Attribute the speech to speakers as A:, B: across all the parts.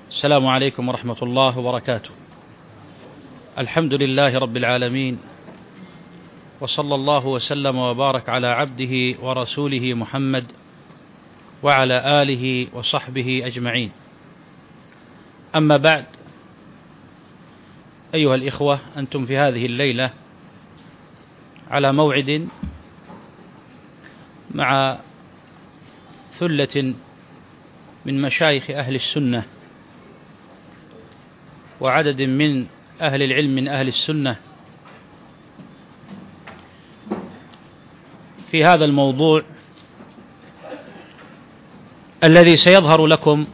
A: السلام عليكم ورحمة الله وبركاته. الحمد لله رب العالمين، وصلى الله وسلم وبارك على عبده ورسوله محمد وعلى آله وصحبه أجمعين. أما بعد، أيها الإخوة، أنتم في هذه الليلة على موعد مع ثلة من مشايخ أهل السنة وعدد من أهل العلم من أهل السنة في هذا الموضوع الذي سيظهر لكم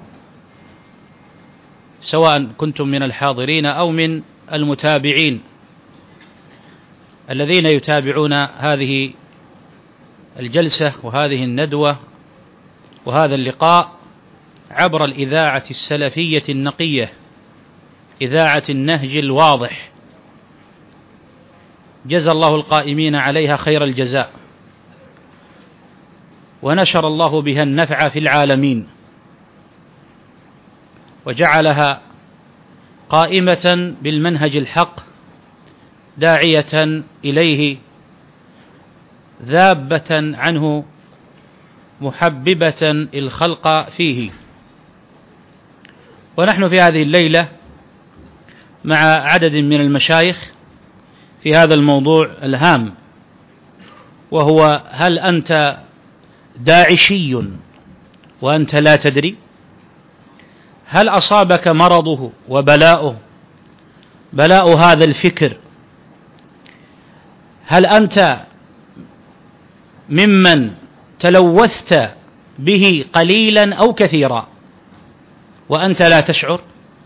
A: سواء كنتم من الحاضرين أو من المتابعين الذين يتابعون هذه الجلسة وهذه الندوة وهذا اللقاء عبر الإذاعة السلفية النقية، إذاعة النهج الواضح، جزى الله القائمين عليها خير الجزاء، ونشر الله بها النفع في العالمين، وجعلها قائمة بالمنهج الحق داعية إليه ذابة عنه محببة الخلق فيه. ونحن في هذه الليلة مع عدد من المشايخ في هذا الموضوع الهام، وهو: هل أنت داعشي وأنت لا تدري؟ هل أصابك مرضه وبلاؤه، بلاء هذا الفكر؟ هل أنت ممن تلوثت به قليلا أو كثيرا وأنت لا تشعر،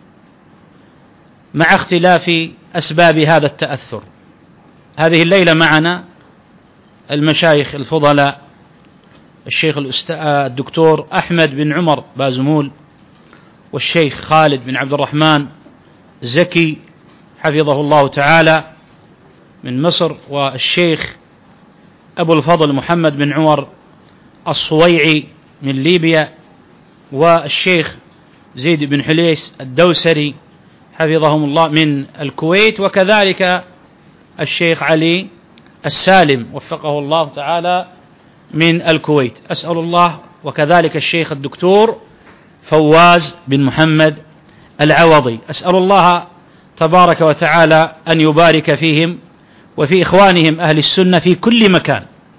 A: مع اختلاف أسباب هذا التأثر؟ هذه الليلة معنا المشايخ الفضلاء، الشيخ الدكتور أحمد بن عمر بازمول، والشيخ خالد بن عبد الرحمن زكي حفظه الله تعالى من مصر، والشيخ أبو الفضل محمد بن عمر الصويعي من ليبيا، والشيخ زيد بن حليس الدوسري حفظهم الله من الكويت، وكذلك الشيخ علي السالم وفقه الله تعالى من الكويت. أسأل الله، وكذلك الشيخ الدكتور فواز بن محمد العوضي، أسأل الله تبارك وتعالى أن يبارك فيهم وفي إخوانهم أهل السنة في كل مكان.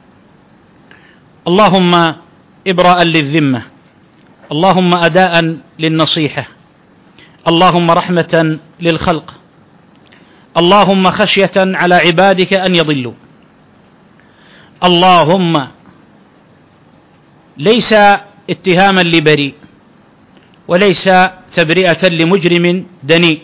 A: اللهم إبراء للذمة، اللهم أداء للنصيحة، اللهم رحمة للخلق، اللهم خشية على عبادك أن يضلوا، اللهم ليس اتهاما لبريء وليس تبرئة لمجرم دنيء،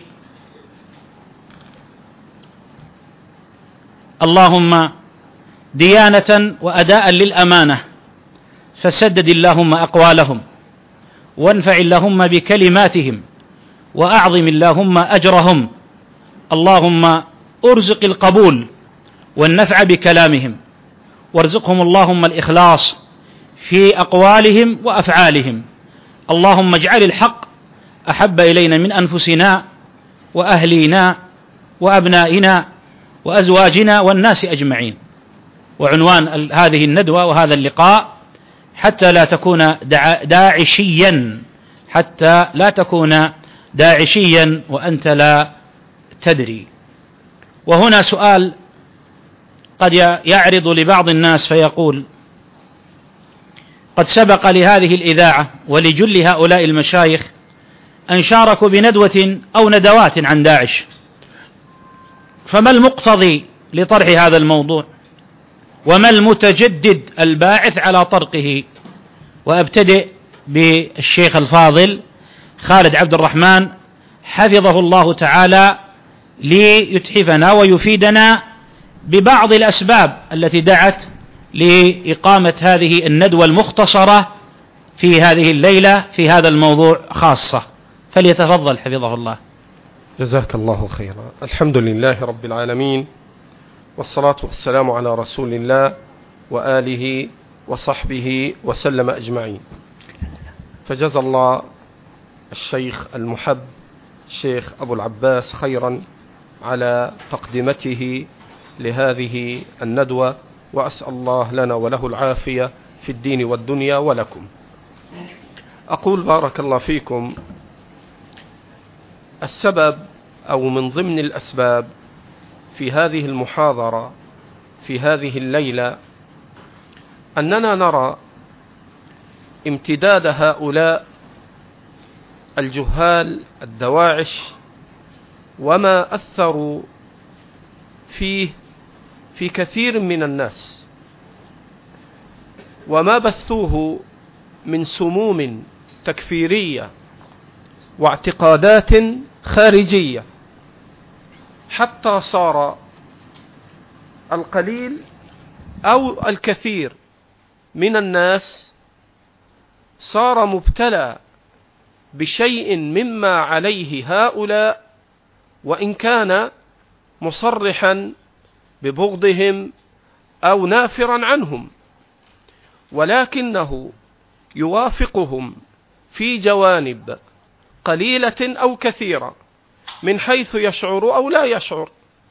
A: اللهم ديانة وأداء للأمانة، فسدد اللهم أقوالهم، وانفع اللهم بكلماتهم، وأعظم اللهم أجرهم، اللهم أرزق القبول والنفع بكلامهم، وارزقهم اللهم الإخلاص في أقوالهم وأفعالهم، اللهم اجعل الحق أحب إلينا من أنفسنا وأهلينا وأبنائنا وأزواجنا والناس أجمعين. وعنوان هذه الندوة وهذا اللقاء: حتى لا تكون داعشيا، حتى لا تكون داعشيا وأنت لا تدري. وهنا سؤال قد يعرض لبعض الناس فيقول: قد سبق لهذه الإذاعة ولجل هؤلاء المشايخ أن شاركوا بندوة أو ندوات عن داعش، فما المقتضي لطرح هذا الموضوع؟ وما المتجدد الباعث على طرقه؟ وأبتدئ بالشيخ الفاضل خالد عبد الرحمن حفظه الله تعالى ليتحفنا ويفيدنا ببعض الأسباب التي دعت لإقامة هذه الندوة المختصرة في هذه الليلة في هذا الموضوع خاصة. فليتفضل حفظه الله.
B: جزاك الله خيرا. الحمد لله رب العالمين، والصلاة والسلام على رسول الله وآله وصحبه وسلم أجمعين. فجزى الله الشيخ المحب الشيخ أبو العباس خيرا على تقدمته لهذه الندوة، وأسأل الله لنا وله العافية في الدين والدنيا ولكم. أقول بارك الله فيكم، السبب أو من ضمن الأسباب في هذه المحاضرة في هذه الليلة أننا نرى امتداد هؤلاء الجهال الدواعش وما أثروا فيه في كثير من الناس، وما بثوه من سموم تكفيرية واعتقادات خارجية، حتى صار القليل أو الكثير من الناس صار مبتلى بشيء مما عليه هؤلاء، وإن كان مصرحا ببغضهم أو نافرا عنهم، ولكنه يوافقهم في جوانب قليلة أو كثيرة من حيث يشعر أو لا يشعر.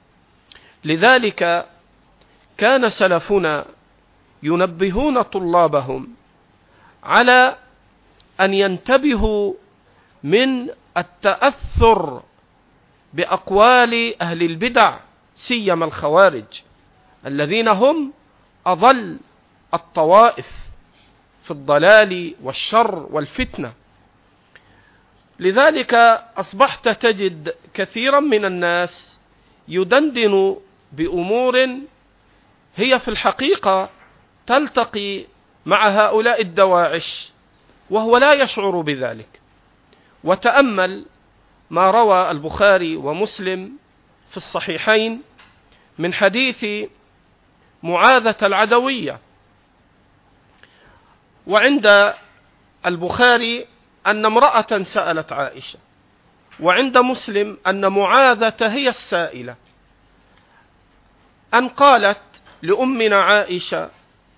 B: لذلك كان سلفنا ينبهون طلابهم على أن ينتبهوا من التأثر بأقوال أهل البدع، سيما الخوارج الذين هم أضل الطوائف في الضلال والشر والفتنة. لذلك أصبحت تجد كثيرا من الناس يدندن بأمور هي في الحقيقة تلتقي مع هؤلاء الدواعش وهو لا يشعر بذلك. وتأمل ما روى البخاري ومسلم في الصحيحين من حديث معاذة العدوية، وعند البخاري أن امرأة سألت عائشة، وعند مسلم أن معاذة هي السائلة، أن قالت لأمنا عائشة: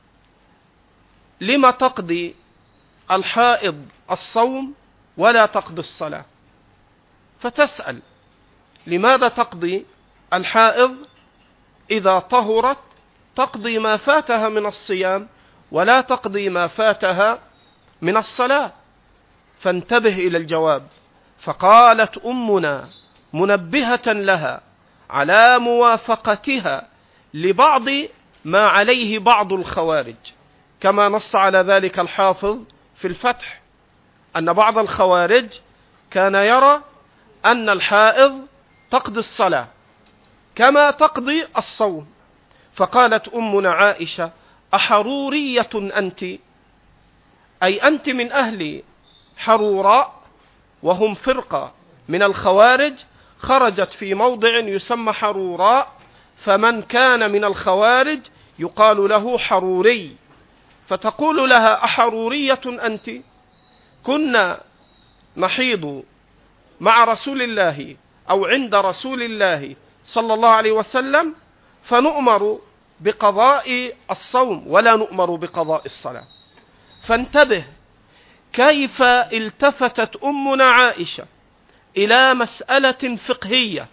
B: لما تقضي الحائض الصوم ولا تقضي الصلاة؟ فتسأل: لماذا تقضي الحائض إذا طهرت تقضي ما فاتها من الصيام ولا تقضي ما فاتها من الصلاة؟ فانتبه إلى الجواب. فقالت أمنا منبهة لها على موافقتها لبعض ما عليه بعض الخوارج، كما نص على ذلك الحافظ في الفتح، أن بعض الخوارج كان يرى أن الحائض تقضي الصلاة كما تقضي الصوم. فقالت أمنا عائشة: أحرورية أنت؟ أي أنت من أهل حروراء، وهم فرقة من الخوارج خرجت في موضع يسمى حروراء، فمن كان من الخوارج يقال له حروري. فتقول لها: أحرورية أنت؟ كنا نحيض مع رسول الله أو عند رسول الله صلى الله عليه وسلم، فنؤمر بقضاء الصوم ولا نؤمر بقضاء الصلاة. فانتبه كيف التفتت أمنا عائشة إلى مسألة فقهية،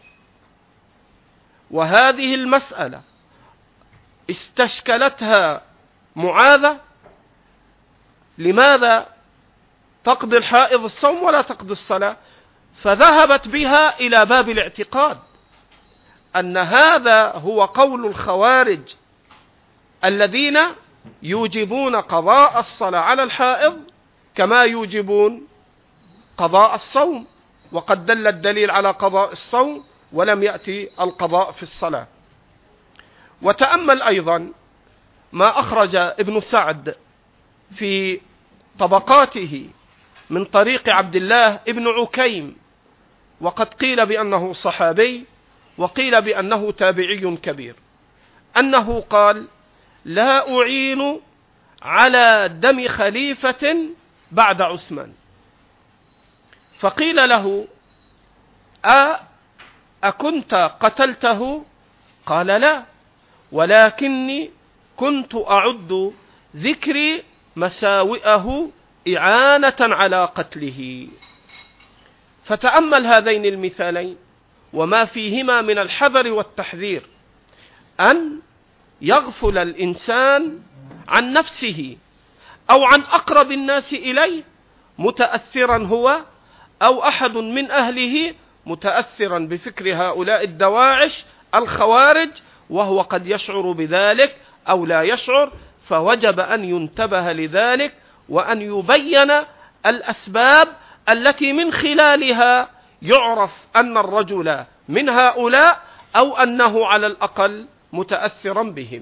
B: وهذه المسألة استشكلتها معاذة: لماذا تقضي الحائض الصوم ولا تقضي الصلاة؟ فذهبت بها إلى باب الاعتقاد أن هذا هو قول الخوارج الذين يوجبون قضاء الصلاة على الحائض كما يوجبون قضاء الصوم، وقد دل الدليل على قضاء الصوم ولم يأتي القضاء في الصلاة. وتأمل أيضا ما أخرج ابن سعد في طبقاته من طريق عبد الله ابن عكيم، وقد قيل بأنه صحابي وقيل بأنه تابعي كبير، أنه قال: لا أعين على دم خليفة بعد عثمان. فقيل له: أكنت قتلته؟ قال: لا، ولكني كنت أعد ذكري مساوئه إعانة على قتله. فتأمل هذين المثالين وما فيهما من الحذر والتحذير، أن يغفل الإنسان عن نفسه أو عن أقرب الناس إليه متأثرا هو أو أحد من أهله متأثرا بفكر هؤلاء الدواعش الخوارج، وهو قد يشعر بذلك أو لا يشعر، فوجب أن ينتبه لذلك وأن يبين الأسباب التي من خلالها يعرف أن الرجل من هؤلاء أو أنه على الأقل متأثرا بهم.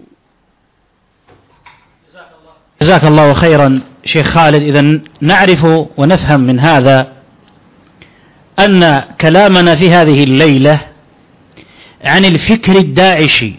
A: جزاك الله خيرا شيخ خالد. إذن نعرف ونفهم من هذا أن كلامنا في هذه الليلة عن الفكر الداعشي،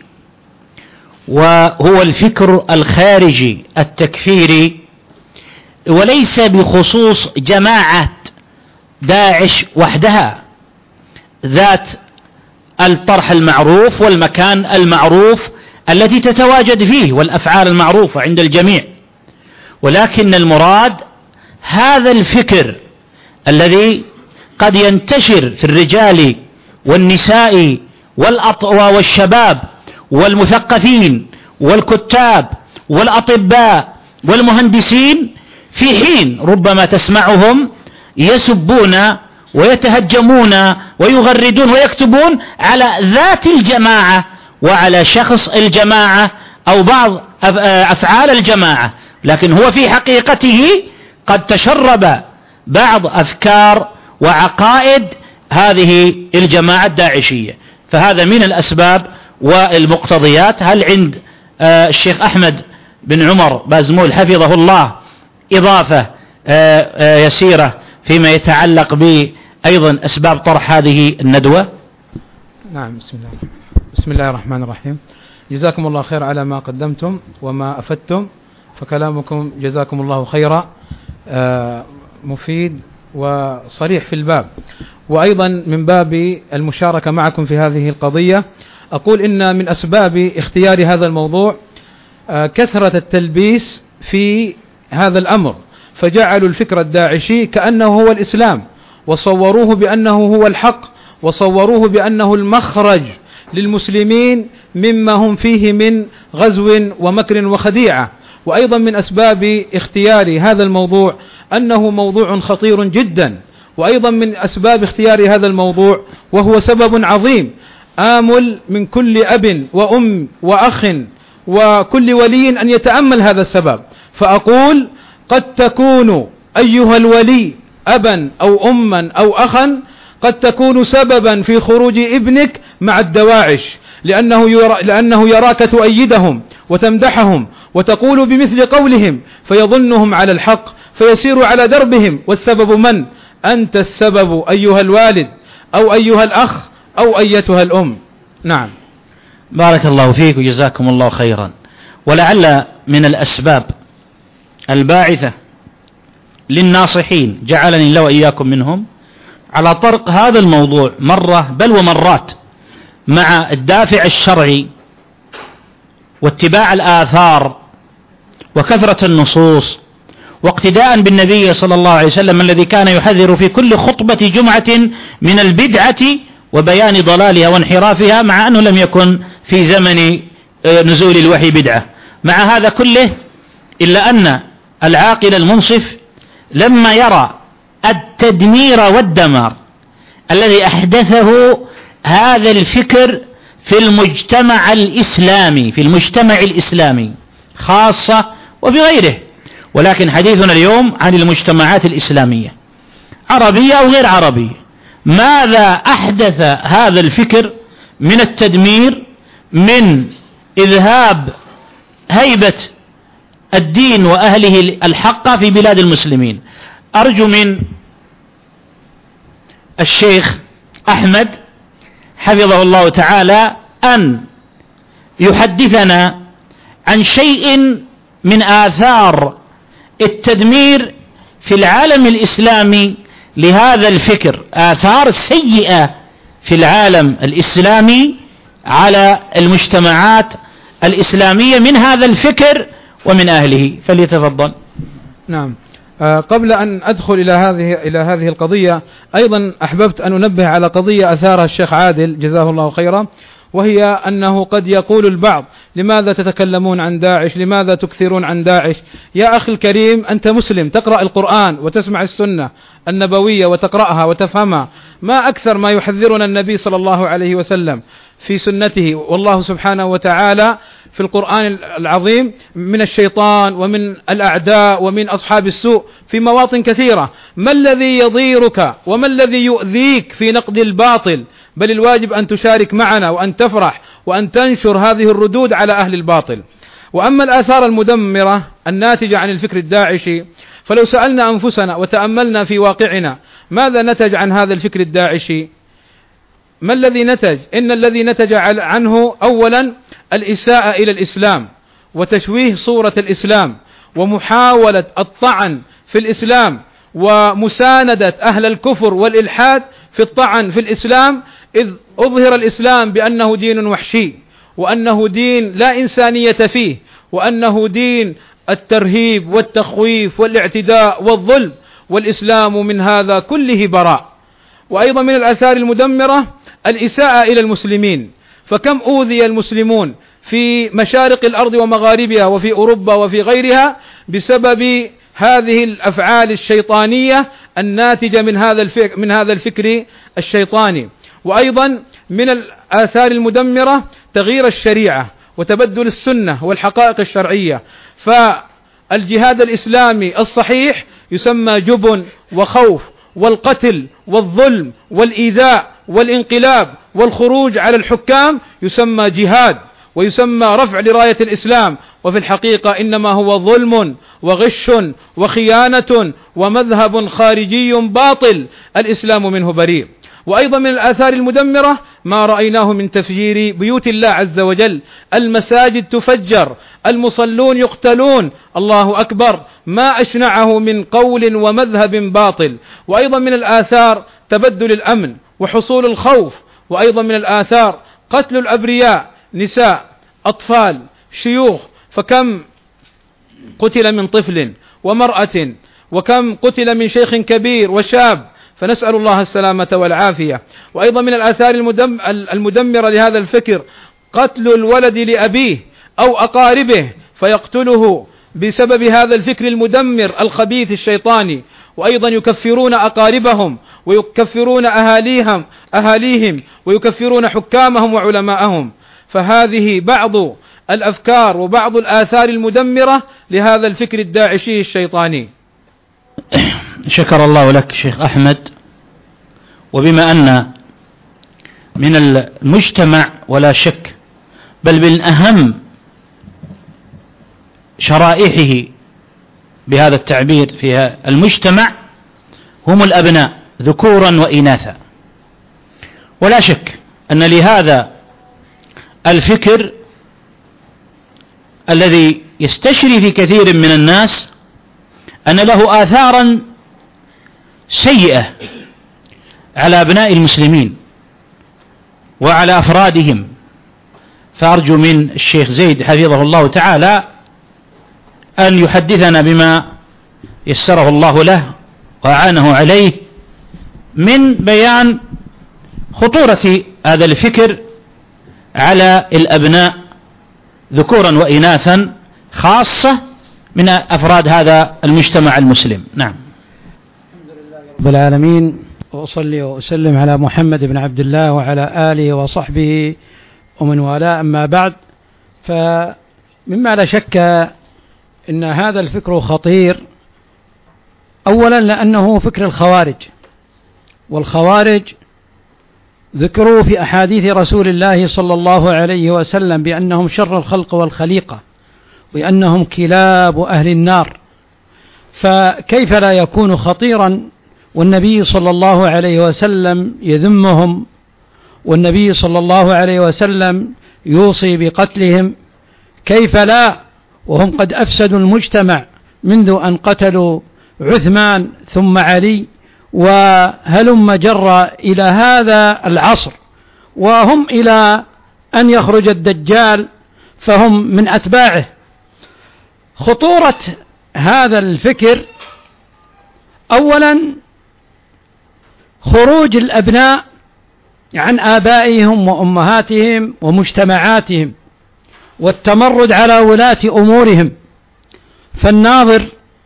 A: وهو الفكر الخارجي التكفيري، وليس بخصوص جماعة داعش وحدها ذات الطرح المعروف والمكان المعروف التي تتواجد فيه والأفعال المعروفة عند الجميع، ولكن المراد هذا الفكر الذي قد ينتشر في الرجال والنساء والشباب والمثقفين والكتاب والأطباء والمهندسين، في حين ربما تسمعهم يسبون ويتهجمون ويغردون ويكتبون على ذات الجماعة وعلى شخص الجماعة أو بعض أفعال الجماعة، لكن هو في حقيقته قد تشرب بعض أفكار وعقائد هذه الجماعة الداعشية. فهذا من الأسباب والمقتضيات. هل عند الشيخ أحمد بن عمر بازمول حفظه الله إضافة يسيرة فيما يتعلق بأيضا أسباب طرح هذه الندوة؟
C: نعم. بسم الله الرحمن الرحيم. جزاكم الله خير على ما قدمتم وما أفدتم، فكلامكم جزاكم الله خيرا مفيد وصريح في الباب. وأيضا من باب المشاركة معكم في هذه القضية أقول إن من أسباب اختيار هذا الموضوع كثرة التلبيس في هذا الأمر، فجعلوا الفكر الداعشي كأنه هو الإسلام، وصوروه بأنه هو الحق، وصوروه بأنه المخرج للمسلمين مما هم فيه من غزو ومكر وخديعة. وأيضا من أسباب اختيار هذا الموضوع أنه موضوع خطير جدا، وأيضا من أسباب اختيار هذا الموضوع وهو سبب عظيم، آمل من كل أب وأم وأخ وكل ولي أن يتأمل هذا السبب. فأقول قد تكون أيها الولي أبا أو أما أو أخا، قد تكون سببا في خروج ابنك مع الدواعش، لأنه يراك تؤيدهم وتمدحهم وتقول بمثل قولهم، فيظنهم على الحق فيسير على دربهم، والسبب من؟ أنت السبب أيها الوالد أو أيها الأخ أو أيتها الأم. نعم.
A: بارك الله فيك وجزاكم الله خيرا. ولعل من الأسباب الباعثة للناصحين، جعلني الله وإياكم منهم، على طرق هذا الموضوع مرة بل ومرات مع الدافع الشرعي واتباع الآثار وكثرة النصوص واقتداء بالنبي صلى الله عليه وسلم الذي كان يحذر في كل خطبة جمعة من البدعة وبيان ضلالها وانحرافها، مع أنه لم يكن في زمن نزول الوحي بدعة. مع هذا كله إلا أن العاقل المنصف لما يرى التدمير والدمار الذي أحدثه هذا الفكر في المجتمع الإسلامي خاصة وفي غيره، ولكن حديثنا اليوم عن المجتمعات الإسلامية عربية أو غير عربية، ماذا أحدث هذا الفكر من التدمير، من إذهاب هيبة الدين وأهله الحق في بلاد المسلمين. أرجو من الشيخ أحمد حفظه الله تعالى أن يحدثنا عن شيء من آثار التدمير في العالم الإسلامي لهذا الفكر، آثار سيئة في العالم الإسلامي على المجتمعات الإسلامية من هذا الفكر ومن أهله، فليتفضل.
C: نعم. قبل أن أدخل إلى هذه القضية، أيضا أحببت أن أنبه على قضية أثارها الشيخ عادل جزاه الله خيرا، وهي أنه قد يقول البعض: لماذا تتكلمون عن داعش؟ لماذا تكثرون عن داعش؟ يا أخي الكريم، أنت مسلم تقرأ القرآن وتسمع السنة النبوية وتقرأها وتفهمها، ما أكثر ما يحذرنا النبي صلى الله عليه وسلم في سنته، والله سبحانه وتعالى في القرآن العظيم، من الشيطان ومن الأعداء ومن أصحاب السوء في مواطن كثيرة. ما الذي يضيرك وما الذي يؤذيك في نقد الباطل؟ بل الواجب أن تشارك معنا وأن تفرح وأن تنشر هذه الردود على أهل الباطل. وأما الآثار المدمرة الناتجة عن الفكر الداعشي، فلو سألنا أنفسنا وتأملنا في واقعنا، ماذا نتج عن هذا الفكر الداعشي؟ ما الذي نتج؟ إن الذي نتج عنه أولا الإساءة إلى الإسلام وتشويه صورة الإسلام ومحاولة الطعن في الإسلام ومساندة أهل الكفر والإلحاد في الطعن في الإسلام، إذ أظهر الإسلام بأنه دين وحشي، وأنه دين لا إنسانية فيه، وأنه دين الترهيب والتخويف والاعتداء والظلم، والإسلام من هذا كله براء. وأيضا من الآثار المدمرة الإساءة إلى المسلمين، فكم أوذي المسلمون في مشارق الأرض ومغاربها وفي أوروبا وفي غيرها بسبب هذه الأفعال الشيطانية الناتجة من هذا الفكر الشيطاني. وأيضا من الآثار المدمرة تغيير الشريعة وتبدل السنة والحقائق الشرعية، فالجهاد الإسلامي الصحيح يسمى جبن وخوف والقتل والظلم والإيذاء والانقلاب والخروج على الحكام يسمى جهاد ويسمى رفع لراية الإسلام، وفي الحقيقة إنما هو ظلم وغش وخيانة ومذهب خارجي باطل الإسلام منه بريء. وأيضا من الآثار المدمرة ما رأيناه من تفجير بيوت الله عز وجل، المساجد تفجر، المصلون يقتلون، الله أكبر، ما أشنعه من قول ومذهب باطل. وأيضا من الآثار تبدل الأمن وحصول الخوف. وأيضا من الآثار قتل الأبرياء، نساء، أطفال، شيوخ، فكم قتل من طفل ومرأة، وكم قتل من شيخ كبير وشاب، فنسأل الله السلامة والعافية. وأيضا من الآثار المدمرة لهذا الفكر قتل الولد لأبيه أو أقاربه فيقتله بسبب هذا الفكر المدمر الخبيث الشيطاني. وأيضا يكفرون أقاربهم ويكفرون أهاليهم ويكفرون حكامهم وعلماءهم. فهذه بعض الأفكار وبعض الآثار المدمرة لهذا الفكر الداعشي الشيطاني.
A: شكر الله لك شيخ أحمد. وبما أن من المجتمع ولا شك بل من أهم شرائحه بهذا التعبير في المجتمع هم الأبناء ذكورا وإناثا، ولا شك أن لهذا الفكر الذي يستشري في كثير من الناس أن له آثارا سيئة على أبناء المسلمين وعلى أفرادهم. فأرجو من الشيخ زيد حفظه الله تعالى أن يحدثنا بما يسره الله له وأعانه عليه من بيان خطورة هذا الفكر على الأبناء ذكورا وإناثا خاصة من أفراد هذا المجتمع المسلم. نعم.
D: الحمد لله رب العالمين، وأصلي وأسلم على محمد بن عبد الله وعلى آله وصحبه ومن والاه، أما بعد، فمما لا شك إن هذا الفكر خطير. أولا لأنه فكر الخوارج، والخوارج ذكروا في أحاديث رسول الله صلى الله عليه وسلم بأنهم شر الخلق والخليقة وأنهم كلاب أهل النار، فكيف لا يكون خطيرا والنبي صلى الله عليه وسلم يذمهم، والنبي صلى الله عليه وسلم يوصي بقتلهم؟ كيف لا وهم قد أفسدوا المجتمع منذ أن قتلوا عثمان ثم علي وهلم جر إلى هذا العصر، وهم إلى أن يخرج الدجال فهم من أتباعه. خطورة هذا الفكر أولا خروج الأبناء عن آبائهم وأمهاتهم ومجتمعاتهم والتمرد على ولاة أمورهم، فالناظر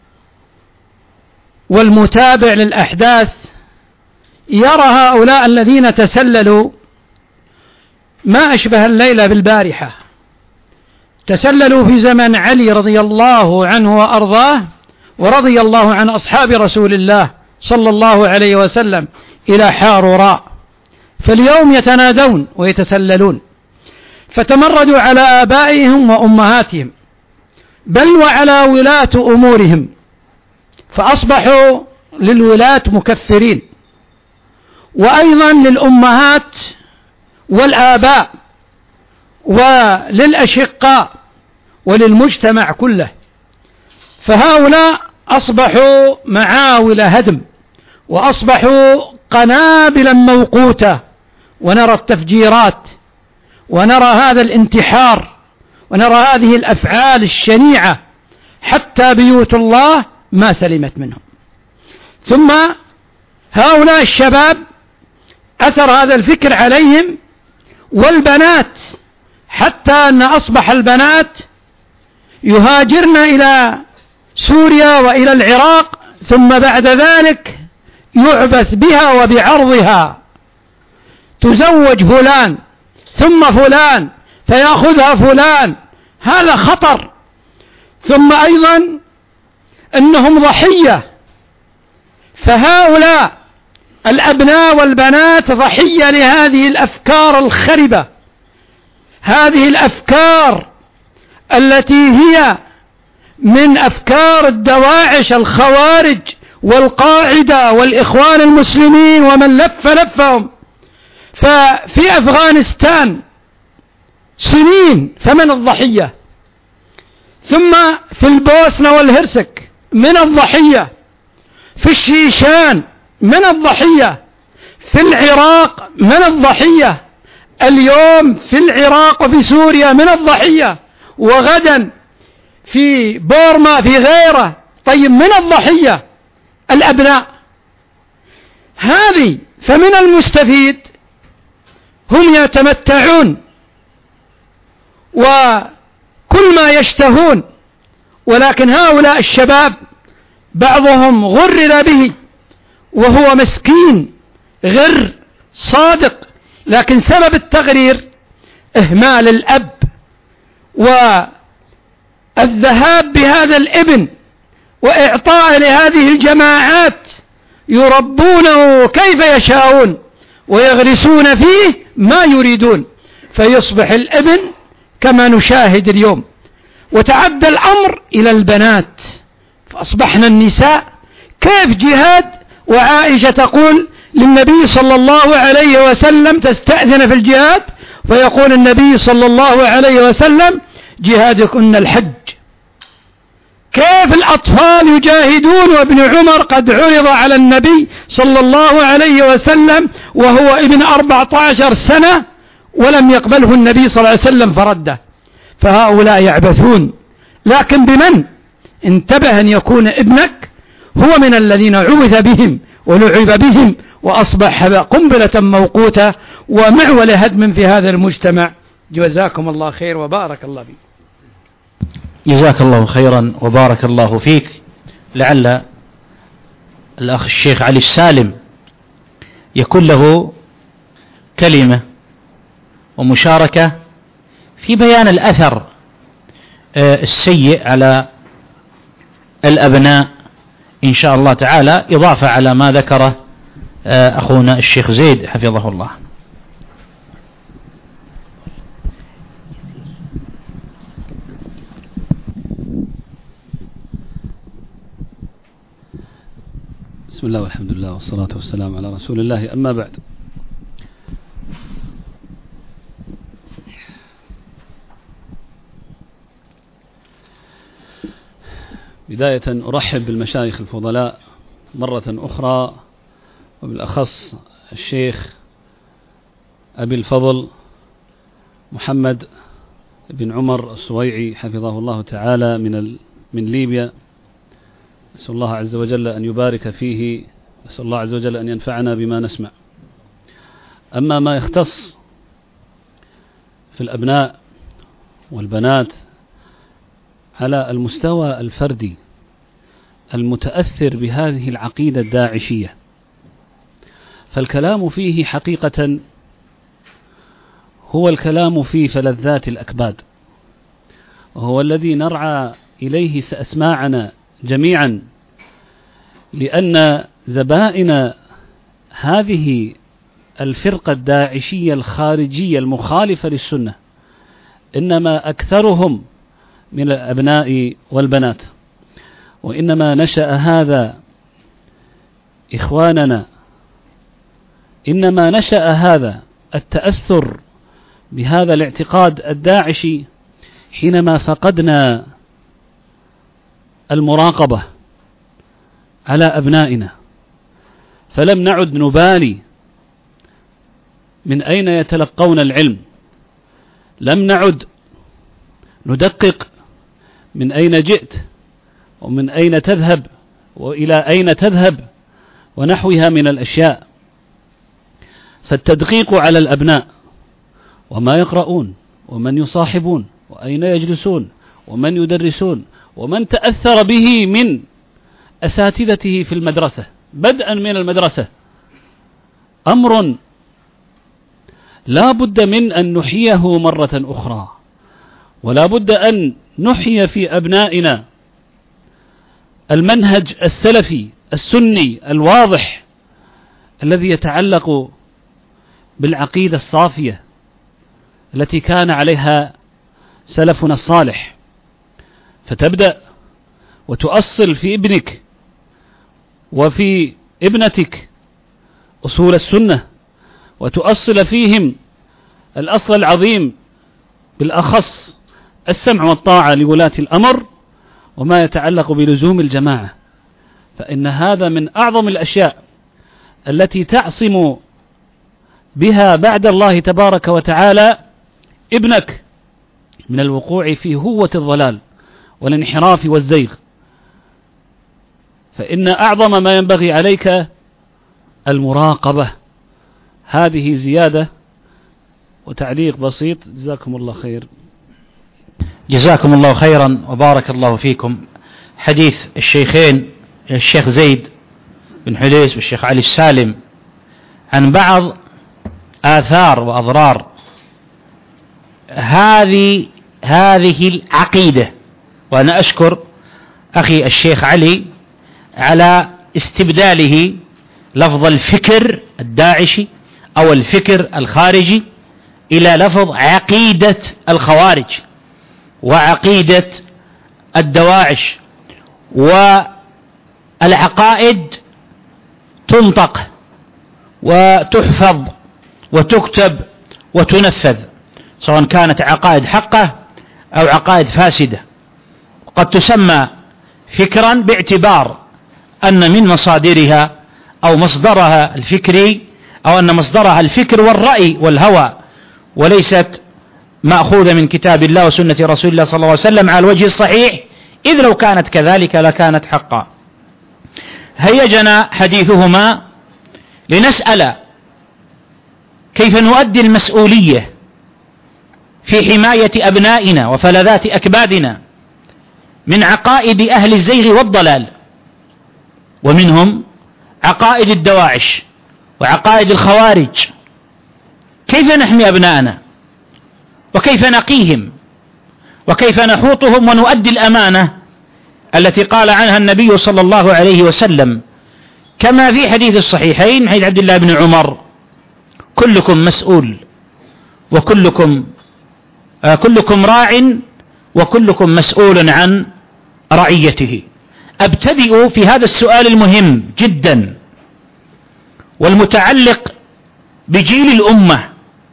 D: والمتابع للأحداث يرى هؤلاء الذين تسللوا ما أشبه الليلة بالبارحة. تسللوا في زمن علي رضي الله عنه وأرضاه ورضي الله عن أصحاب رسول الله صلى الله عليه وسلم إلى حاروراء، فاليوم يتنادون ويتسللون، فتمردوا على آبائهم وأمهاتهم بل وعلى ولاة أمورهم، فأصبحوا للولاة مكفرين، وأيضا للأمهات والآباء وللأشقاء وللمجتمع كله. فهؤلاء أصبحوا معاول هدم، وأصبحوا قنابلا موقوتة، ونرى التفجيرات، ونرى هذا الانتحار، ونرى هذه الأفعال الشنيعة، حتى بيوت الله ما سلمت منهم. ثم هؤلاء الشباب أثر هذا الفكر عليهم، والبنات، حتى أن أصبح البنات يهاجرن إلى سوريا وإلى العراق، ثم بعد ذلك يعبث بها وبعرضها، تزوج فلان ثم فلان فيأخذها فلان، هذا خطر. ثم أيضا أنهم ضحية، فهؤلاء الأبناء والبنات ضحية لهذه الأفكار الخربة، هذه الأفكار التي هي من أفكار الدواعش الخوارج والقاعدة والإخوان المسلمين ومن لفهم. ففي أفغانستان سنين فمن الضحية، ثم في البوسنة والهرسك من الضحية، في الشيشان من الضحية، في العراق من الضحية، اليوم في العراق وفي سوريا من الضحية، وغدا في بورما في غيره. طيب من الضحية الأبناء هذه، فمن المستفيد هم يتمتعون وكل ما يشتهون، ولكن هؤلاء الشباب بعضهم غرر به وهو مسكين غر صادق، لكن سبب التغرير إهمال الأب والذهاب بهذا الابن وإعطاء لهذه الجماعات يربونه كيف يشاءون ويغرسون فيه ما يريدون، فيصبح الابن كما نشاهد اليوم. وتعدى الأمر إلى البنات، فأصبحنا النساء كيف جهاد، وعائشة تقول للنبي صلى الله عليه وسلم تستأذن في الجهاد، فيقول النبي صلى الله عليه وسلم جهادكن الحج. كيف الأطفال يجاهدون، وابن عمر قد عرض على النبي صلى الله عليه وسلم وهو ابن 14 سنة ولم يقبله النبي صلى الله عليه وسلم فرده. فهؤلاء يعبثون، لكن بمن؟ انتبه أن يكون ابنك هو من الذين عبث بهم ولعب بهم، وأصبح قنبلة موقوتة ومعول هدم في هذا المجتمع. جزاكم الله خير وبارك الله بك.
A: جزاك الله خيرا وبارك الله فيك. لعل الأخ الشيخ علي السالم يكون له كلمة ومشاركة في بيان الأثر السيء على الأبناء إن شاء الله تعالى، إضافة على ما ذكره أخونا الشيخ زيد حفظه الله.
E: بسم الله والحمد لله والصلاة والسلام على رسول الله، أما بعد. بداية أرحب بالمشايخ الفضلاء مرة أخرى، وبالأخص الشيخ أبي الفضل محمد بن عمر الصويعي حفظه الله تعالى من ليبيا، نسأل الله عز وجل أن يبارك فيه، نسأل الله عز وجل أن ينفعنا بما نسمع. أما ما يختص في الأبناء والبنات على المستوى الفردي المتأثر بهذه العقيدة الداعشية، فالكلام فيه حقيقة هو الكلام في فلذات الأكباد، وهو الذي نرعى إليه أسماعنا جميعا، لأن زبائن هذه الفرقة الداعشية الخارجية المخالفة للسنة إنما أكثرهم من الأبناء والبنات، وإنما نشأ هذا إخواننا، إنما نشأ هذا التأثر بهذا الاعتقاد الداعشي حينما فقدنا المراقبة على أبنائنا، فلم نعد نبالي من أين يتلقون العلم، لم نعد ندقق من أين جئت ومن أين تذهب وإلى أين تذهب ونحوها من الأشياء. فالتدقيق على الأبناء وما يقرؤون ومن يصاحبون وأين يجلسون ومن يدرسون ومن تأثر به من أساتذته في المدرسة بدءا من المدرسة أمر لا بد من أن نحييه مرة أخرى، ولا بد أن نحيي في أبنائنا المنهج السلفي السني الواضح الذي يتعلق بالعقيدة الصافية التي كان عليها سلفنا الصالح، فتبدأ وتؤصل في ابنك وفي ابنتك أصول السنة، وتؤصل فيهم الأصل العظيم بالأخص السمع والطاعة لولاة الأمر وما يتعلق بلزوم الجماعة، فإن هذا من أعظم الأشياء التي تعصم بها بعد الله تبارك وتعالى ابنك من الوقوع في هوة الضلال والانحراف والزيغ. فإن أعظم ما ينبغي عليك المراقبة. هذه زيادة وتعليق بسيط، جزاكم الله خير.
A: جزاكم الله خيرا وبارك الله فيكم. حديث الشيخين الشيخ زيد بن حليس والشيخ علي السالم عن بعض آثار وأضرار هذه العقيدة، وأنا أشكر أخي الشيخ علي على استبداله لفظ الفكر الداعشي أو الفكر الخارجي إلى لفظ عقيدة الخوارج وعقيدة الدواعش. والعقائد تنطق وتحفظ وتكتب وتنفذ، سواء كانت عقائد حقة أو عقائد فاسدة، قد تسمى فكرا باعتبار أن من مصادرها أو مصدرها الفكري، أو أن مصدرها الفكر والرأي والهوى، وليست مأخوذة من كتاب الله وسنة رسول الله صلى الله عليه وسلم على الوجه الصحيح، إذ لو كانت كذلك لكانت حقا. هيجنا حديثهما لنسأل كيف نؤدي المسؤولية في حماية أبنائنا وفلذات أكبادنا من عقائد أهل الزيغ والضلال، ومنهم عقائد الدواعش وعقائد الخوارج. كيف نحمي أبنائنا وكيف نقيهم وكيف نحوطهم ونؤدي الأمانة التي قال عنها النبي صلى الله عليه وسلم كما في حديث الصحيحين حديث عبد الله بن عمر: كلكم مسؤول وكلكم راع وكلكم مسؤول عن رعيته. أبتدئ في هذا السؤال المهم جدا والمتعلق بجيل الأمة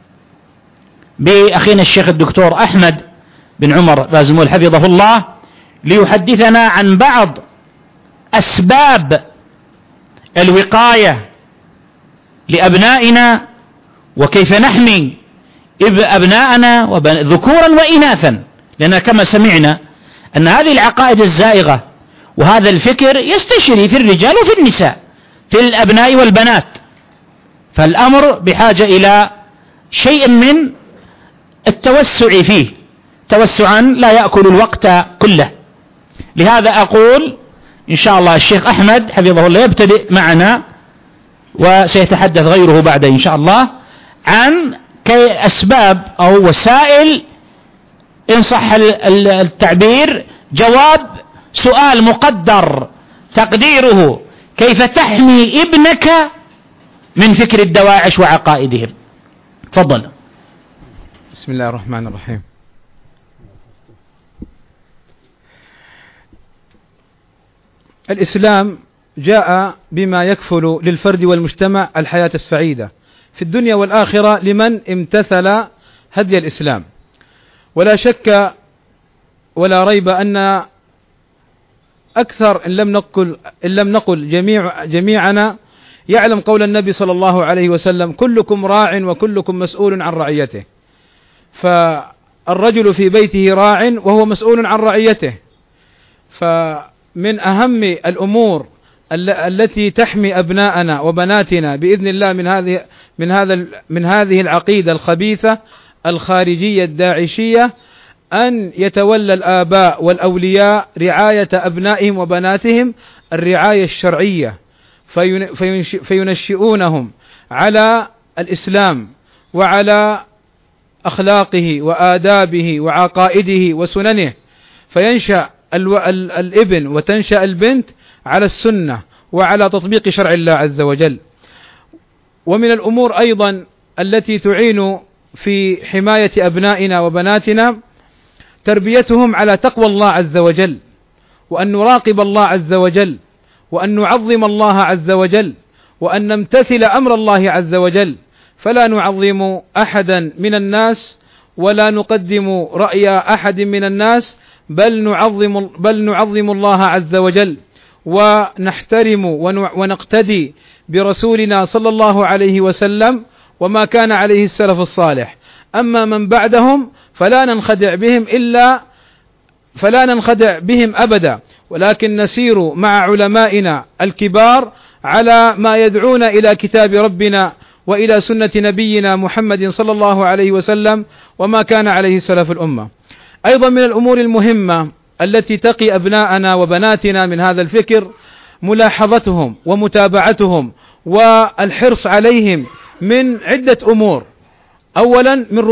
A: بأخينا الشيخ الدكتور أحمد بن عمر بازمول حفظه الله، ليحدثنا عن بعض أسباب الوقاية لأبنائنا وكيف نحمي أبناءنا ذكورا وإناثا، لأن كما سمعنا أن هذه العقائد الزائغة وهذا الفكر يستشري في الرجال وفي النساء، في الأبناء والبنات، فالأمر بحاجة إلى شيء من التوسع فيه، توسعا لا يأكل الوقت كله. لهذا أقول إن شاء الله الشيخ أحمد حفظه الله يبتدئ معنا، وسيتحدث غيره بعد إن شاء الله عن أسباب أو وسائل، إن صح التعبير، جواب سؤال مقدر تقديره: كيف تحمي ابنك من فكر الدواعش وعقائدهم؟ تفضل.
C: بسم الله الرحمن الرحيم. الإسلام جاء بما يكفل للفرد والمجتمع الحياة السعيدة في الدنيا والآخرة لمن امتثل هدي الإسلام. ولا شك ولا ريب أن أكثر إن لم نقل جميعنا يعلم قول النبي صلى الله عليه وسلم: كلكم راع وكلكم مسؤول عن رعيته. فالرجل في بيته راع وهو مسؤول عن رعيته. فمن أهم الأمور التي تحمي أبناءنا وبناتنا بإذن الله من هذه العقيدة الخبيثة الخارجية الداعشية أن يتولى الآباء والأولياء رعاية أبنائهم وبناتهم الرعاية الشرعية، فينشئونهم على الإسلام وعلى أخلاقه وآدابه وعقائده وسننه، فينشأ الابن وتنشأ البنت على السنة وعلى تطبيق شرع الله عز وجل. ومن الأمور أيضا التي تعين في حماية أبنائنا وبناتنا تربيتهم على تقوى الله عز وجل، وأن نراقب الله عز وجل، وأن نعظم الله عز وجل، وأن نمتثل أمر الله عز وجل، فلا نعظم أحدا من الناس ولا نقدم رأي أحد من الناس، بل نعظم الله عز وجل، ونحترم ونقتدي برسولنا صلى الله عليه وسلم وما كان عليه السلف الصالح. أما من بعدهم فلا ننخدع بهم أبدا، ولكن نسير مع علمائنا الكبار على ما يدعون إلى كتاب ربنا وإلى سنة نبينا محمد صلى الله عليه وسلم وما كان عليه سلف الأمة. أيضا من الأمور المهمة التي تقي أبناءنا وبناتنا من هذا الفكر ملاحظتهم ومتابعتهم والحرص عليهم من عدة أمور. أولا من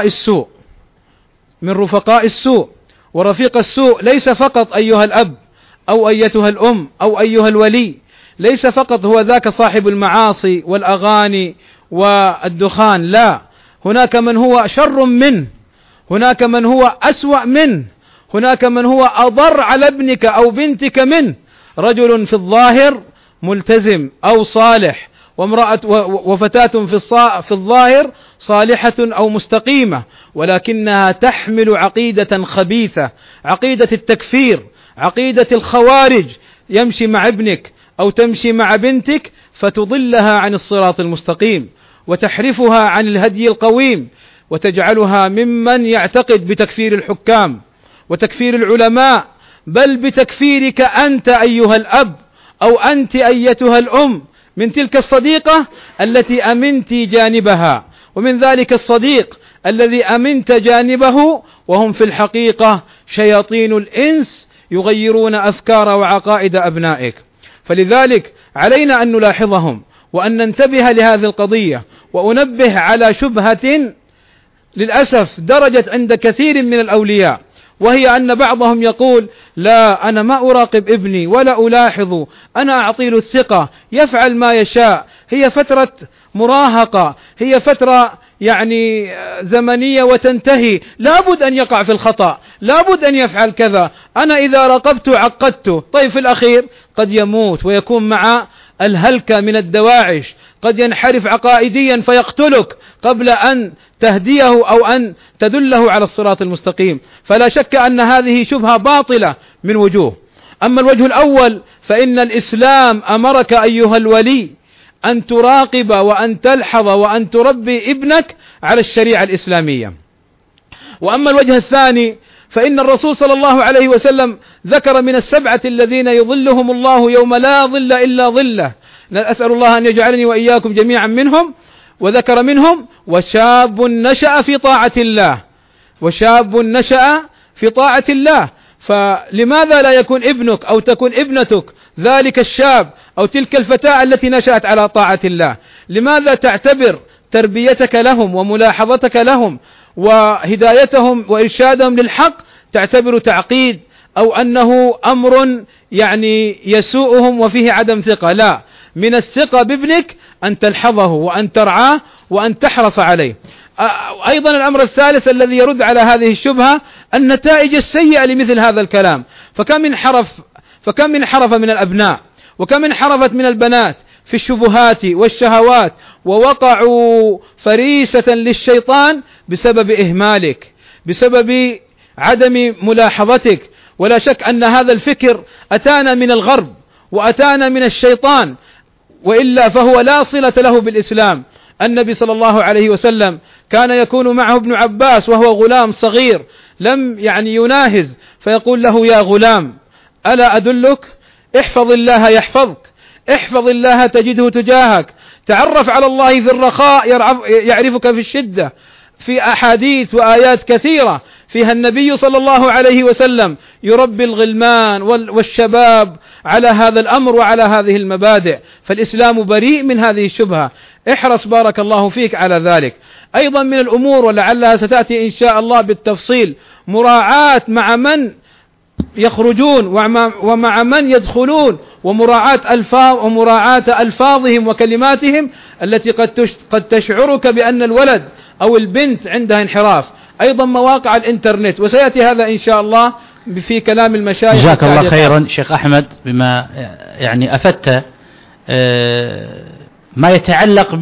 C: رفقاء السوء، ورفيق السوء ليس فقط أيها الأب أو أيتها الأم أو أيها الولي، ليس فقط هو ذاك صاحب المعاصي والأغاني والدخان، لا، هناك من هو شر منه، هناك من هو أسوأ منه، هناك من هو أضر على ابنك أو بنتك منه. رجل في الظاهر ملتزم أو صالح، وفتاة في الظاهر صالحة أو مستقيمة، ولكنها تحمل عقيدة خبيثة، عقيدة التكفير، عقيدة الخوارج، يمشي مع ابنك أو تمشي مع بنتك فتضلها عن الصراط المستقيم وتحرفها عن الهدي القويم، وتجعلها ممن يعتقد بتكفير الحكام وتكفير العلماء، بل بتكفيرك أنت أيها الأب أو أنت أيتها الأم من تلك الصديقة التي أمنت جانبها، ومن ذلك الصديق الذي أمنت جانبه، وهم في الحقيقة شياطين الإنس يغيرون أفكار وعقائد أبنائك. فلذلك علينا أن نلاحظهم وأن ننتبه لهذه القضية، وأنبه على شبهة للأسف درجت عند كثير من الأولياء، وهي أن بعضهم يقول: لا، أنا ما أراقب ابني ولا ألاحظ، أنا أعطيله الثقة، يفعل ما يشاء، هي فترة مراهقة، هي فترة زمنية وتنتهي، لابد أن يقع في الخطأ، لابد أن يفعل كذا، أنا إذا راقبته عقدته. طيب في الأخير قد يموت ويكون مع الهلكة من الدواعش، قد ينحرف عقائديا فيقتلك قبل أن تهديه أو أن تدله على الصراط المستقيم. فلا شك أن هذه شبهة باطلة من وجوه. أما الوجه الأول فإن الإسلام أمرك أيها الولي أن تراقب وأن تلحظ وأن تربي ابنك على الشريعة الإسلامية. وأما الوجه الثاني فإن الرسول صلى الله عليه وسلم ذكر من السبعة الذين يظلهم الله يوم لا ظل إلا ظله، أسأل الله أن يجعلني وإياكم جميعا منهم، وذكر منهم وشاب نشأ في طاعة الله، وشاب نشأ في طاعة الله. فلماذا لا يكون ابنك أو تكون ابنتك ذلك الشاب أو تلك الفتاة التي نشأت على طاعة الله؟ لماذا تعتبر تربيتك لهم وملاحظتك لهم وهدايتهم وإرشادهم للحق تعتبر تعقيد أو أنه أمر يعني يسوءهم وفيه عدم ثقة؟ لا، من الثقة بابنك أن تلحظه وأن ترعاه وأن تحرص عليه. أيضا الأمر الثالث الذي يرد على هذه الشبهة النتائج السيئة لمثل هذا الكلام. فكم انحرف من الأبناء وكم انحرفت من البنات في الشبهات والشهوات ووقعوا فريسة للشيطان بسبب إهمالك، بسبب عدم ملاحظتك. ولا شك أن هذا الفكر أتانا من الغرب وأتانا من الشيطان، وإلا فهو لا صلة له بالإسلام. النبي صلى الله عليه وسلم كان يكون معه ابن عباس وهو غلام صغير لم يناهز، فيقول له: يا غلام ألا أدلك؟ احفظ الله يحفظك، احفظ الله تجده تجاهك، تعرف على الله في الرخاء يعرفك في الشدة. في أحاديث وآيات كثيرة فيها النبي صلى الله عليه وسلم يربي الغلمان والشباب على هذا الأمر وعلى هذه المبادئ. فالإسلام بريء من هذه الشبهة، احرص بارك الله فيك على ذلك. أيضا من الأمور ولعلها ستأتي إن شاء الله بالتفصيل مراعاة مع من يخرجون ومع من يدخلون، ومراعاة ألفاظهم وكلماتهم التي قد تشعرك بأن الولد أو البنت عندها انحراف. أيضا مواقع الإنترنت، وسيأتي هذا إن شاء الله في كلام المشايخ.
A: جزاك الله خيرا شيخ أحمد بما أفدت ما يتعلق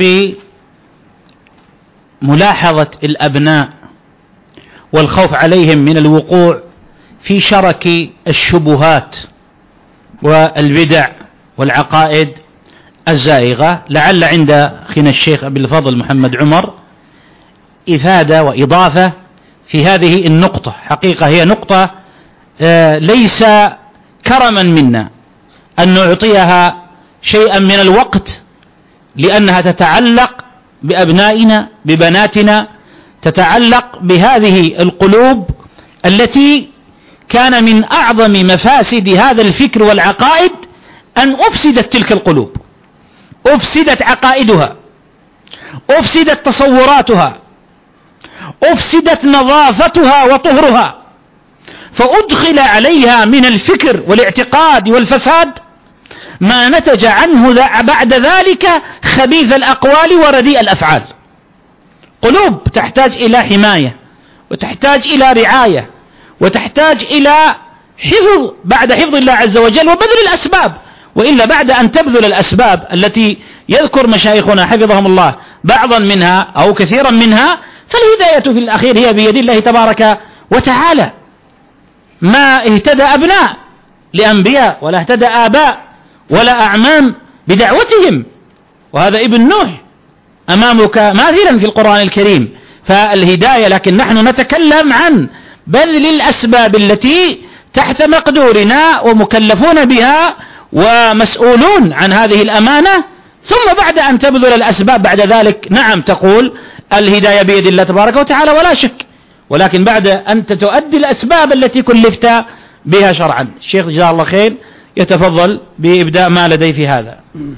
A: بملاحظة الأبناء والخوف عليهم من الوقوع في شرك الشبهات والبدع والعقائد الزائغة. لعل عند أخينا الشيخ أبي الفضل محمد عمر إفادة وإضافة في هذه النقطة. حقيقة هي نقطة ليس كرما منا أن نعطيها شيئا من الوقت، لأنها تتعلق بأبنائنا ببناتنا، تتعلق بهذه القلوب التي كان من أعظم مفاسد هذا الفكر والعقائد أن أفسدت تلك القلوب، أفسدت عقائدها، أفسدت تصوراتها، أفسدت نظافتها وطهرها، فأدخل عليها من الفكر والاعتقاد والفساد ما نتج عنه بعد ذلك خبيث الأقوال ورديء الأفعال. قلوب تحتاج إلى حماية، وتحتاج إلى رعاية، وتحتاج إلى حفظ بعد حفظ الله عز وجل وبذل الأسباب. وإلا بعد أن تبذل الأسباب التي يذكر مشايخنا حفظهم الله بعضا منها أو كثيرا منها، فالهداية في الأخير هي بيد الله تبارك وتعالى. ما اهتدى أبناء لأنبياء ولا اهتدى آباء ولا أعمام بدعوتهم، وهذا ابن نوح أمامك ماثلا في القرآن الكريم. فالهداية، لكن نحن نتكلم عن بذل الأسباب التي تحت مقدورنا ومكلفون بها ومسؤولون عن هذه الأمانة. ثم بعد أن تبذل الأسباب بعد ذلك نعم تقول الهداية بيد الله تبارك وتعالى ولا شك، ولكن بعد أن تؤدي الأسباب التي كلفت بها شرعا. الشيخ جزاه الله خير يتفضل بإبداء ما لديه في هذا.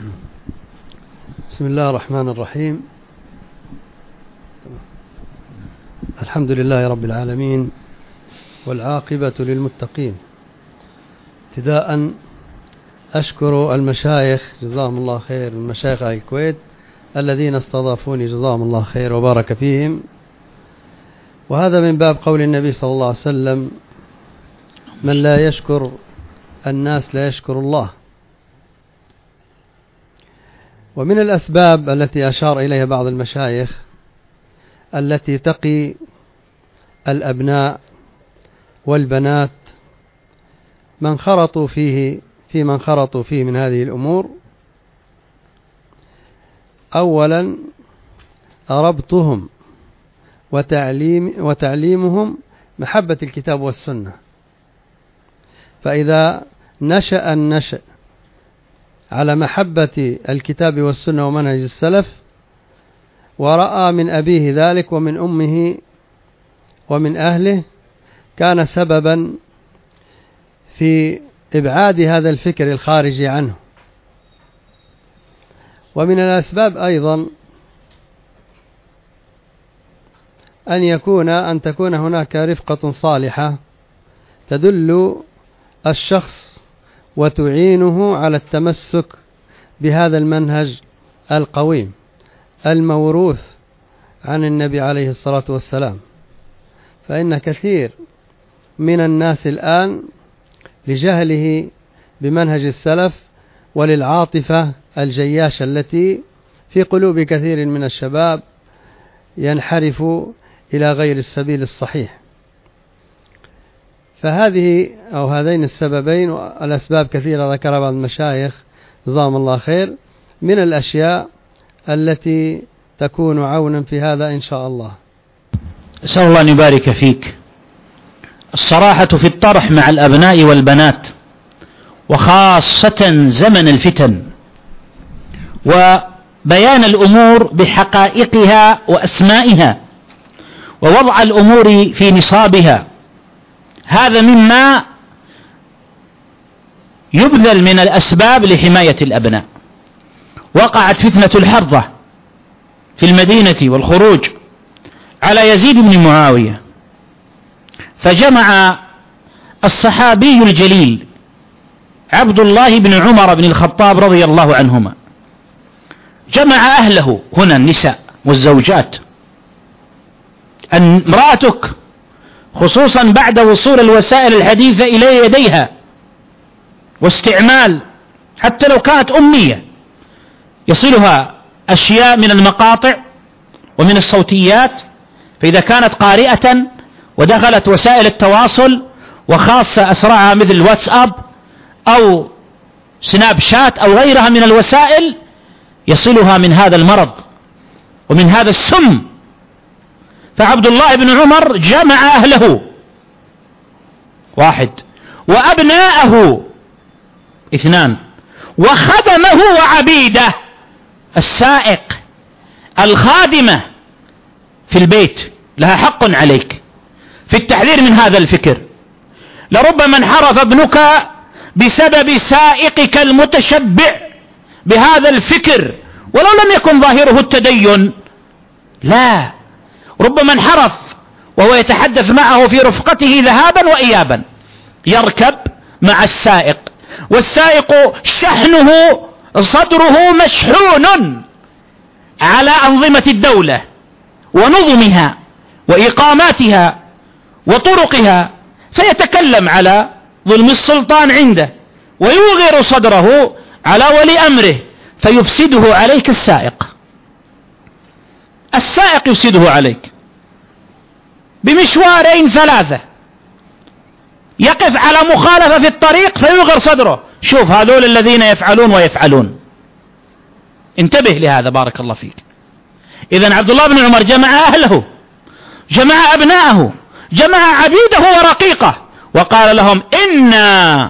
F: بسم الله الرحمن الرحيم. الحمد لله رب العالمين والعاقبة للمتقين. ابتداء أشكر المشايخ جزاهم الله خير، المشايخ الكويت الذين استضافوني جزاهم الله خير وبارك فيهم. وهذا من باب قول النبي صلى الله عليه وسلم: من لا يشكر الناس لا يشكر الله. ومن الأسباب التي أشار إليها بعض المشايخ التي تقي الأبناء والبنات من انخرطوا فيه من هذه الأمور: أولا ربطهم وتعليمهم محبة الكتاب والسنة. فإذا نشأ النشأ على محبة الكتاب والسنة ومنهج السلف، ورأى من أبيه ذلك ومن أمه ومن أهله، كان سببا في إبعاد هذا الفكر الخارجي عنه. ومن الأسباب أيضا أن تكون هناك رفقة صالحة تدل الشخص وتعينه على التمسك بهذا المنهج القويم الموروث عن النبي عليه الصلاة والسلام. فإن كثير من الناس الآن لجهله بمنهج السلف وللعاطفة الجياشة التي في قلوب كثير من الشباب ينحرف إلى غير السبيل الصحيح. فهذه أو هذين السببين، والأسباب كثيرة ذكرها بعض المشايخ جزاهم الله خير، من الأشياء التي تكون عونا في هذا إن شاء الله.
A: أسأل الله أن يبارك فيك. الصراحة في الطرح مع الأبناء والبنات، وخاصة زمن الفتن، وبيان الأمور بحقائقها وأسمائها، ووضع الأمور في نصابها، هذا مما يبذل من الأسباب لحماية الأبناء. وقعت فتنة الحرة في المدينة والخروج على يزيد بن معاوية، فجمع الصحابي الجليل عبد الله بن عمر بن الخطاب رضي الله عنهما، جمع أهله هنا النساء والزوجات. امرأتك خصوصا بعد وصول الوسائل الحديثة إلى يديها واستعمال، حتى لو كانت أمية، يصلها أشياء من المقاطع ومن الصوتيات، فإذا كانت قارئة ودخلت وسائل التواصل، وخاصة أسرعها مثل الواتساب أو سناب شات أو غيرها من الوسائل، يصلها من هذا المرض ومن هذا السم. فعبد الله بن عمر جمع أهله 1، وأبناءه 2، وخدمه وعبيده، السائق، الخادمة في البيت لها حق عليك في التحذير من هذا الفكر. لربما انحرف ابنك بسبب سائقك المتشبع بهذا الفكر، ولو لم يكن ظاهره التدين، لا، ربما انحرف وهو يتحدث معه في رفقته ذهابا وإيابا، يركب مع السائق، والسائق شحنه صدره مشحون على أنظمة الدولة ونظمها وإقاماتها وطرقها، فيتكلم على ظلم السلطان عنده ويوغر صدره على ولي أمره، فيفسده عليك السائق يفسده عليك بمشوارين 3، يقف على مخالفة في الطريق فيوغر صدره. شوف هذول الذين يفعلون ويفعلون، انتبه لهذا بارك الله فيك. إذن عبد الله بن عمر جمع أهله، جمع أبناءه، جمع عبيده ورقيقه، وقال لهم: إنا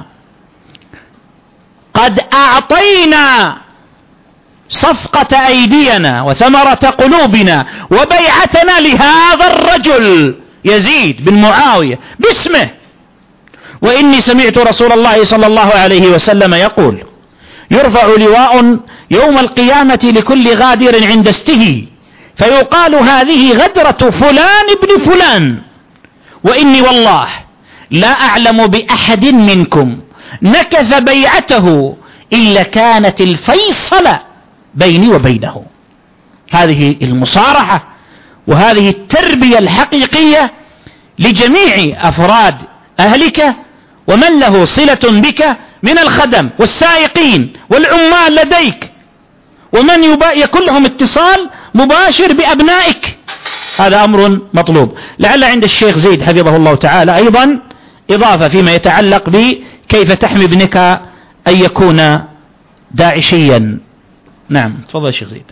A: قد أعطينا صفقة أيدينا وثمرة قلوبنا وبيعتنا لهذا الرجل يزيد بن معاوية باسمه، وإني سمعت رسول الله صلى الله عليه وسلم يقول: يرفع لواء يوم القيامة لكل غادر عند استه، فيقال هذه غدرة فلان ابن فلان، وإني والله لا أعلم بأحد منكم نكث بيعته إلا كانت الفيصل بيني وبينه. هذه المصارحة وهذه التربية الحقيقية لجميع أفراد أهلك ومن له صلة بك من الخدم والسائقين والعمال لديك، ومن يكون لهم اتصال مباشر بأبنائك. هذا أمر مطلوب. لعل عند الشيخ زيد حفظه الله تعالى أيضا إضافة فيما يتعلق بكيف تحمي ابنك أن يكون داعشيا. نعم تفضل الشيخ زيد.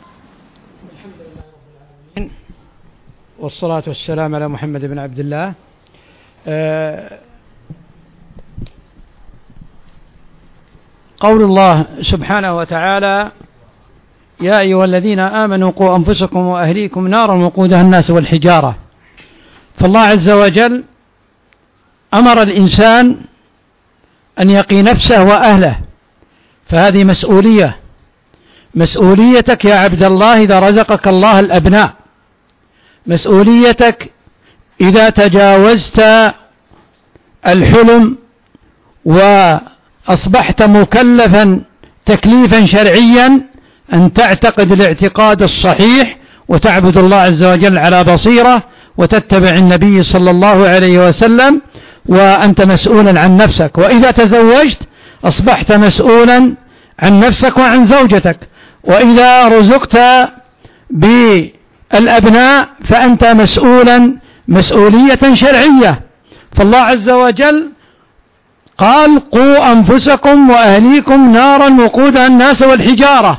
D: والصلاة والسلام على محمد بن عبد الله قول الله سبحانه وتعالى: يا أيها الذين آمنوا قوا أنفسكم وأهليكم نارا وقودها الناس والحجارة. فالله عز وجل أمر الإنسان أن يقي نفسه وأهله، فهذه مسؤوليتك يا عبد الله إذا رزقك الله الأبناء، مسؤوليتك إذا تجاوزت الحلم وأصبحت مكلفا تكليفا شرعيا أن تعتقد الاعتقاد الصحيح وتعبد الله عز وجل على بصيرة وتتبع النبي صلى الله عليه وسلم، وأنت مسؤولا عن نفسك. وإذا تزوجت أصبحت مسؤولا عن نفسك وعن زوجتك. وإذا رزقت بالأبناء فأنت مسؤولية شرعية. فالله عز وجل قال: قوا أنفسكم وأهليكم نارا وقودها الناس والحجارة.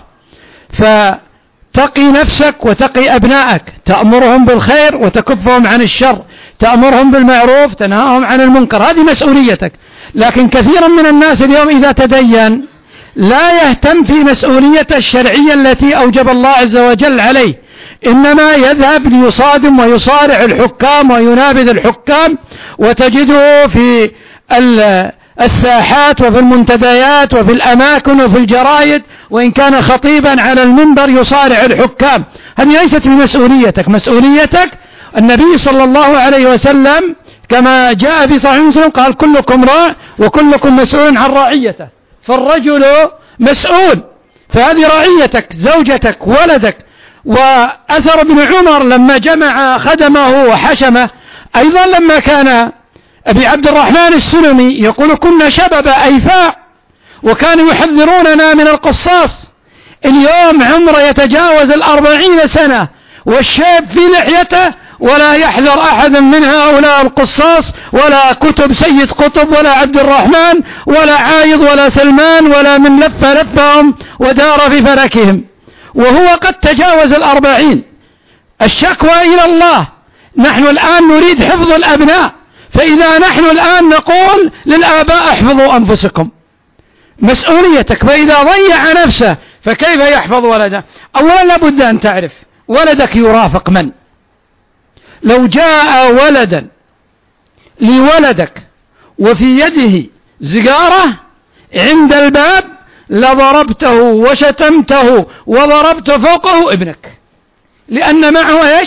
D: فتقي نفسك وتقي أبنائك، تأمرهم بالخير وتكفهم عن الشر، تأمرهم بالمعروف تنهاهم عن المنكر، هذه مسؤوليتك. لكن كثيرا من الناس اليوم إذا تدين لا يهتم في مسؤوليته الشرعية التي أوجب الله عز وجل عليه، إنما يذهب ليصادم ويصارع الحكام وينابذ الحكام، وتجده في الساحات وفي المنتديات وفي الأماكن وفي الجرائد، وإن كان خطيبا على المنبر يصارع الحكام. هذه ليست بمسؤوليتك. مسؤوليتك النبي صلى الله عليه وسلم كما جاء في صحيح مسلم قال: كلكم راع وكلكم مسؤول عن رعيته. فالرجل مسؤول، فهذه رعيتك، زوجتك، ولدك. وأثر ابن عمر لما جمع خدمه وحشمه، أيضا لما كان أبي عبد الرحمن السلمي يقول: كنا شباب أيفاء وكانوا يحذروننا من القصاص. اليوم عمره يتجاوز 40 سنة والشاب في لحيته ولا يحذر أحد من هؤلاء القصاص، ولا كتب سيد قطب ولا عبد الرحمن ولا عايض ولا سلمان ولا من لفهم ودار في فلكهم، وهو قد تجاوز 40. الشكوى إلى الله. نحن الآن نريد حفظ الأبناء، فإذا نحن الآن نقول للآباء: احفظوا أنفسكم، مسؤوليتك. فإذا ضيع نفسه فكيف يحفظ ولده؟ أولا لابد أن تعرف ولدك يرافق من. لو جاء ولدا لولدك وفي يده سيجارة عند الباب لضربته وشتمته وضربت فوقه ابنك، لأن معه ايش؟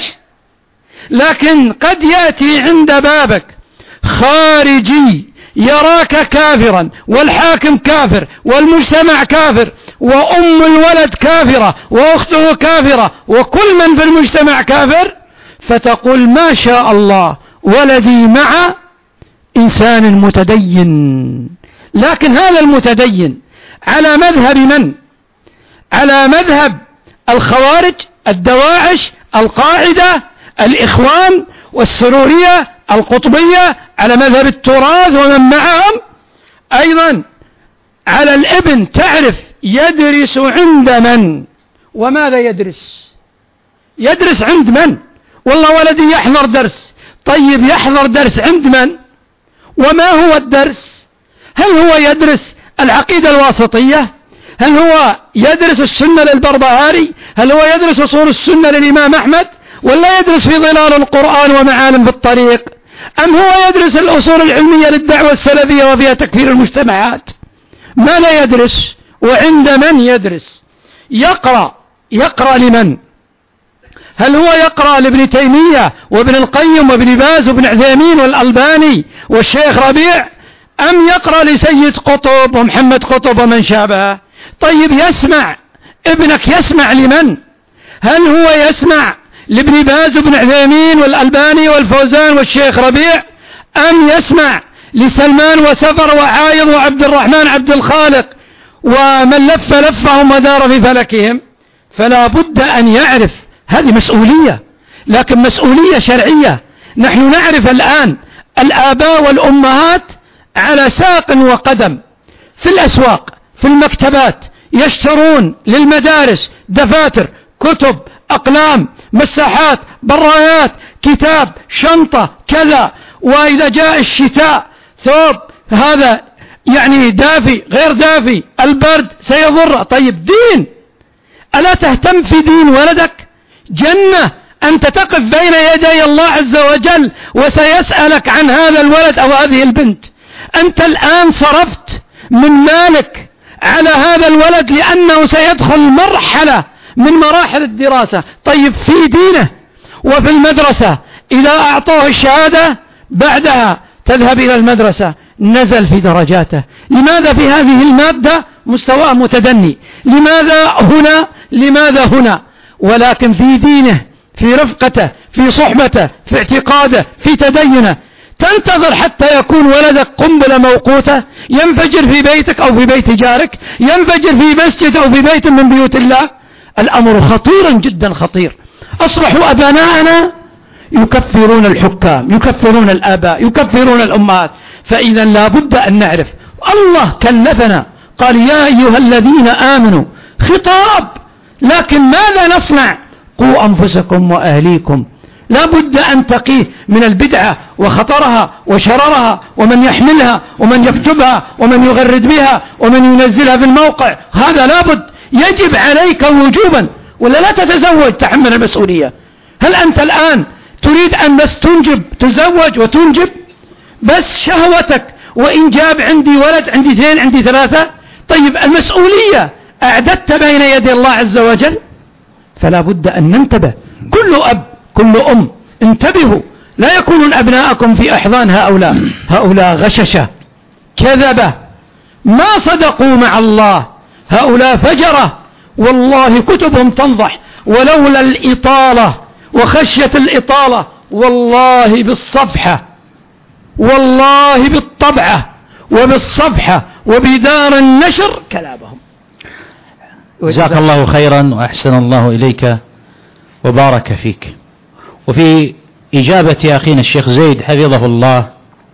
D: لكن قد يأتي عند بابك خارجي يراك كافرا والحاكم كافر والمجتمع كافر وأم الولد كافرة وأخته كافرة وكل من في المجتمع كافر، فتقول: ما شاء الله ولدي مع إنسان متدين. لكن هذا المتدين على مذهب من؟ على مذهب الخوارج، الدواعش، القاعدة، الإخوان والسرورية، القطبية، على مذهب التراث ومن معهم. أيضا على الابن تعرف يدرس عند من وماذا يدرس. يدرس عند من؟ والله ولدي يحضر درس. طيب يحضر درس عند من؟ وما هو الدرس؟ هل هو يدرس العقيدة الواسطية؟ هل هو يدرس السنة للبربهاري؟ هل هو يدرس أصول السنة للإمام أحمد؟ ولا يدرس في ظلال القرآن ومعالم في الطريق؟ أم هو يدرس الأصول العلمية للدعوة السلفية وفيها تكفير المجتمعات؟ ما لا يدرس. وعند من يدرس؟ يقرأ لمن؟ هل هو يقرأ لابن تيمية وابن القيم وابن باز وابن عثيمين والألباني والشيخ ربيع، أم يقرأ لسيد قطب ومحمد قطب ومن شابه؟ طيب يسمع ابنك يسمع لمن؟ هل هو يسمع لابن باز وابن عثيمين والألباني والفوزان والشيخ ربيع، أم يسمع لسلمان وسفر وعايض وعبد الرحمن عبد الخالق ومن لفهم ودار في فلكهم؟ فلا بد أن يعرف. هذه مسؤولية، لكن مسؤولية شرعية. نحن نعرف الآن الآباء والأمهات على ساق وقدم في الأسواق، في المكتبات، يشترون للمدارس دفاتر، كتب، أقلام، مساحات، برايات، كتاب، شنطة، كذا، وإذا جاء الشتاء ثوب هذا يعني دافي غير دافي، البرد سيضر. طيب دين، ألا تهتم في دين ولدك؟ جنة أنت تقف بين يدي الله عز وجل وسيسألك عن هذا الولد أو هذه البنت. أنت الآن صرفت من مالك على هذا الولد لأنه سيدخل مرحلة من مراحل الدراسة. طيب في دينه وفي المدرسة إذا أعطوه الشهادة بعدها تذهب إلى المدرسة، نزل في درجاته. لماذا في هذه المادة مستواه متدني؟ لماذا هنا؟ ولكن في دينه، في رفقته، في صحبته، في اعتقاده، في تدينه. تنتظر حتى يكون ولدك قنبلة موقوتة ينفجر في بيتك أو في بيت جارك، ينفجر في مسجد أو في بيت من بيوت الله. الأمر خطير جدا خطير. أصبحوا أبناءنا يكفرون الحكام، يكفرون الآباء، يكفرون الأمهات. فإذا لا بد أن نعرف الله كلفنا، قال يا أيها الذين آمنوا، خطاب، لكن ماذا نصنع؟ قوا أنفسكم وأهليكم. لا بد أن تقيه من البدعة وخطرها وشررها، ومن يحملها ومن يكتبها ومن يغرد بها ومن ينزلها في الموقع. هذا لا بد، يجب عليك وجوبا، ولا لا تتزوج تحمل المسؤولية. هل أنت الآن تريد أن بس تنجب، تزوج وتنجب بس شهوتك وإنجاب؟ عندي ولد، عندي 2، عندي 3. طيب المسؤولية أعددت بين يدي الله عز وجل. فلا بد أن ننتبه، كل أب كل أم انتبهوا، لا يكونون أبناءكم في أحضان هؤلاء غششة كذبة ما صدقوا مع الله، هؤلاء فجرة والله كتبهم تنضح. ولولا الإطالة وخشية الإطالة والله بالصفحة، والله بالطبعة وبالصفحة وبدار النشر كلابهم.
A: جزاك الله خيرا وأحسن الله إليك وبارك فيك. وفي إجابة أخينا الشيخ زيد حفظه الله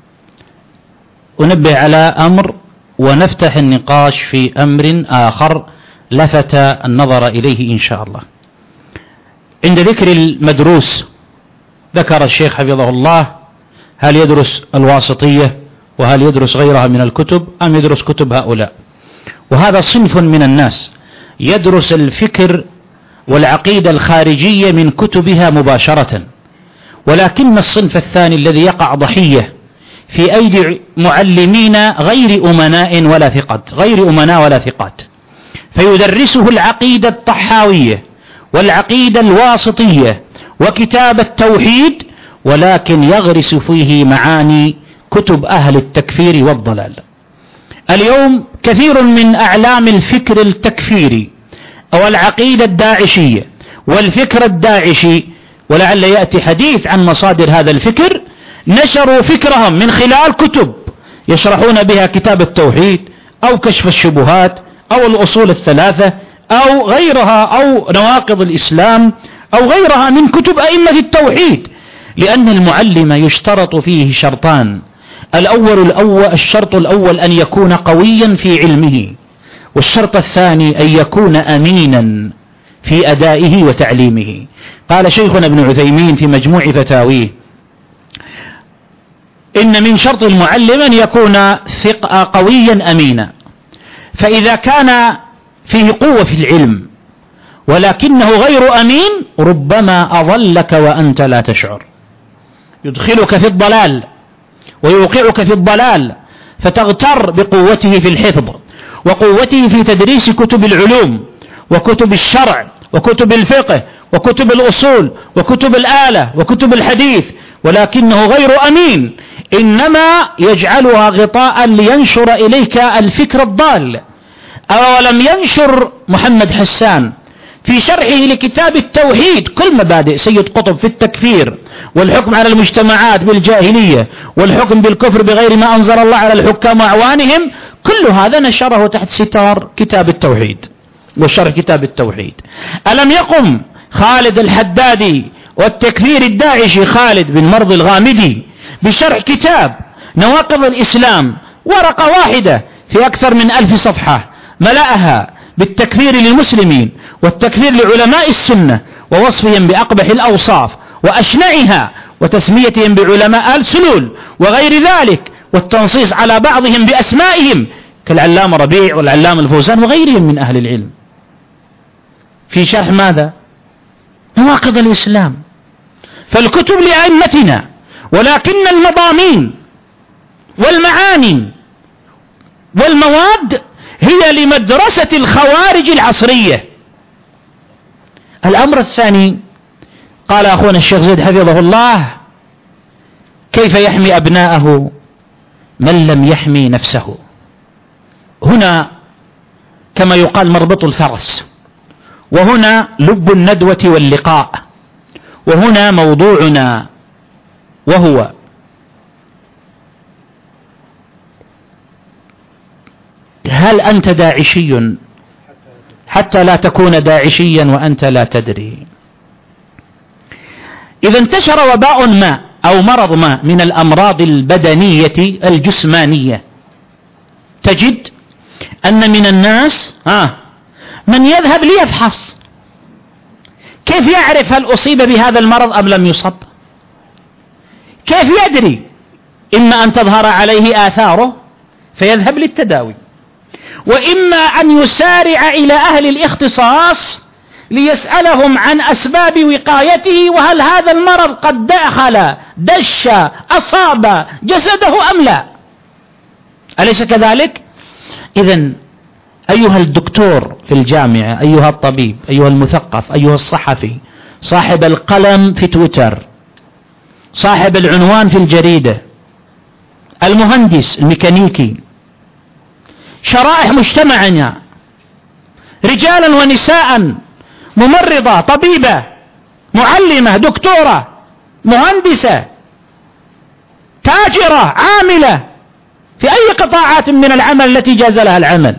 A: أنبه على أمر ونفتح النقاش في أمر آخر لفت النظر إليه إن شاء الله. عند ذكر المدروس ذكر الشيخ حفظه الله هل يدرس الواسطية وهل يدرس غيرها من الكتب أم يدرس كتب هؤلاء. وهذا صنف من الناس يدرس الفكر والعقيدة الخارجية من كتبها مباشرة، ولكن الصنف الثاني الذي يقع ضحية في أيدي معلمين غير أمناء ولا ثقات، فيدرسه العقيدة الطحاوية والعقيدة الواسطية وكتاب التوحيد، ولكن يغرس فيه معاني كتب أهل التكفير والضلال. اليوم كثير من أعلام الفكر التكفيري أو العقيدة الداعشية والفكر الداعشي، ولعل يأتي حديث عن مصادر هذا الفكر، نشروا فكرهم من خلال كتب يشرحون بها كتاب التوحيد أو كشف الشبهات أو الأصول الثلاثة أو غيرها أو نواقض الإسلام أو غيرها من كتب أئمة التوحيد. لأن المعلم يشترط فيه شرطان: الشرط الأول أن يكون قويا في علمه، والشرط الثاني أن يكون أمينا في أدائه وتعليمه. قال شيخنا ابن عثيمين في مجموع فتاويه: إن من شرط المعلم أن يكون قويا أمينا، فإذا كان فيه قوة في العلم ولكنه غير أمين ربما أضلك وأنت لا تشعر، يدخلك في الضلال ويوقعك في الضلال، فتغتر بقوته في الحفظ وقوته في تدريس كتب العلوم وكتب الشرع وكتب الفقه وكتب الأصول وكتب الآلة وكتب الحديث، ولكنه غير أمين، إنما يجعلها غطاء لينشر إليك الفكر الضال. أولم ينشر محمد حسان في شرحه لكتاب التوحيد كل مبادئ سيد قطب في التكفير والحكم على المجتمعات بالجاهلية والحكم بالكفر بغير ما أنزل الله على الحكام وأعوانهم، كل هذا نشره تحت ستار كتاب التوحيد وشرح كتاب التوحيد. ألم يقم خالد الحدادي والتكفير الداعشي خالد بن مرضي الغامدي بشرح كتاب نواقض الإسلام، ورقة واحدة في أكثر من 1000 صفحة ملأها بالتكفير للمسلمين والتكفير لعلماء السنة ووصفهم بأقبح الأوصاف وأشنعها، وتسميتهم بعلماء آل سلول وغير ذلك، والتنصيص على بعضهم بأسمائهم كالعلامة ربيع والعلامة الفوزان وغيرهم من أهل العلم في شرح ماذا؟ نواقض الإسلام. فالكتب لأئمتنا، ولكن المضامين والمعاني والمواد هي لمدرسة الخوارج العصرية. الأمر الثاني، قال أخونا الشيخ زيد حفظه الله: كيف يحمي أبناءه من لم يحمي نفسه؟ هنا كما يقال مربط الفرس، وهنا لب الندوة واللقاء، وهنا موضوعنا، وهو هل أنت داعشي حتى لا تكون داعشيا وأنت لا تدري؟ إذا انتشر وباء ما أو مرض ما من الأمراض البدنية الجسمانية، تجد أن من الناس من يذهب ليفحص. كيف يعرف هل أصيب بهذا المرض أم لم يصب؟ كيف يدري؟ إما أن تظهر عليه آثاره فيذهب للتداوي، وإما أن يسارع إلى أهل الاختصاص ليسألهم عن أسباب وقايته، وهل هذا المرض قد دش أصاب جسده أم لا. أليس كذلك؟ إذن أيها الدكتور في الجامعة، أيها الطبيب، أيها المثقف، أيها الصحفي، صاحب القلم في تويتر، صاحب العنوان في الجريدة، المهندس الميكانيكي، شرائح مجتمعنا رجالا ونساء، ممرضة، طبيبة، معلمة، دكتورة، مهندسة، تاجرة، عاملة في أي قطاعات من العمل التي جاز لها العمل.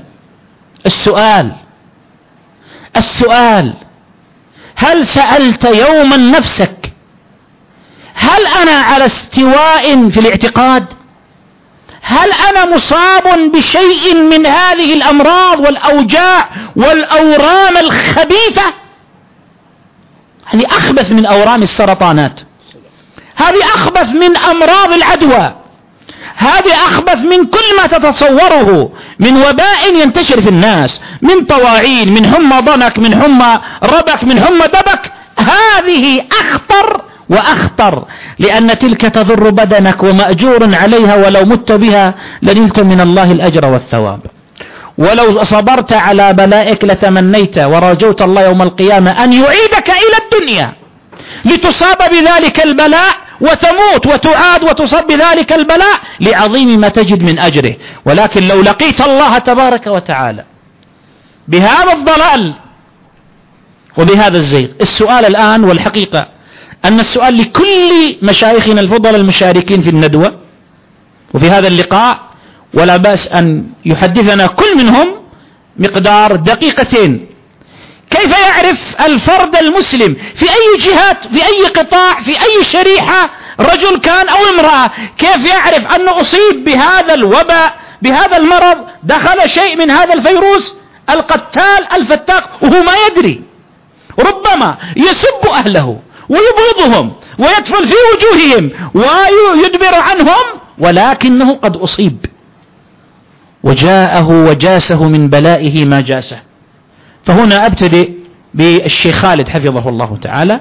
A: السؤال هل سألت يوما نفسك هل أنا على استواء في الاعتقاد؟ هل أنا مصاب بشيء من هذه الأمراض والأوجاع والأورام الخبيثة؟ هذه أخبث من أورام السرطانات، هذه أخبث من أمراض العدوى، هذه أخبث من كل ما تتصوره من وباء ينتشر في الناس، من طواعين، من حمى ضنك، من حمى ربك، من حمى دبك. هذه أخطر وأخطر، لأن تلك تضر بدنك ومأجور عليها، ولو مت بها لنلت من الله الأجر والثواب. ولو صبرت على بلائك لتمنيت ورجوت الله يوم القيامة أن يعيدك إلى الدنيا لتصاب بذلك البلاء وتموت وتعاد وتصاب بذلك البلاء لعظيم ما تجد من أجره. ولكن لو لقيت الله تبارك وتعالى بهذا الضلال وبهذا الزيغ، السؤال الآن والحقيقة أن السؤال لكل مشايخنا الفضل المشاركين في الندوة وفي هذا اللقاء، ولا بأس أن يحدثنا كل منهم مقدار دقيقتين: كيف يعرف الفرد المسلم في أي جهات، في أي قطاع، في أي شريحة، رجل كان أو امرأة، كيف يعرف أنه أصيب بهذا الوباء، بهذا المرض، دخل شيء من هذا الفيروس القتال الفتاق وهو ما يدري؟ ربما يسب أهله ويبغضهم ويدفل في وجوههم ويدبر عنهم، ولكنه قد أصيب وجاءه وجاسه من بلائه ما جاسه. فهنا أبتدئ بالشيخ خالد حفظه الله تعالى.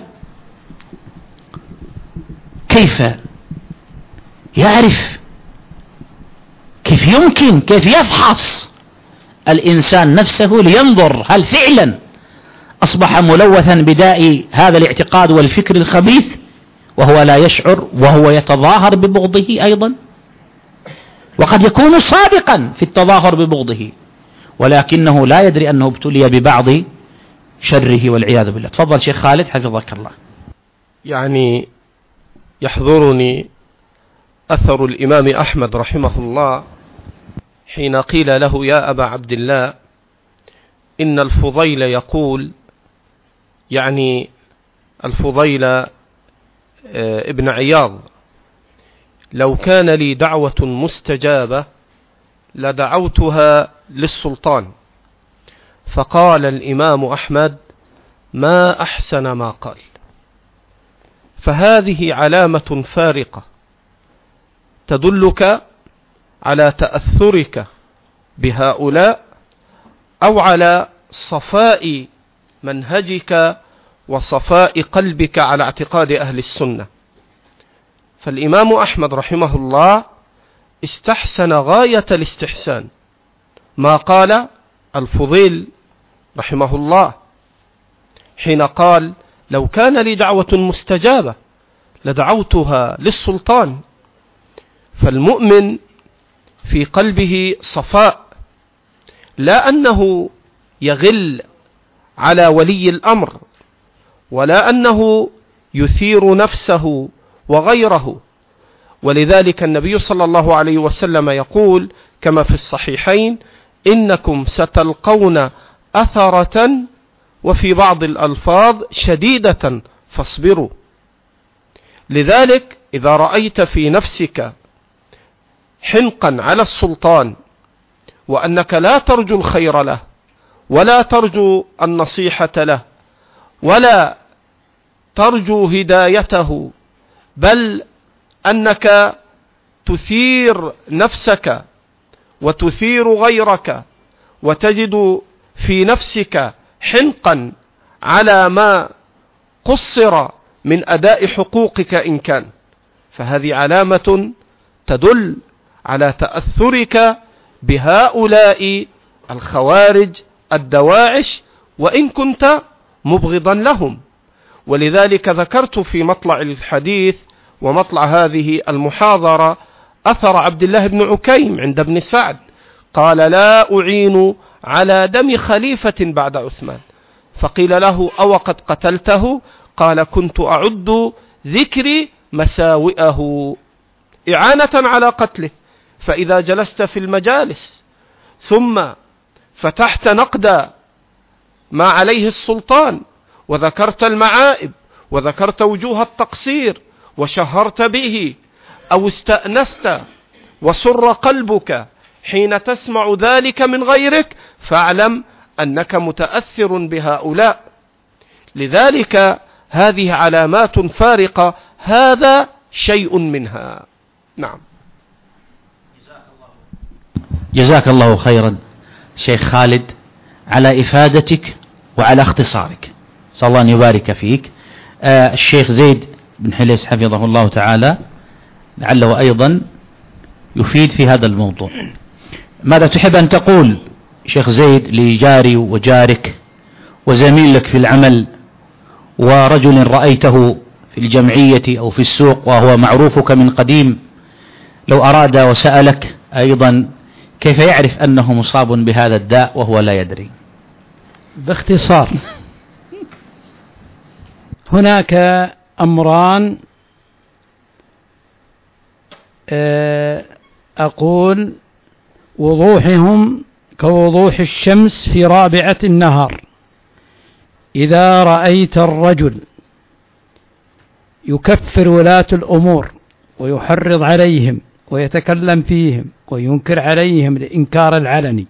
A: كيف يعرف، كيف يمكن، كيف يفحص الإنسان نفسه لينظر هل فعلا أصبح ملوثا بداء هذا الاعتقاد والفكر الخبيث وهو لا يشعر، وهو يتظاهر ببغضه أيضا، وقد يكون صادقا في التظاهر ببغضه ولكنه لا يدري أنه ابتلي ببعض شره والعياذ بالله. تفضل شيخ خالد حفظك الله.
B: يعني يحضرني أثر الإمام أحمد رحمه الله حين قيل له: يا أبا عبد الله، إن الفضيل يقول، يعني الفضيل ابن عياض: لو كان لي دعوة مستجابة لدعوتها للسلطان. فقال الإمام أحمد: ما أحسن ما قال. فهذه علامة فارقة تدلك على تأثرك بهؤلاء أو على صفاء منهجك وصفاء قلبك على اعتقاد أهل السنة. فالإمام أحمد رحمه الله استحسن غاية الاستحسان ما قال الفضيل رحمه الله حين قال: لو كان لي دعوة مستجابة لدعوتها للسلطان. فالمؤمن في قلبه صفاء، لا أنه يغل على ولي الأمر، ولا أنه يثير نفسه وغيره. ولذلك النبي صلى الله عليه وسلم يقول كما في الصحيحين: إنكم ستلقون أثرة، وفي بعض الألفاظ شديدة، فاصبروا. لذلك إذا رأيت في نفسك حنقا على السلطان وأنك لا ترجو الخير له ولا ترجو النصيحة له ولا ترجو هدايته، بل أنك تثير نفسك وتثير غيرك وتجد في نفسك حنقا على ما قصر من أداء حقوقك إن كان، فهذه علامة تدل على تأثرك بهؤلاء الخوارج الدواعش وإن كنت مبغضا لهم. ولذلك ذكرت في مطلع الحديث ومطلع هذه المحاضرة أثر عبد الله بن عكيم عند ابن سعد قال: لا أعين على دم خليفة بعد عثمان. فقيل له: أو قد قتلته؟ قال: كنت أعد ذكري مساوئه إعانة على قتله. فإذا جلست في المجالس ثم فتحت نقد ما عليه السلطان وذكرت المعائب وذكرت وجوه التقصير وشهرت به، أو استأنست وسر قلبك حين تسمع ذلك من غيرك، فاعلم أنك متأثر بهؤلاء. لذلك هذه علامات فارقة، هذا شيء منها. نعم.
A: جزاك الله خيرا شيخ خالد على إفادتك وعلى اختصارك، صلى الله أن يبارك فيك. الشيخ زيد بن حليس حفظه الله تعالى لعله أيضا يفيد في هذا الموضوع. ماذا تحب أن تقول شيخ زيد لجاري وجارك وزميل لك في العمل ورجل رأيته في الجمعية أو في السوق وهو معروفك من قديم، لو أراد وسألك أيضا كيف يعرف أنه مصاب بهذا الداء وهو لا يدري؟
D: باختصار، هناك أمران أقول وضوحهم كوضوح الشمس في رابعة النهار. إذا رأيت الرجل يكفر ولاة الأمور ويحرض عليهم ويتكلم فيهم وينكر عليهم الإنكار العلني،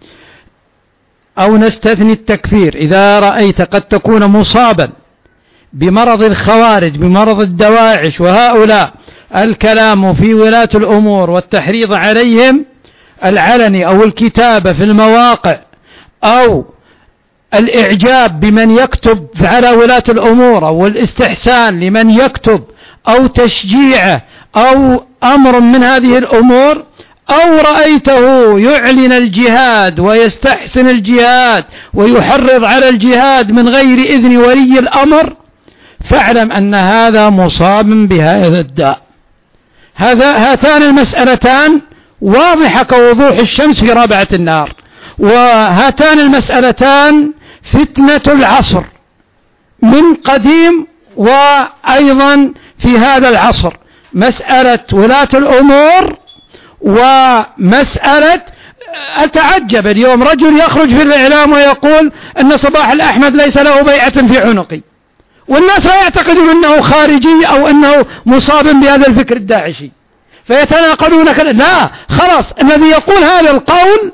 D: أو نستثني التكفير، إذا رأيت قد تكون مصابا بمرض الخوارج بمرض الدواعش وهؤلاء الكلام في ولاة الأمور والتحريض عليهم العلني أو الكتابة في المواقع أو الإعجاب بمن يكتب على ولاة الأمور أو الاستحسان لمن يكتب أو تشجيعه أو أمر من هذه الأمور، أو رأيته يعلن الجهاد ويستحسن الجهاد ويحرض على الجهاد من غير إذن ولي الأمر، فاعلم أن هذا مصاب بهذا الداء. هاتان المسألتان واضحة كوضوح الشمس في رابعة النار، وهاتان المسألتان فتنة العصر من قديم وأيضا في هذا العصر، مسألة ولاة الأمور ومسألة أتعجب اليوم رجل يخرج في الإعلام ويقول أن صباح الأحمد ليس له بيعة في عنقي، والناس لا يعتقدون أنه خارجي أو أنه مصاب بهذا الفكر الداعشي، فيتناقضون لا خلاص الذي يقول هذا القول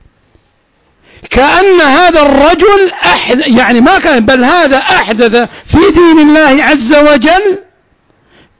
D: كأن هذا الرجل يعني ما كان، بل هذا أحدث في دين الله عز وجل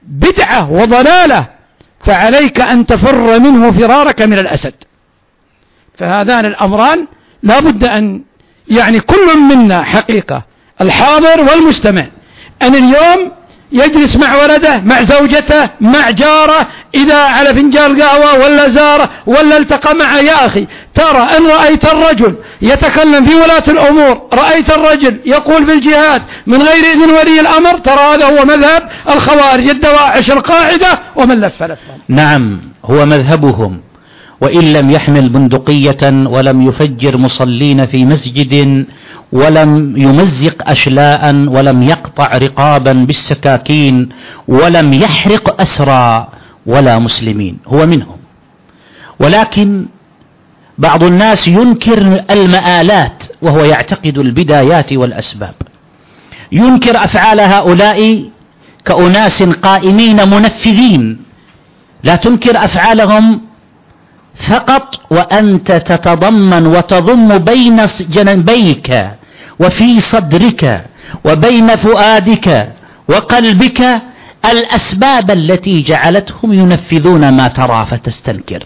D: بدعة وضلالة فعليك أن تفر منه فرارك من الأسد. فهذان الأمران لا بد أن يعني كل منا حقيقة الحاضر والمستمع أن اليوم يجلس مع ولده مع زوجته مع جاره إذا على فنجان قهوة ولا زاره ولا التقى معه، يا أخي ترى إن رأيت الرجل يتكلم في ولاة الأمور، رأيت الرجل يقول بالجهاد من غير إذن ولي الأمر، ترى هذا هو مذهب الخوارج الدواعش القاعدة ومن لف لف.
A: نعم هو مذهبهم، وإن لم يحمل بندقية ولم يفجر مصلين في مسجد ولم يمزق أشلاء ولم يقطع رقابا بالسكاكين ولم يحرق أسرى ولا مسلمين، هو منهم. ولكن بعض الناس ينكر المآلات وهو يعتقد البدايات والأسباب، ينكر أفعال هؤلاء كأناس قائمين منفذين، لا تنكر أفعالهم فقط وأنت تتضمن وتضم بين جنبيك وفي صدرك وبين فؤادك وقلبك الأسباب التي جعلتهم ينفذون ما ترى فتستنكر.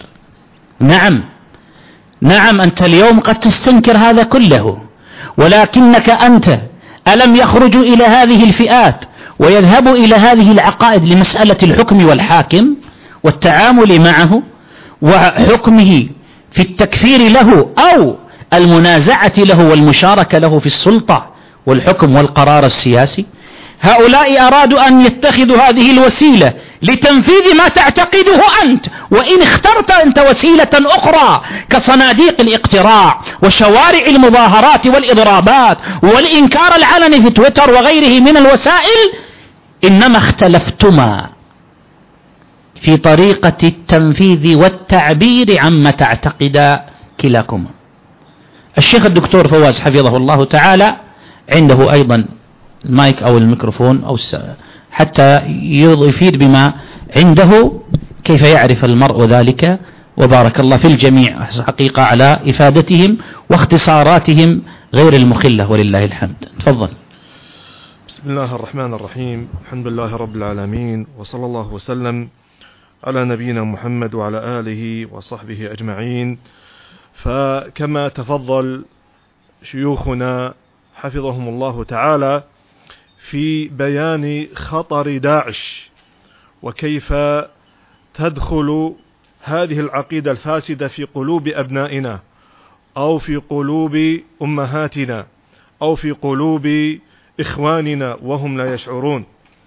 A: نعم أنت اليوم قد تستنكر هذا كله، ولكنك أنت ألم يخرجوا إلى هذه الفئات ويذهبوا إلى هذه العقائد لمسألة الحكم والحاكم والتعامل معه وحكمه في التكفير له أو المنازعة له والمشاركة له في السلطة والحكم والقرار السياسي؟ هؤلاء أرادوا أن يتخذوا هذه الوسيلة لتنفيذ ما تعتقده أنت، وإن اخترت أنت وسيلة أخرى كصناديق الاقتراع وشوارع المظاهرات والإضرابات والإنكار العلني في تويتر وغيره من الوسائل، إنما اختلفتما في طريقة التنفيذ والتعبير عما تعتقد كلاكما. الشيخ الدكتور فواز حفظه الله تعالى عنده أيضا المايك أو الميكروفون أو حتى يفيد بما عنده كيف يعرف المرء ذلك، وبارك الله في الجميع حقيقة على إفادتهم واختصاراتهم غير المخلة ولله الحمد. تفضل.
G: بسم الله الرحمن الرحيم، الحمد لله رب العالمين، وصلى الله وسلم على نبينا محمد وعلى آله وصحبه أجمعين. فكما تفضل شيوخنا حفظهم الله تعالى في بيان خطر داعش وكيف تدخل هذه العقيدة الفاسدة في قلوب أبنائنا أو في قلوب أمهاتنا أو في قلوب إخواننا وهم لا يشعرون،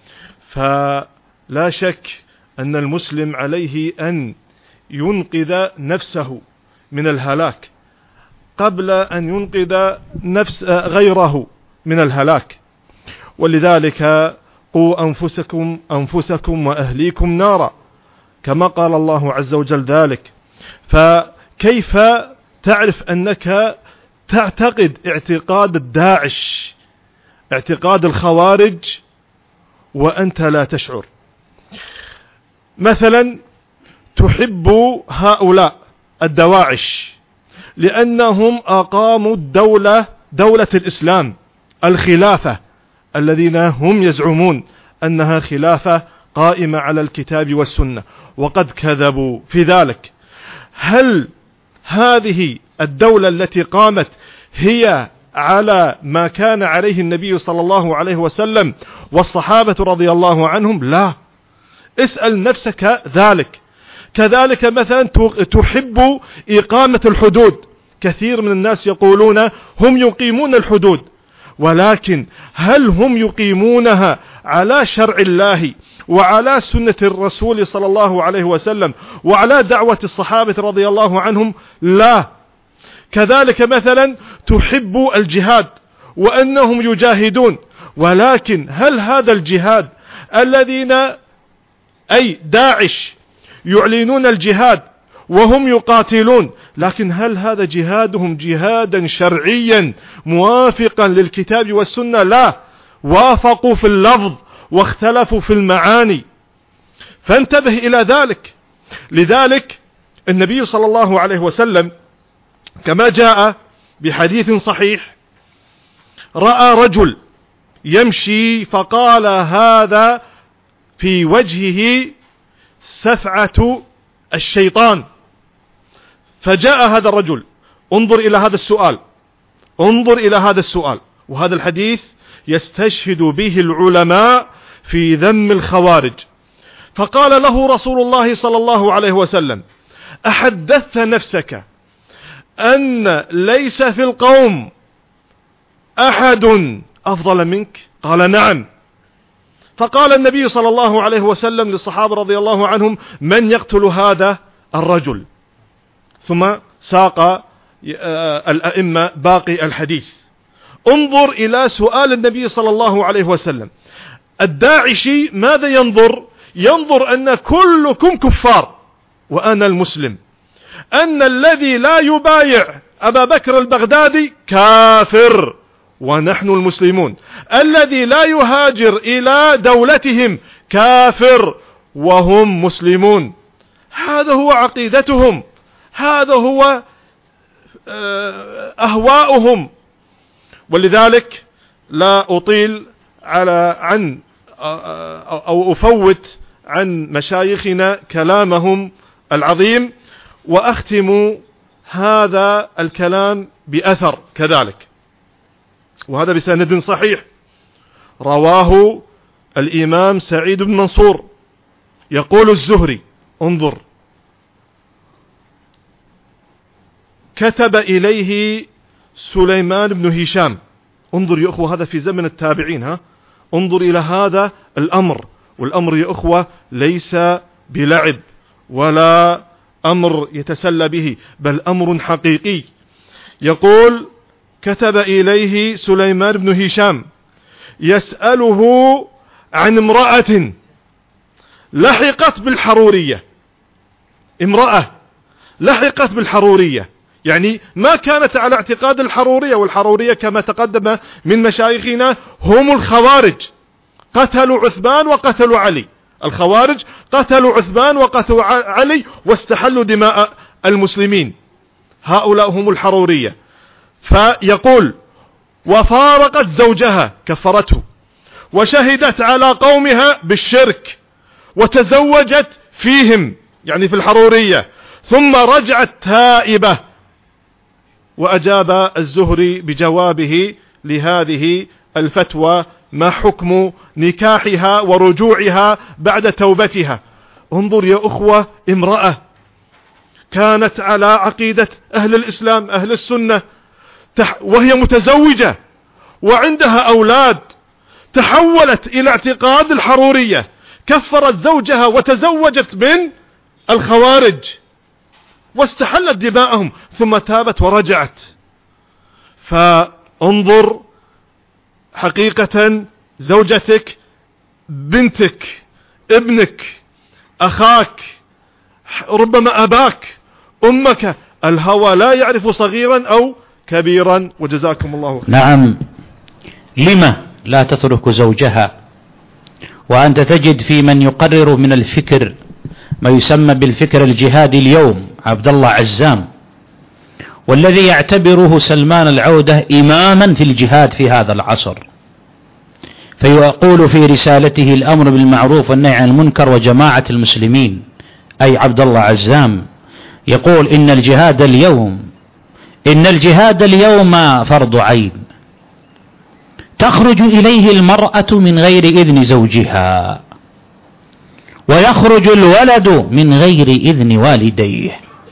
G: فلا شك أن المسلم عليه أن ينقذ نفسه من الهلاك قبل أن ينقذ نفس غيره من الهلاك. ولذلك قوا أنفسكم وأهليكم نارا كما قال الله عز وجل ذلك. فكيف تعرف أنك تعتقد اعتقاد الداعش، اعتقاد الخوارج، وأنت لا تشعر؟ مثلا تحب هؤلاء الدواعش لأنهم أقاموا دولة الإسلام، الخلافة، الذين هم يزعمون أنها خلافة قائمة على الكتاب والسنة، وقد كذبوا في ذلك. هل هذه الدولة التي قامت هي على ما كان عليه النبي صلى الله عليه وسلم والصحابة رضي الله عنهم؟ لا، اسأل نفسك ذلك. كذلك مثلا تحب إقامة الحدود، كثير من الناس يقولون هم يقيمون الحدود، ولكن هل هم يقيمونها على شرع الله وعلى سنة الرسول صلى الله عليه وسلم وعلى دعوة الصحابة رضي الله عنهم؟ لا. كذلك مثلا تحب الجهاد وأنهم يجاهدون، ولكن هل هذا الجهاد الذين أي داعش يعلنون الجهاد وهم يقاتلون، لكن هل هذا جهادهم جهادا شرعيا موافقا للكتاب والسنة؟ لا، وافقوا في اللفظ واختلفوا في المعاني، فانتبه إلى ذلك. لذلك النبي صلى الله عليه وسلم كما جاء بحديث صحيح رأى رجل يمشي فقال هذا في وجهه سفعة الشيطان. فجاء هذا الرجل، انظر إلى هذا السؤال، انظر إلى هذا السؤال، وهذا الحديث يستشهد به العلماء في ذم الخوارج. فقال له رسول الله صلى الله عليه وسلم: أحدثت نفسك أن ليس في القوم أحد أفضل منك؟ قال: نعم. فقال النبي صلى الله عليه وسلم للصحابة رضي الله عنهم: من يقتل هذا الرجل؟ ثم ساق الأئمة باقي الحديث. انظر إلى سؤال النبي صلى الله عليه وسلم. الداعشي ماذا ينظر؟ ينظر أن كلكم كفار وأنا المسلم، أن الذي لا يبايع أبا بكر البغدادي كافر ونحن المسلمون، الذي لا يهاجر إلى دولتهم كافر وهم مسلمون. هذا هو عقيدتهم، هذا هو أهواؤهم. ولذلك لا أطيل عن أو أفوت عن مشايخنا كلامهم العظيم، وأختم هذا الكلام بأثر كذلك، وهذا بسند صحيح رواه الإمام سعيد بن منصور. يقول الزهري: انظر، كتب إليه سليمان بن هشام. انظر يا أخوة، هذا في زمن التابعين، انظر إلى هذا الأمر، والأمر يا أخوة ليس بلعب ولا أمر يتسلى به، بل أمر حقيقي. يقول: كتب إليه سليمان بن هشام يسأله عن امرأة لحقت بالحرورية. امرأة لحقت بالحرورية، يعني ما كانت على اعتقاد الحرورية، والحرورية كما تقدم من مشايخنا هم الخوارج، قتلوا عثمان وقتلوا علي. الخوارج قتلوا عثمان وقتلوا علي واستحلوا دماء المسلمين، هؤلاء هم الحرورية. فيقول: وفارقت زوجها، كفرته، وشهدت على قومها بالشرك، وتزوجت فيهم يعني في الحرورية، ثم رجعت تائبة. وأجاب الزهري بجوابه لهذه الفتوى: ما حكم نكاحها ورجوعها بعد توبتها؟ انظر يا أخوة، امرأة كانت على عقيدة أهل الإسلام أهل السنة، وهي متزوجة وعندها أولاد، تحولت إلى اعتقاد الحرورية، كفرت زوجها وتزوجت من الخوارج واستحلت دماءهم، ثم تابت ورجعت. فانظر، حقيقة زوجتك، بنتك، ابنك، أخاك، ربما أباك، أمك، الهوى لا يعرف صغيرا أو كبيرا. وجزاكم الله خير.
A: نعم، لما لا تترك زوجها وأنت تجد في من يقرر من الفكر ما يسمى بالفكر الجهادي اليوم عبد الله عزام، والذي يعتبره سلمان العودة إماما في الجهاد في هذا العصر، فيقول في رسالته الأمر بالمعروف والنهي عن المنكر وجماعة المسلمين، أي عبد الله عزام، يقول: إن الجهاد اليوم فرض عين، تخرج إليه المرأة من غير إذن زوجها، ويخرج الولد من غير إذن والديه.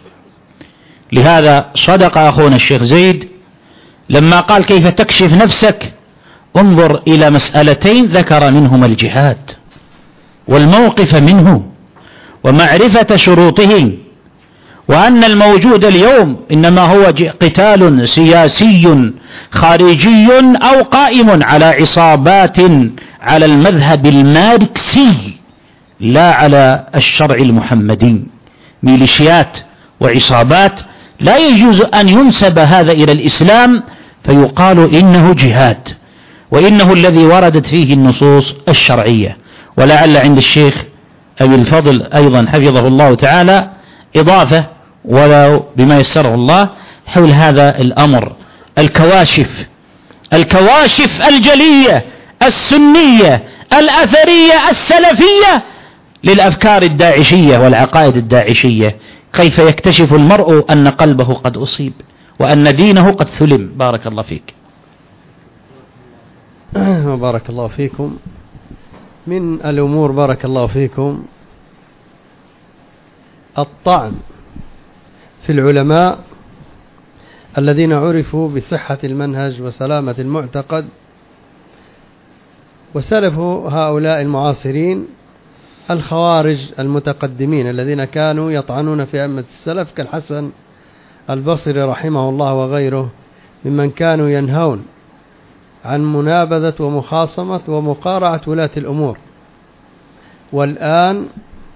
A: لهذا صدق أخونا الشيخ زيد لما قال: كيف تكشف نفسك؟ انظر إلى مسألتين ذكر منهما الجهاد والموقف منه ومعرفة شروطه، وأن الموجود اليوم إنما هو قتال سياسي خارجي أو قائم على عصابات على المذهب الماركسي لا على الشرع المحمدي، ميليشيات وعصابات لا يجوز أن ينسب هذا إلى الإسلام فيقال إنه جهاد، وإنه الذي وردت فيه النصوص الشرعية. ولعل عند الشيخ أبي الفضل أيضا حفظه الله تعالى إضافة ولو بما يسره الله حول هذا الأمر. الكواشف الجلية السنية الأثرية السلفية للأفكار الداعشية والعقائد الداعشية، كيف يكتشف المرء أن قلبه قد أصيب وأن دينه قد ثلم؟ بارك الله فيك.
F: بارك الله فيكم. من الأمور بارك الله فيكم الطعن في العلماء الذين عرفوا بصحة المنهج وسلامة المعتقد، وسلف هؤلاء المعاصرين الخوارج المتقدمين الذين كانوا يطعنون في أئمة السلف كالحسن البصري رحمه الله وغيره، ممن كانوا ينهون عن منابذة ومخاصمة ومقارعة ولاة الأمور. والآن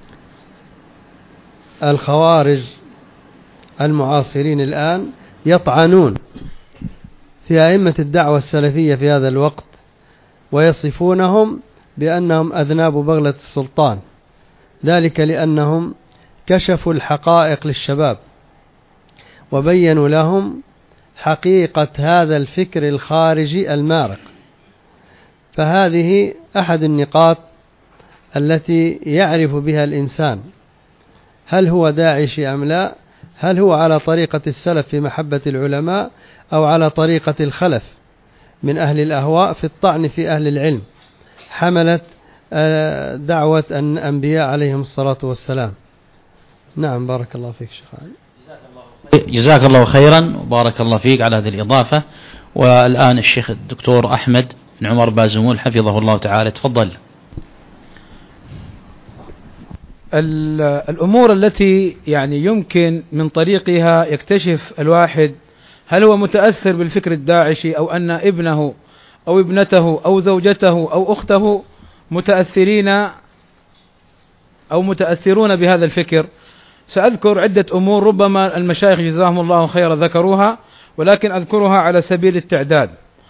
F: الخوارج المعاصرين الآن يطعنون في أئمة الدعوة السلفية في هذا الوقت، ويصفونهم بأنهم أذناب بغلة السلطان، ذلك لأنهم كشفوا الحقائق للشباب وبينوا لهم حقيقة هذا الفكر الخارجي المارق. فهذه أحد النقاط التي يعرف بها الإنسان هل هو داعشي أم لا، هل هو على طريقة السلف في محبة العلماء أو على طريقة الخلف من أهل الأهواء في الطعن في أهل العلم حملت دعوة الأنبياء عليهم الصلاة والسلام. نعم بارك الله فيك شيخ علي.
A: جزاك الله خيرا وبارك الله فيك على هذه الإضافة. والآن الشيخ الدكتور أحمد بن عمر بازمول حفظه الله تعالى، تفضل.
C: الأمور التي يعني يمكن من طريقها يكتشف الواحد هل هو متأثر بالفكر الداعشي أو أن ابنه أو ابنته أو زوجته أو أخته متأثرون بهذا الفكر. سأذكر عدة أمور ربما المشايخ جزاهم الله خيرا ذكروها، ولكن أذكرها على سبيل التعداد.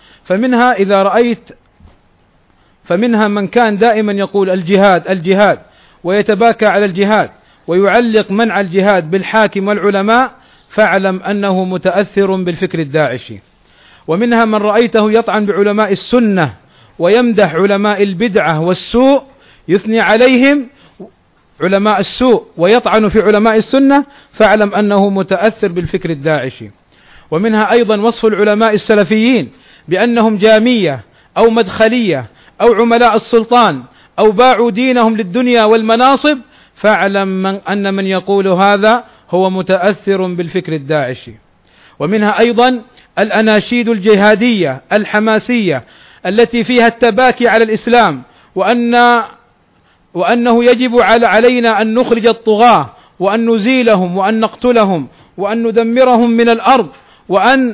C: فمنها من كان دائما يقول الجهاد الجهاد ويتباكى على الجهاد ويعلق منع الجهاد بالحاكم والعلماء، فاعلم أنه متأثر بالفكر الداعشي. ومنها من رأيته يطعن بعلماء السنة ويمدح علماء البدعة والسوء، يثني عليهم علماء السوء ويطعن في علماء السنة، فاعلم أنه متأثر بالفكر الداعشي. ومنها أيضا وصف العلماء السلفيين بأنهم جامية أو مدخلية أو عملاء السلطان أو باعوا دينهم للدنيا والمناصب، فاعلم أن من يقول هذا هو متأثر بالفكر الداعشي. ومنها أيضا الأناشيد الجهادية الحماسية التي فيها التباكي على الإسلام، وأنه يجب علينا أن نخرج الطغاة وأن نزيلهم وأن نقتلهم وأن ندمرهم من الأرض وأن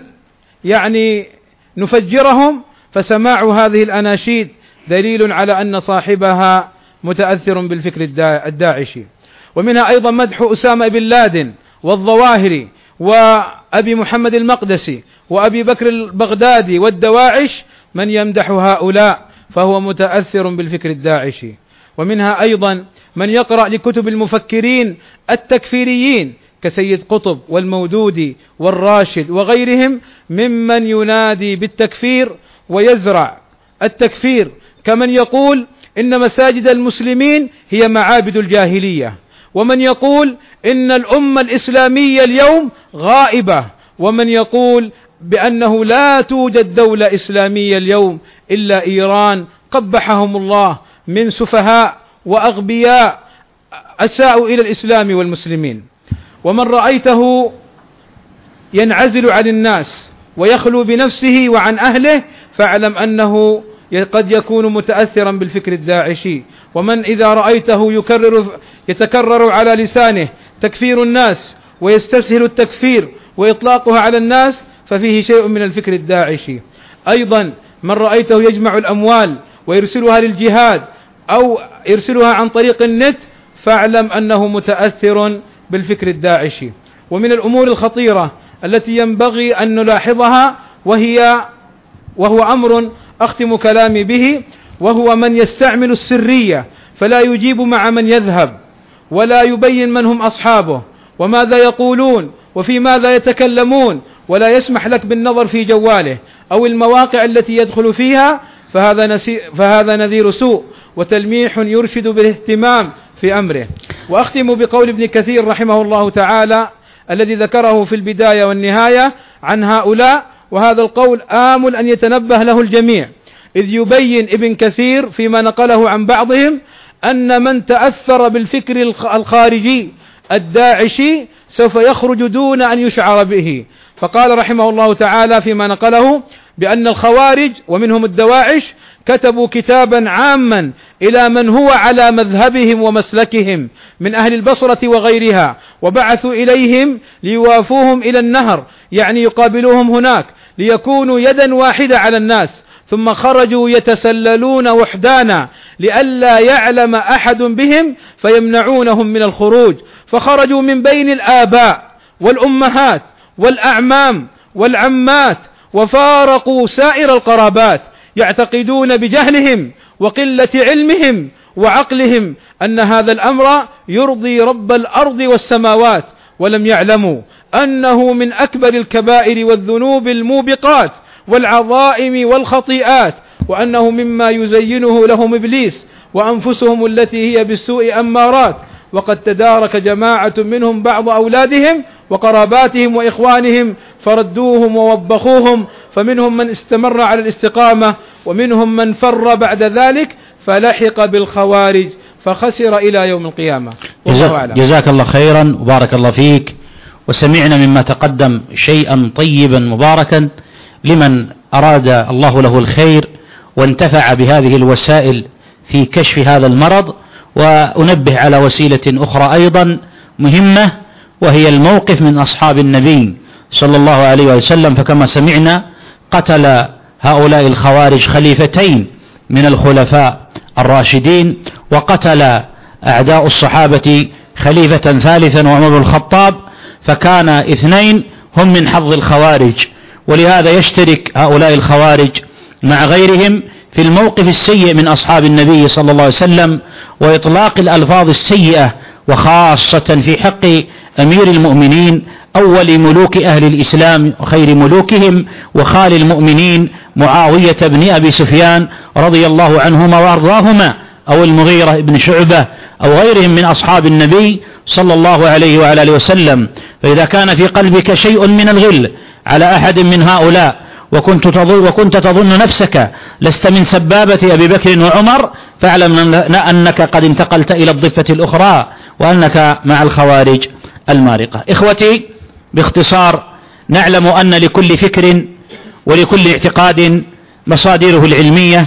C: نفجرهم. فسماع هذه الأناشيد دليل على أن صاحبها متأثر بالفكر الداعشي. ومنها أيضا مدح أسامة بن لادن والظواهري وأبي محمد المقدسي وأبي بكر البغدادي والدواعش، من يمدح هؤلاء فهو متأثر بالفكر الداعشي. ومنها أيضا من يقرأ لكتب المفكرين التكفيريين كسيد قطب والمودودي والراشد وغيرهم، ممن ينادي بالتكفير ويزرع التكفير، كمن يقول إن مساجد المسلمين هي معابد الجاهلية، ومن يقول إن الأمة الإسلامية اليوم غائبة، ومن يقول بأنه لا توجد دولة إسلامية اليوم إلا إيران، قبحهم الله من سفهاء وأغبياء أساءوا إلى الإسلام والمسلمين. ومن رأيته ينعزل عن الناس ويخلو بنفسه وعن أهله، فاعلم أنه قد يكون متأثرا بالفكر الداعشي. ومن إذا رأيته يتكرر على لسانه تكفير الناس ويستسهل التكفير وإطلاقها على الناس، ففيه شيء من الفكر الداعشي. أيضا من رأيته يجمع الأموال ويرسلها للجهاد أو يرسلها عن طريق النت، فاعلم أنه متأثر بالفكر الداعشي. ومن الأمور الخطيرة التي ينبغي أن نلاحظها وهو أمر أختم كلامي به، وهو من يستعمل السرية فلا يجيب مع من يذهب ولا يبين من هم أصحابه وماذا يقولون وفي ماذا يتكلمون، ولا يسمح لك بالنظر في جواله أو المواقع التي يدخل فيها، فهذا نذير سوء. وتلميح يرشد بالاهتمام في أمره. وأختم بقول ابن كثير رحمه الله تعالى الذي ذكره في البداية والنهاية عن هؤلاء، وهذا القول آمل أن يتنبه له الجميع، إذ يبين ابن كثير فيما نقله عن بعضهم أن من تأثر بالفكر الخارجي الداعشي سوف يخرج دون أن يشعر به. فقال رحمه الله تعالى فيما نقله بأن الخوارج ومنهم الدواعش كتبوا كتابا عاما إلى من هو على مذهبهم ومسلكهم من أهل البصرة وغيرها، وبعثوا إليهم ليوافوهم إلى النهر، يعني يقابلوهم هناك ليكونوا يدا واحدة على الناس، ثم خرجوا يتسللون وحدانا لئلا يعلم أحد بهم فيمنعونهم من الخروج، فخرجوا من بين الآباء والأمهات والأعمام والعمات وفارقوا سائر القرابات، يعتقدون بجهلهم وقلة علمهم وعقلهم أن هذا الأمر يرضي رب الأرض والسماوات، ولم يعلموا أنه من أكبر الكبائر والذنوب الموبقات والعظائم والخطيئات، وأنه مما يزينه لهم إبليس وأنفسهم التي هي بالسوء أمارات. وقد تدارك جماعة منهم بعض أولادهم وقراباتهم وإخوانهم فردوهم ووبخوهم، فمنهم من استمر على الاستقامة ومنهم من فر بعد ذلك فلحق بالخوارج فخسر إلى يوم القيامة.
A: جزاك الله خيرا وبارك الله فيك. وسمعنا مما تقدم شيئا طيبا مباركا لمن أراد الله له الخير وانتفع بهذه الوسائل في كشف هذا المرض. وأنبه على وسيلة أخرى أيضا مهمة، وهي الموقف من أصحاب النبي صلى الله عليه وسلم. فكما سمعنا قتل هؤلاء الخوارج خليفتين من الخلفاء الراشدين، وقتل أعداء الصحابة خليفة ثالثا وعمر بن الخطاب، فكان اثنين هم من حظ الخوارج. ولهذا يشترك هؤلاء الخوارج مع غيرهم في الموقف السيء من أصحاب النبي صلى الله عليه وسلم وإطلاق الألفاظ السيئة، وخاصة في حق أمير المؤمنين أول ملوك أهل الإسلام وخير ملوكهم وخال المؤمنين معاوية بن أبي سفيان رضي الله عنهما وأرضاهما، أو المغيرة بن شعبة أو غيرهم من أصحاب النبي صلى الله عليه وعلى آله وسلم. فإذا كان في قلبك شيء من الغل على أحد من هؤلاء وكنت تظن نفسك لست من سبابة أبي بكر وعمر، فاعلم أنك قد انتقلت إلى الضفة الأخرى وأنك مع الخوارج المارقة. إخوتي، باختصار نعلم أن لكل فكر ولكل اعتقاد مصادره العلمية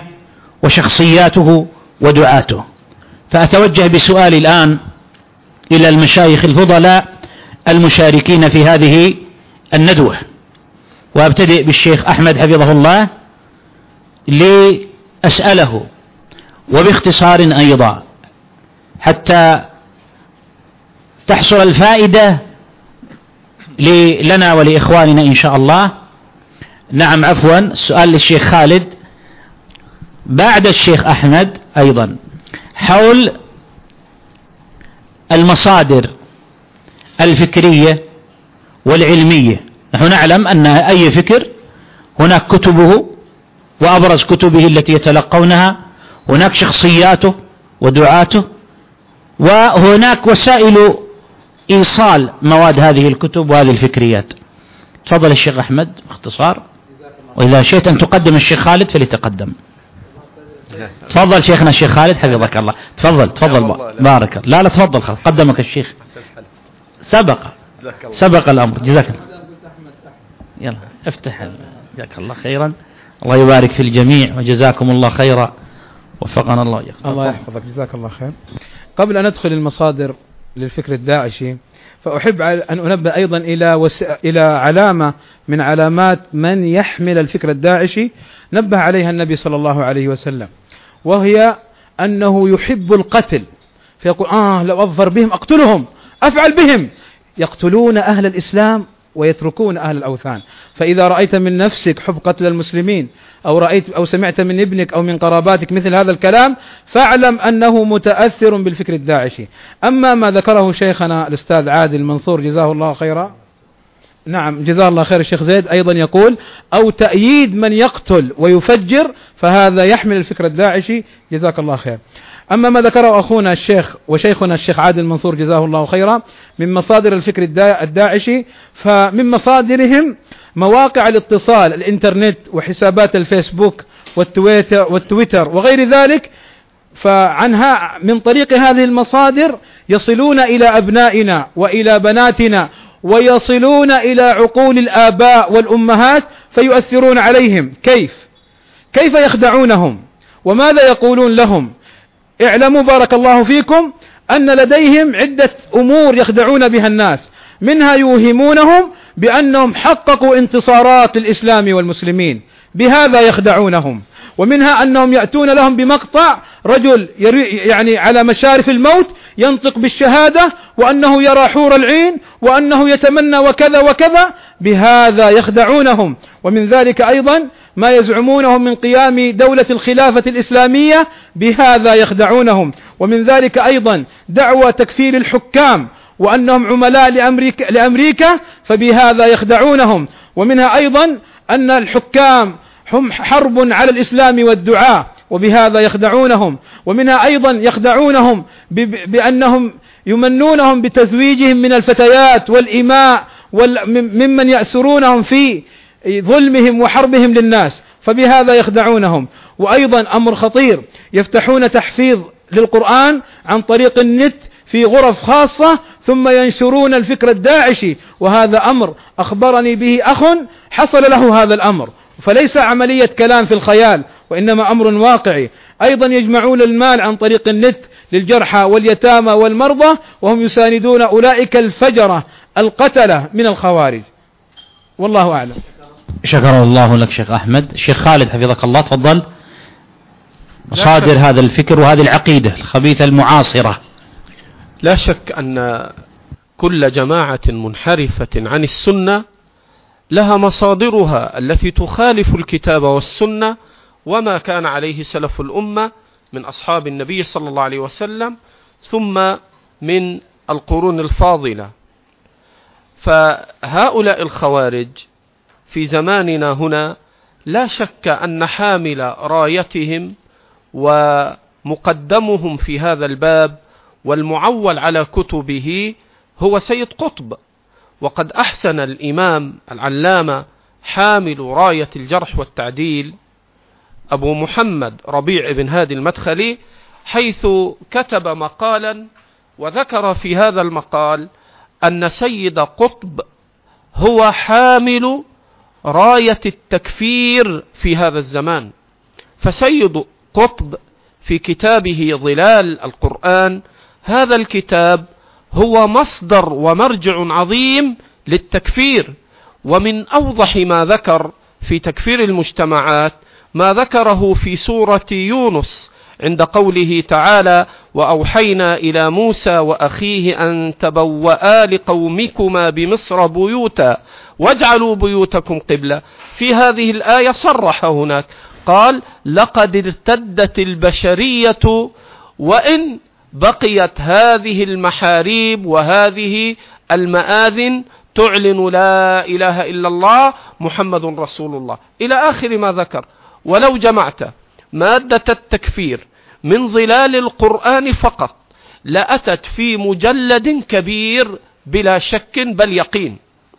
A: وشخصياته ودعاته. فأتوجه بسؤالي الآن إلى المشايخ الفضلاء المشاركين في هذه الندوة، وأبتدئ بالشيخ أحمد حفظه الله لأسأله وباختصار أيضا حتى تحصل الفائدة لنا ولإخواننا إن شاء الله. نعم عفوا، السؤال للشيخ خالد بعد الشيخ أحمد أيضا حول المصادر الفكرية والعلمية. نحن نعلم أن أي فكر هناك كتبه وأبرز كتبه التي يتلقونها، هناك شخصياته ودعاته، وهناك وسائل إيصال مواد هذه الكتب وهذه الفكريات. تفضل الشيخ أحمد باختصار، وإذا شئت أن تقدم الشيخ خالد فليتقدم. تفضل شيخنا الشيخ خالد حفظك الله. تفضل بارك الله. لا تفضل خلاص، قدمك الشيخ، سبق الأمر. جزاك الله. يلا افتح. جزاك الله خيرا، الله يبارك في الجميع وجزاكم الله خيرا، وفقنا الله وإياكم.
C: الله يحفظك، جزاك الله خير. قبل أن أدخل المصادر للفكر الداعشي، فأحب أن أنبه أيضا إلى علامة من علامات من يحمل الفكر الداعشي نبه عليها النبي صلى الله عليه وسلم، وهي أنه يحب القتل، فيقول لو أظفر بهم أقتلهم، أفعل بهم. يقتلون أهل الإسلام ويتركون أهل الأوثان. فإذا رأيت من نفسك حب قتل المسلمين أو سمعت من ابنك أو من قراباتك مثل هذا الكلام، فاعلم أنه متأثر بالفكر الداعشي. أما ما ذكره شيخنا الأستاذ عادل منصور جزاه الله خيرا نعم جزاه الله خير. الشيخ زيد أيضا يقول أو تأييد من يقتل ويفجر، فهذا يحمل الفكر الداعشي. جزاك الله خير. أما ما ذكره أخونا الشيخ وشيخنا الشيخ عادل منصور جزاه الله خيرا من مصادر الفكر الداعشي، فمن مصادرهم مواقع الاتصال الإنترنت وحسابات الفيسبوك والتويتر وغير ذلك، فعنها من طريق هذه المصادر يصلون إلى أبنائنا وإلى بناتنا ويصلون إلى عقول الآباء والأمهات فيؤثرون عليهم. كيف يخدعونهم وماذا يقولون لهم؟ اعلموا بارك الله فيكم أن لديهم عدة أمور يخدعون بها الناس، منها يوهمونهم بأنهم حققوا انتصارات للإسلام والمسلمين، بهذا يخدعونهم. ومنها أنهم يأتون لهم بمقطع رجل يعني على مشارف الموت ينطق بالشهادة وأنه يرى حور العين وأنه يتمنى وكذا وكذا، بهذا يخدعونهم. ومن ذلك أيضا ما يزعمونه من قيام دولة الخلافة الإسلامية، بهذا يخدعونهم. ومن ذلك أيضا دعوى تكفير الحكام وأنهم عملاء لأمريكا، فبهذا يخدعونهم. ومنها أيضا أن الحكام هم حرب على الإسلام والدعاء، وبهذا يخدعونهم. ومنها أيضا يخدعونهم بأنهم يمنونهم بتزويجهم من الفتيات والإماء ممن يأسرونهم في ظلمهم وحربهم للناس، فبهذا يخدعونهم. وأيضا أمر خطير، يفتحون تحفيظ للقرآن عن طريق النت في غرف خاصة ثم ينشرون الفكر الداعشي، وهذا أمر أخبرني به أخ حصل له هذا الأمر، فليس عملية كلام في الخيال وإنما أمر واقعي. أيضا يجمعون المال عن طريق النت للجرحى واليتامى والمرضى، وهم يساندون أولئك الفجرة القتلة من الخوارج. والله أعلم.
A: شكر الله لك شيخ أحمد. الشيخ خالد حفظك الله تفضل. مصادر هذا الفكر وهذه العقيدة الخبيثة المعاصرة.
B: لا شك أن كل جماعة منحرفة عن السنة لها مصادرها التي تخالف الكتاب والسنة وما كان عليه سلف الأمة من أصحاب النبي صلى الله عليه وسلم ثم من القرون الفاضلة. فهؤلاء الخوارج في زماننا هنا لا شك أن حامل رايتهم ومقدمهم في هذا الباب والمعول على كتبه هو سيد قطب. وقد أحسن الإمام العلامة حامل راية الجرح والتعديل أبو محمد ربيع بن هادي المدخلي، حيث كتب مقالا وذكر في هذا المقال أن سيد قطب هو حامل راية التكفير في هذا الزمان. فسيد قطب في كتابه ظلال القرآن، هذا الكتاب هو مصدر ومرجع عظيم للتكفير. ومن أوضح ما ذكر في تكفير المجتمعات ما ذكره في سورة يونس عند قوله تعالى: وأوحينا إلى موسى وأخيه أن تبوأ لقومكما بمصر بيوتا واجعلوا بيوتكم قبلة. في هذه الآية صرح هناك قال: لقد ارتدت البشرية وإن بقيت هذه المحاريب وهذه المآذن تعلن لا إله إلا الله محمد رسول الله، إلى آخر ما ذكر. ولو جمعت مادة التكفير من ظلال القرآن فقط لأتت في مجلد كبير بلا شك بل يقين.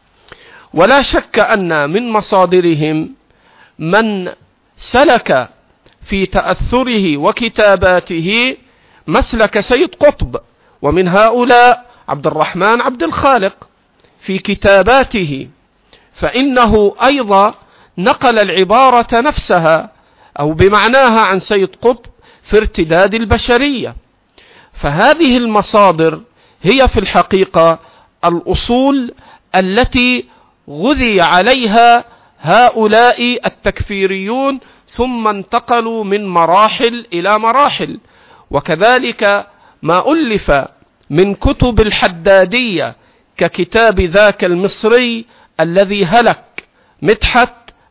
B: ولا شك أن من مصادرهم من سلك في تأثره وكتاباته مسلك سيد قطب، ومن هؤلاء عبد الرحمن عبد الخالق في كتاباته، فإنه أيضا نقل العبارة نفسها أو بمعناها عن سيد قطب في ارتداد البشرية. فهذه المصادر هي في الحقيقة الأصول التي غذي عليها هؤلاء التكفيريون، ثم انتقلوا من مراحل إلى مراحل. وكذلك ما ألف من كتب الحدادية ككتاب ذاك المصري الذي هلك مدحت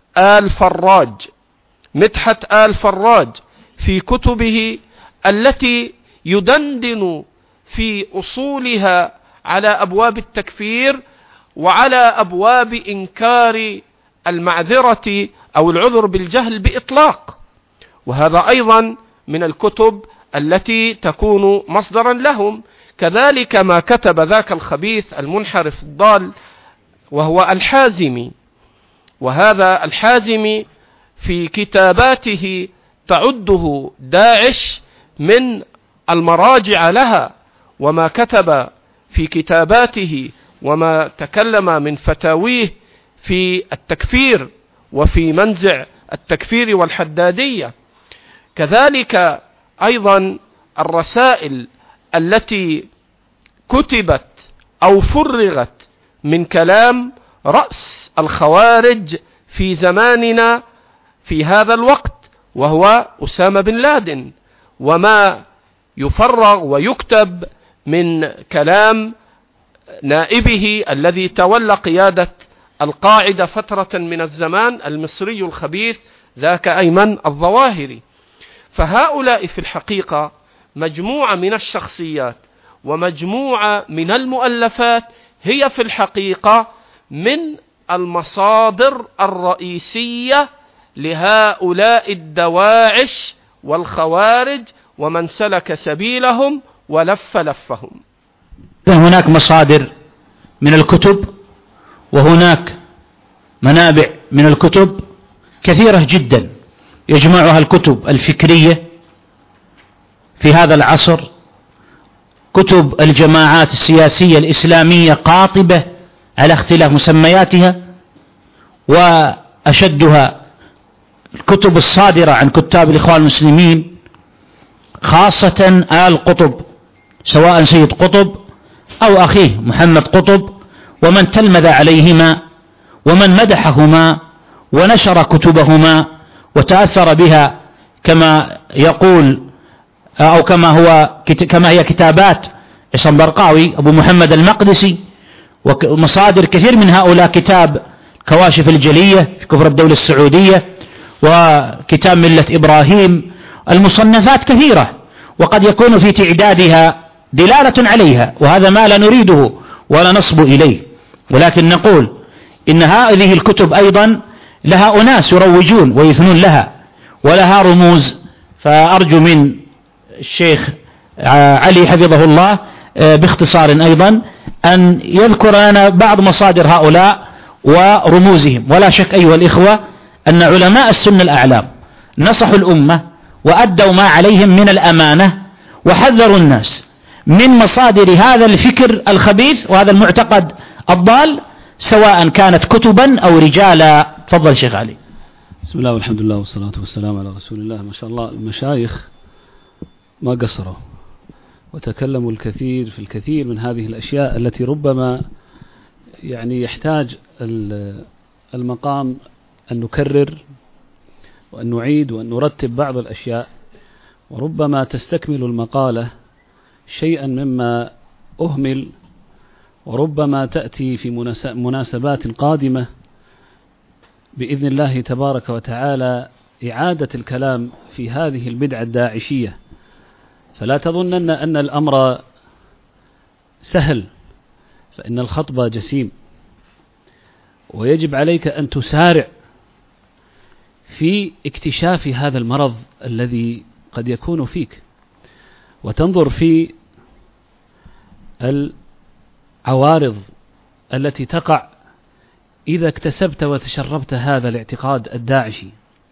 B: آل فراج في كتبه التي يدندن في أصولها على أبواب التكفير، وعلى أبواب إنكار المعذرة أو العذر بالجهل بإطلاق. وهذا أيضا من الكتب التي تكون مصدرا لهم. كذلك ما كتب ذاك الخبيث المنحرف الضال وهو الحازمي، وهذا الحازمي في كتاباته تعده داعش من المراجع لها، وما كتب في كتاباته وما تكلم من فتاويه في التكفير وفي منزع التكفير والحدادية. كذلك أيضا الرسائل التي كتبت أو فرغت من كلام رأس الخوارج في زماننا في هذا الوقت وهو أسامة بن لادن، وما يفرغ ويكتب من كلام نائبه الذي تولى قيادة القاعدة فترة من الزمان المصري الخبيث ذاك أيمن الظواهري. فهؤلاء في الحقيقة مجموعة من الشخصيات ومجموعة من المؤلفات هي في الحقيقة من المصادر الرئيسية لهؤلاء الدواعش والخوارج ومن سلك سبيلهم ولف لفهم.
A: هناك مصادر من الكتب وهناك منابع من الكتب كثيرة جدا يجمعها الكتب الفكرية في هذا العصر، كتب الجماعات السياسية الإسلامية قاطبة على اختلاف مسمياتها، وأشدها الكتب الصادرة عن كتاب الإخوان المسلمين خاصة آل قطب، سواء سيد قطب أو أخيه محمد قطب ومن تلمذ عليهما ومن مدحهما ونشر كتبهما وتأثر بها كما يقول أو كما هي كتابات عصام برقاوي أبو محمد المقدسي ومصادر كثير من هؤلاء، كتاب كواشف الجلية في كفر الدولة السعودية وكتاب ملة إبراهيم. المصنفات كثيرة وقد يكون في تعدادها دلالة عليها، وهذا ما لا نريده ولا نصب إليه، ولكن نقول إن هذه الكتب أيضا لها أناس يروجون ويثنون لها ولها رموز. فأرجو من الشيخ علي حفظه الله باختصار أيضا أن يذكر لنا بعض مصادر هؤلاء ورموزهم. ولا شك أيها الإخوة أن علماء السنة الأعلام نصحوا الأمة وأدوا ما عليهم من الأمانة وحذروا الناس من مصادر هذا الفكر الخبيث وهذا المعتقد الضال، سواء كانت كتبا أو رجالا. تفضل شيخ علي.
E: بسم الله والحمد لله والصلاة والسلام على رسول الله. ما شاء الله المشايخ ما قصروا وتكلموا الكثير في الكثير من هذه الأشياء التي ربما يعني يحتاج المقام أن نكرر وأن نعيد وأن نرتب بعض الأشياء، وربما تستكمل المقالة شيئا مما أهمل، وربما تأتي في مناسبات قادمة بإذن الله تبارك وتعالى إعادة الكلام في هذه البدعة الداعشية. فلا تظنن أن الأمر سهل، فإن الخطب جسيم، ويجب عليك أن تسارع في اكتشاف هذا المرض الذي قد يكون فيك، وتنظر في العوارض التي تقع إذا اكتسبت وتشربت هذا الاعتقاد الداعشي.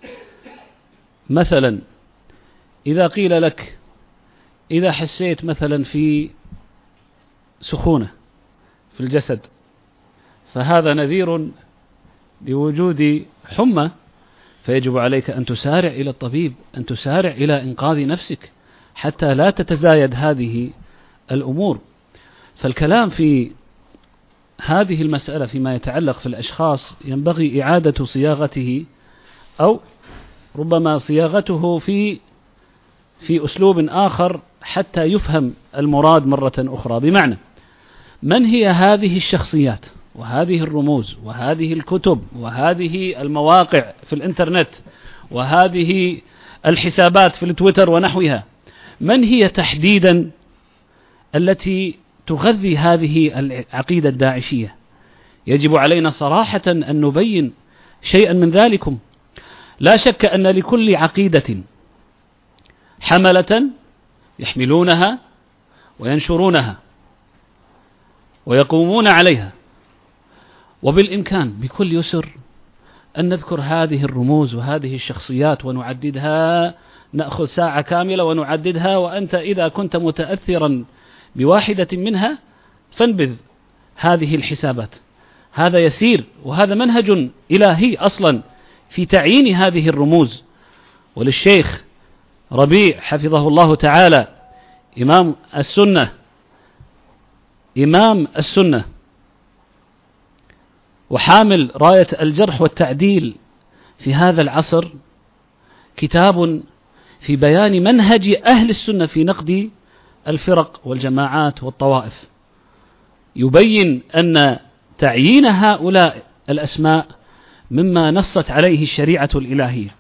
E: مثلا إذا قيل لك إذا حسيت مثلا في سخونة في الجسد فهذا نذير لوجود حمى، فيجب عليك أن تسارع إلى الطبيب، أن تسارع إلى إنقاذ نفسك حتى لا تتزايد هذه الأمور. فالكلام في هذه المسألة فيما يتعلق في الأشخاص ينبغي إعادة صياغته أو ربما صياغته في أسلوب آخر حتى يفهم المراد مرة أخرى. بمعنى من هي هذه الشخصيات وهذه الرموز وهذه الكتب وهذه المواقع في الإنترنت وهذه الحسابات في التويتر ونحوها، من هي تحديدا التي تغذي هذه العقيدة الداعشية؟ يجب علينا صراحة أن نبين شيئا من ذلكم. لا شك أن لكل عقيدة حملة يحملونها وينشرونها ويقومون عليها، وبالإمكان بكل يسر أن نذكر هذه الرموز وهذه الشخصيات ونعددها، نأخذ ساعة كاملة ونعددها، وأنت إذا كنت متأثرا بواحدة منها فانبذ هذه الحسابات. هذا يسير، وهذا منهج إلهي أصلا في تعيين هذه الرموز. وللشيخ ربيع حفظه الله تعالى إمام السنة وحامل راية الجرح والتعديل في هذا العصر كتاب في بيان منهج أهل السنة في نقد الفرق والجماعات والطوائف، يبين أن تعيين هؤلاء الأسماء مما نصت عليه الشريعة الإلهية،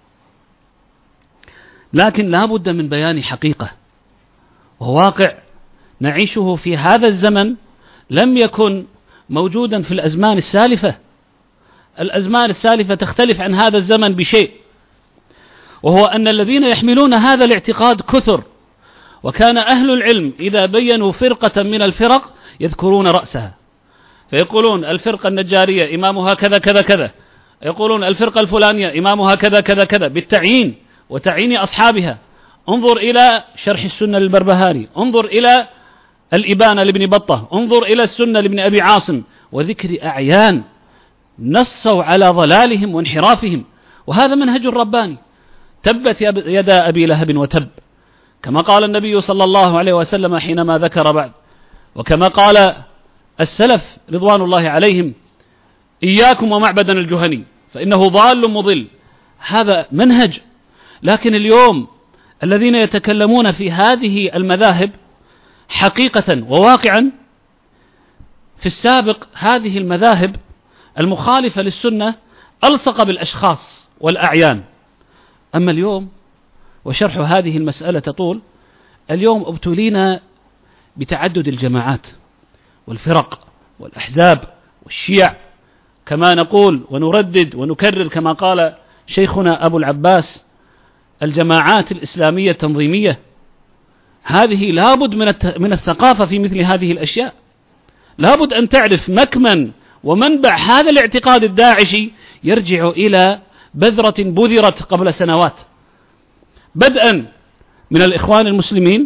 E: لكن لا بد من بيان حقيقة وواقع نعيشه في هذا الزمن لم يكن موجودا في الأزمان السالفة. الأزمان السالفة تختلف عن هذا الزمن بشيء، وهو أن الذين يحملون هذا الاعتقاد كثر، وكان أهل العلم إذا بينوا فرقة من الفرق يذكرون رأسها، فيقولون الفرقة النجارية إمامها كذا كذا كذا، يقولون الفرقة الفلانية إمامها كذا كذا كذا، بالتعيين وتعيين أصحابها. انظر إلى شرح السنة للبربهاري، انظر إلى الإبانة لابن بطة، انظر إلى السنة لابن أبي عاصم، وذكر أعيان نصوا على ضلالهم وانحرافهم. وهذا منهج رباني. تبت يدا أبي لهب وتب، كما قال النبي صلى الله عليه وسلم حينما ذكر بعد، وكما قال السلف رضوان الله عليهم: إياكم ومعبدا الجهني فإنه ضال مضل. هذا منهج. لكن اليوم الذين يتكلمون في هذه المذاهب حقيقة وواقعا، في السابق هذه المذاهب المخالفة للسنة ألصق بالأشخاص والأعيان. أما اليوم، وشرح هذه المسألة طول، اليوم ابتلينا بتعدد الجماعات والفرق والأحزاب والشيع، كما نقول ونردد ونكرر كما قال شيخنا أبو العباس: الجماعات الإسلامية التنظيمية. هذه لابد من الثقافة في مثل هذه الأشياء. لابد أن تعرف مكمن ومنبع هذا الاعتقاد الداعشي يرجع إلى بذرة بذرت قبل سنوات، بدءا من الإخوان المسلمين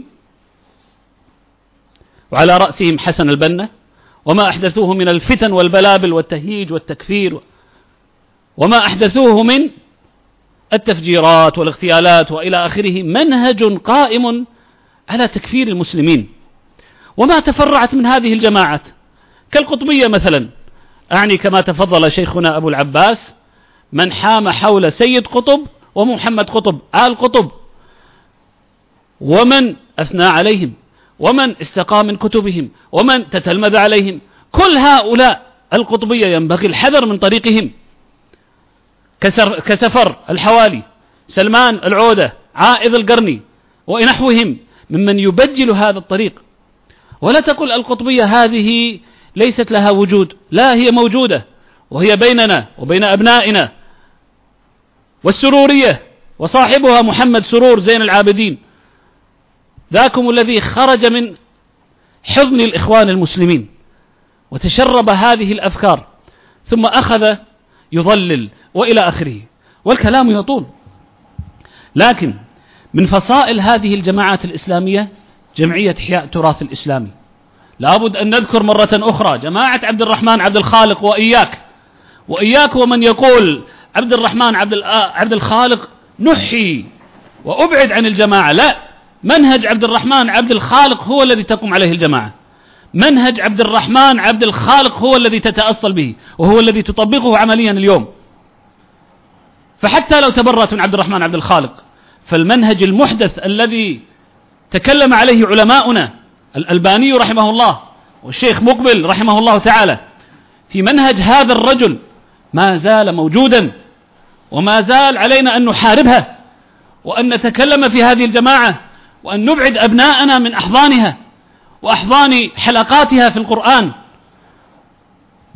E: وعلى رأسهم حسن البنا، وما أحدثوه من الفتن والبلابل والتهييج والتكفير، وما أحدثوه من التفجيرات والاغتيالات وإلى آخره، منهج قائم على تكفير المسلمين. وما تفرعت من هذه الجماعات كالقطبية مثلا، أعني كما تفضل شيخنا أبو العباس: من حام حول سيد قطب ومحمد قطب آل قطب، ومن أثنى عليهم، ومن استقى من كتبهم، ومن تتلمذ عليهم، كل هؤلاء القطبية ينبغي الحذر من طريقهم، كسفر الحوالي، سلمان العودة، عائذ القرني ونحوهم ممن يبجل هذا الطريق. ولا تقل القطبية هذه ليست لها وجود، لا، هي موجودة، وهي بيننا وبين أبنائنا. والسرورية وصاحبها محمد سرور زين العابدين، ذاكم الذي خرج من حضن الإخوان المسلمين وتشرب هذه الأفكار، ثم أخذ يضلل وإلى آخره، والكلام يطول. لكن من فصائل هذه الجماعات الإسلامية جمعية إحياء التراث الإسلامي. لابد أن نذكر مرة أخرى جماعة عبد الرحمن عبد الخالق، وإياك ومن يقول عبد الرحمن عبد الخالق نحي وأبعد عن الجماعة. لا، منهج عبد الرحمن عبد الخالق هو الذي تقوم عليه الجماعة، منهج عبد الرحمن عبد الخالق هو الذي تتأصل به، وهو الذي تطبقه عمليا اليوم. فحتى لو تبرأت من عبد الرحمن عبد الخالق، فالمنهج المحدث الذي تكلم عليه علماؤنا الألباني رحمه الله والشيخ مقبل رحمه الله تعالى، في منهج هذا الرجل ما زال موجودا، وما زال علينا أن نحاربها، وأن نتكلم في هذه الجماعة، وأن نبعد أبناءنا من أحضانها وأحضان حلقاتها في القرآن.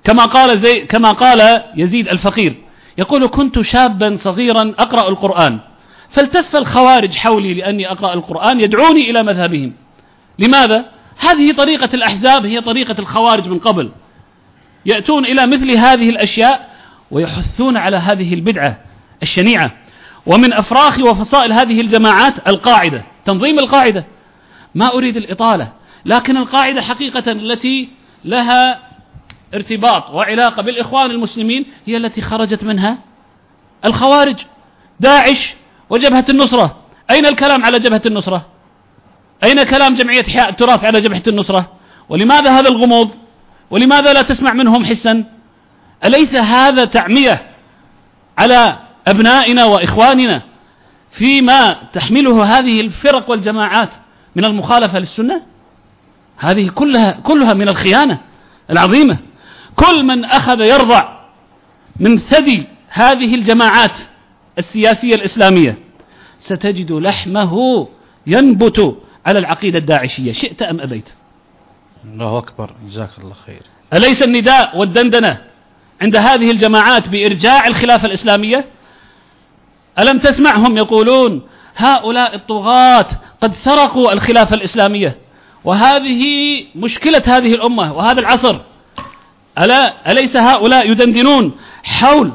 E: كما قال يزيد الفقير، يقول: كنت شابا صغيرا أقرأ القرآن، فالتف الخوارج حولي لأني أقرأ القرآن يدعوني إلى مذهبهم. لماذا؟ هذه طريقة الأحزاب، هي طريقة الخوارج من قبل، يأتون إلى مثل هذه الأشياء ويحثون على هذه البدعة الشنيعة. ومن أفراخ وفصائل هذه الجماعات القاعدة، تنظيم القاعدة. ما أريد الإطالة، لكن القاعدة حقيقة التي لها ارتباط وعلاقة بالإخوان المسلمين هي التي خرجت منها الخوارج، داعش وجبهة النصرة. أين الكلام على جبهة النصرة؟ أين كلام جمعية إحياء التراث على جبهة النصرة؟ ولماذا هذا الغموض؟ ولماذا لا تسمع منهم حسا؟ أليس هذا تعمية على أبنائنا وإخواننا فيما تحمله هذه الفرق والجماعات من المخالفة للسنة؟ هذه كلها من الخيانة العظيمة. كل من أخذ يرضع من ثدي هذه الجماعات السياسية الإسلامية ستجد لحمه ينبت على العقيدة الداعشية، شئت أم أبيت.
A: الله أكبر، جزاك الله خير.
E: أليس النداء والدندنة عند هذه الجماعات بإرجاع الخلافة الإسلامية؟ ألم تسمعهم يقولون: هؤلاء الطغاة قد سرقوا الخلافة الإسلامية، وهذه مشكلة هذه الأمة وهذا العصر؟ أليس هؤلاء يدندنون حول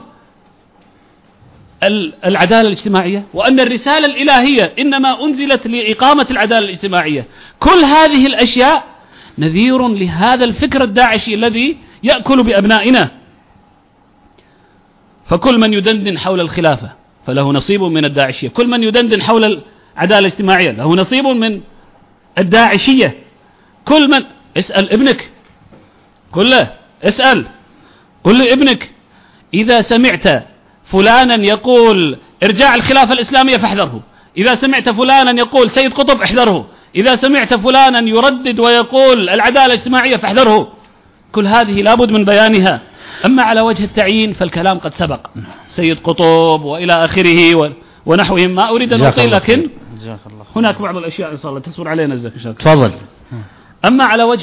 E: العدالة الاجتماعية، وأن الرسالة الإلهية إنما أنزلت لإقامة العدالة الاجتماعية؟ كل هذه الأشياء نذير لهذا الفكر الداعشي الذي يأكل بأبنائنا. فكل من يدندن حول الخلافة فله نصيب من الداعشية، كل من يدندن حول العدالة الاجتماعية له نصيب من الداعشية. كل من اسأل ابنك، قل لابنك: إذا سمعت فلانا يقول ارجاع الخلافة الإسلامية فاحذره، إذا سمعت فلانا يقول سيد قطب احذره، إذا سمعت فلانا يردد ويقول العدالة الاجتماعية فاحذره. كل هذه لابد من بيانها. أما على وجه التعيين فالكلام قد سبق، سيد قطب وإلى آخره ونحوهم. ما أريد أن أطيل، لكن هناك بعض الأشياء إن شاء الله تصبر علينا.
A: تفضل.
E: أما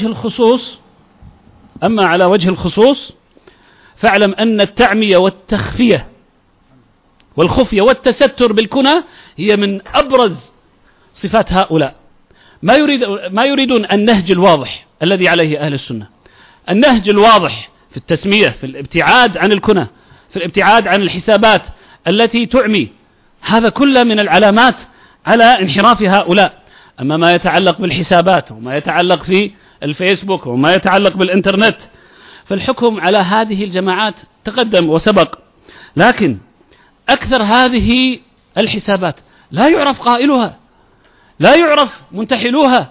E: على وجه الخصوص فاعلم أن التعمية والتخفية والخفية والتستر بالكنى هي من أبرز صفات هؤلاء. ما يريدون النهج الواضح الذي عليه أهل السنة، النهج الواضح في التسمية، في الابتعاد عن الكنى، في الابتعاد عن الحسابات التي تعمي. هذا كله من العلامات على انحراف هؤلاء. أما ما يتعلق بالحسابات وما يتعلق في الفيسبوك وما يتعلق بالإنترنت فالحكم على هذه الجماعات تقدم وسبق. لكن أكثر هذه الحسابات لا يعرف قائلها، لا يعرف منتحلوها.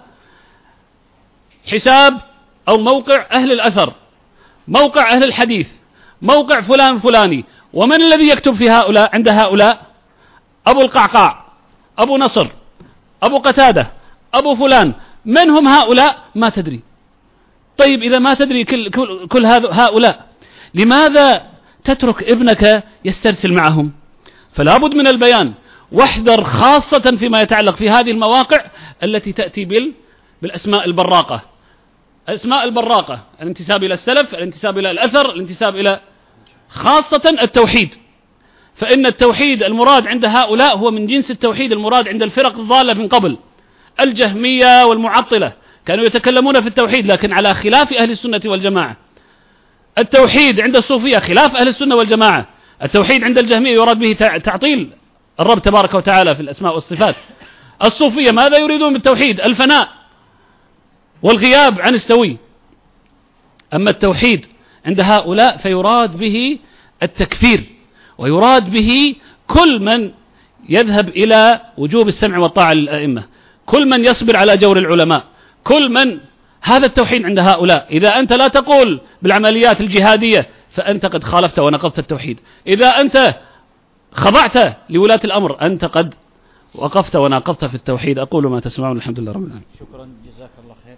E: حساب أو موقع أهل الأثر، موقع أهل الحديث، موقع فلان فلاني. ومن الذي يكتب في هؤلاء؟ عند هؤلاء أبو القعقاع، أبو نصر، أبو قتادة، أبو فلان. من هم هؤلاء؟ ما تدري. طيب إذا ما تدري كل هؤلاء، لماذا تترك ابنك يسترسل معهم؟ فلا بد من البيان. واحذر خاصة فيما يتعلق في هذه المواقع التي تأتي بالأسماء البراقة، أسماء البراقة، الانتساب إلى السلف، الانتساب إلى الأثر، الانتساب إلى خاصة التوحيد. فإن التوحيد المراد عند هؤلاء هو من جنس التوحيد المراد عند الفرق الضالة من قبل. الجهمية والمعطلة كانوا يتكلمون في التوحيد لكن على خلاف أهل السنة والجماعة. التوحيد عند الصوفية خلاف أهل السنة والجماعة. التوحيد عند الجهمية يراد به تعطيل الرب تبارك وتعالى في الأسماء والصفات. الصوفية ماذا يريدون بالتوحيد؟ الفناء والغياب عن السوي. أما التوحيد عند هؤلاء فيراد به التكفير، ويراد به كل من يذهب إلى وجوب السمع والطاعة للأئمة، كل من يصبر على جور العلماء، كل من هذا التوحيد عند هؤلاء. إذا أنت لا تقول بالعمليات الجهادية فأنت قد خالفت ونقضت التوحيد. إذا أنت خضعت لولاة الأمر أنت قد وقفت وناقضت في التوحيد. أقول ما تسمعون، الحمد لله رب العالمين.
A: شكرا، جزاك الله خير.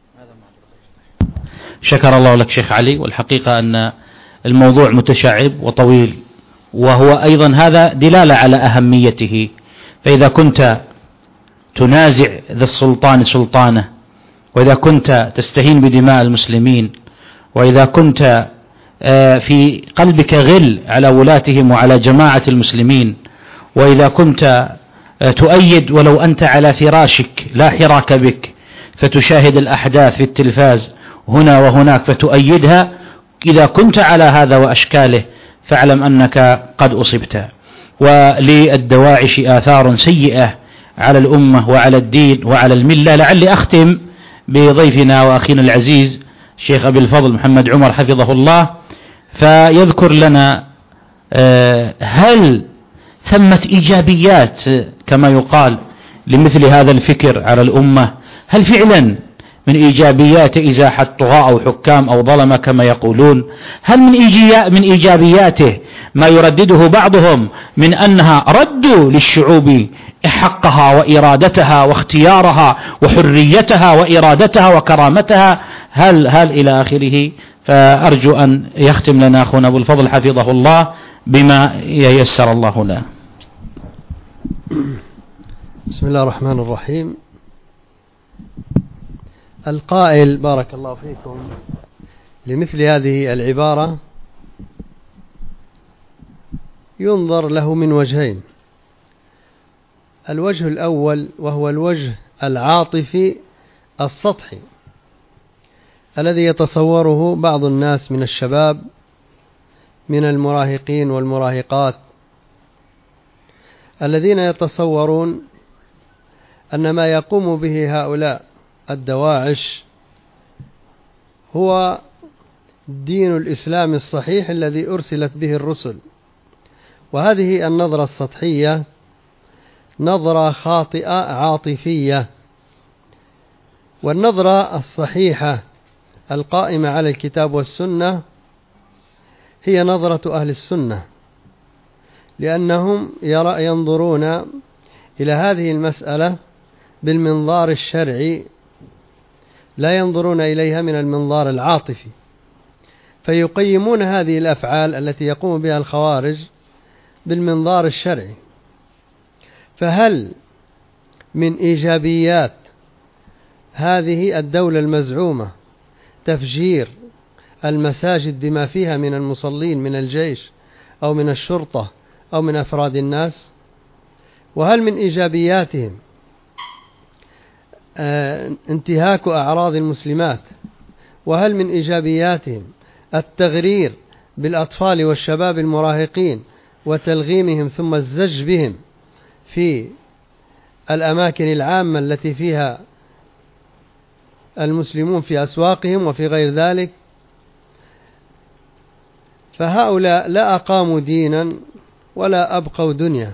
A: شكر الله لك شيخ علي. والحقيقة أن الموضوع متشعب وطويل، وهو أيضا هذا دلالة على أهميته. فإذا كنت تنازع ذا السلطان سلطانه، وإذا كنت تستهين بدماء المسلمين، وإذا كنت في قلبك غل على ولاتهم وعلى جماعة المسلمين، وإذا كنت تؤيد ولو أنت على فراشك لا حراك بك فتشاهد الأحداث في التلفاز هنا وهناك فتؤيدها، إذا كنت على هذا وأشكاله فاعلم أنك قد أصبت. وللدواعش آثار سيئة على الأمة وعلى الدين وعلى الملة. لعلي أختم بضيفنا وأخينا العزيز الشيخ أبي الفضل محمد عمر حفظه الله، فيذكر لنا هل ثمت إيجابيات كما يقال لمثل هذا الفكر على الأمة؟ هل فعلا من إيجابيات إزاحة طغاة أو حكام أو ظلمة كما يقولون؟ هل من إيجابياته ما يردده بعضهم من أنها ردوا للشعوب حقها وإرادتها واختيارها وحريتها وإرادتها وكرامتها؟ هل إلى آخره. فأرجو أن يختم لنا أخونا أبو الفضل حفظه الله بما ييسر الله له.
F: بسم الله الرحمن الرحيم. القائل بارك الله فيكم لمثل هذه العبارة ينظر له من وجهين. الوجه الأول وهو الوجه العاطفي السطحي الذي يتصوره بعض الناس من الشباب من المراهقين والمراهقات الذين يتصورون أن ما يقوم به هؤلاء الدواعش هو دين الإسلام الصحيح الذي أرسلت به الرسل. وهذه النظرة السطحية نظرة خاطئة عاطفية، والنظرة الصحيحة القائمة على الكتاب والسنة هي نظرة أهل السنة، لأنهم ينظرون إلى هذه المسألة بالمنظار الشرعي، لا ينظرون إليها من المنظار العاطفي، فيقيمون هذه الأفعال التي يقوم بها الخوارج بالمنظار الشرعي. فهل من إيجابيات هذه الدولة المزعومة تفجير المساجد بما فيها من المصلين من الجيش أو من الشرطة أو من أفراد الناس؟ وهل من إيجابياتهم انتهاك أعراض المسلمات؟ وهل من إيجابياتهم التغرير بالأطفال والشباب المراهقين وتلغيمهم ثم الزج بهم في الأماكن العامة التي فيها المسلمون في أسواقهم وفي غير ذلك؟ فهؤلاء لا أقاموا دينا ولا أبقوا دنيا.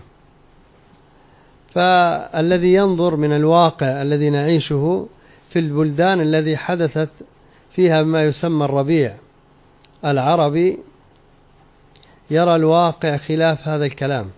F: فالذي ينظر من الواقع الذي نعيشه في البلدان الذي حدثت فيها ما يسمى الربيع العربي يرى الواقع خلاف هذا الكلام.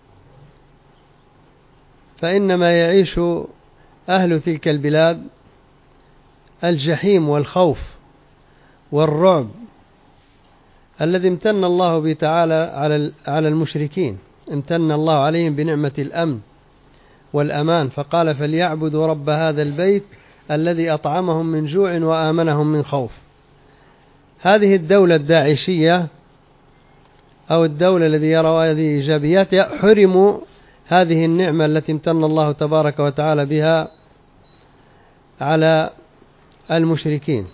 F: فإنما يعيش أهل تلك البلاد الجحيم والخوف والرعب الذي امتن الله به تعالى على المشركين، امتن الله عليهم بنعمة الأمن والأمان، فقال فليعبدوا رب هذا البيت الذي أطعمهم من جوع وآمنهم من خوف. هذه الدولة الداعشية أو الدولة الذي يرى هذه إيجابياتها حرموا هذه النعمة التي امتن الله تبارك وتعالى بها على المشركين.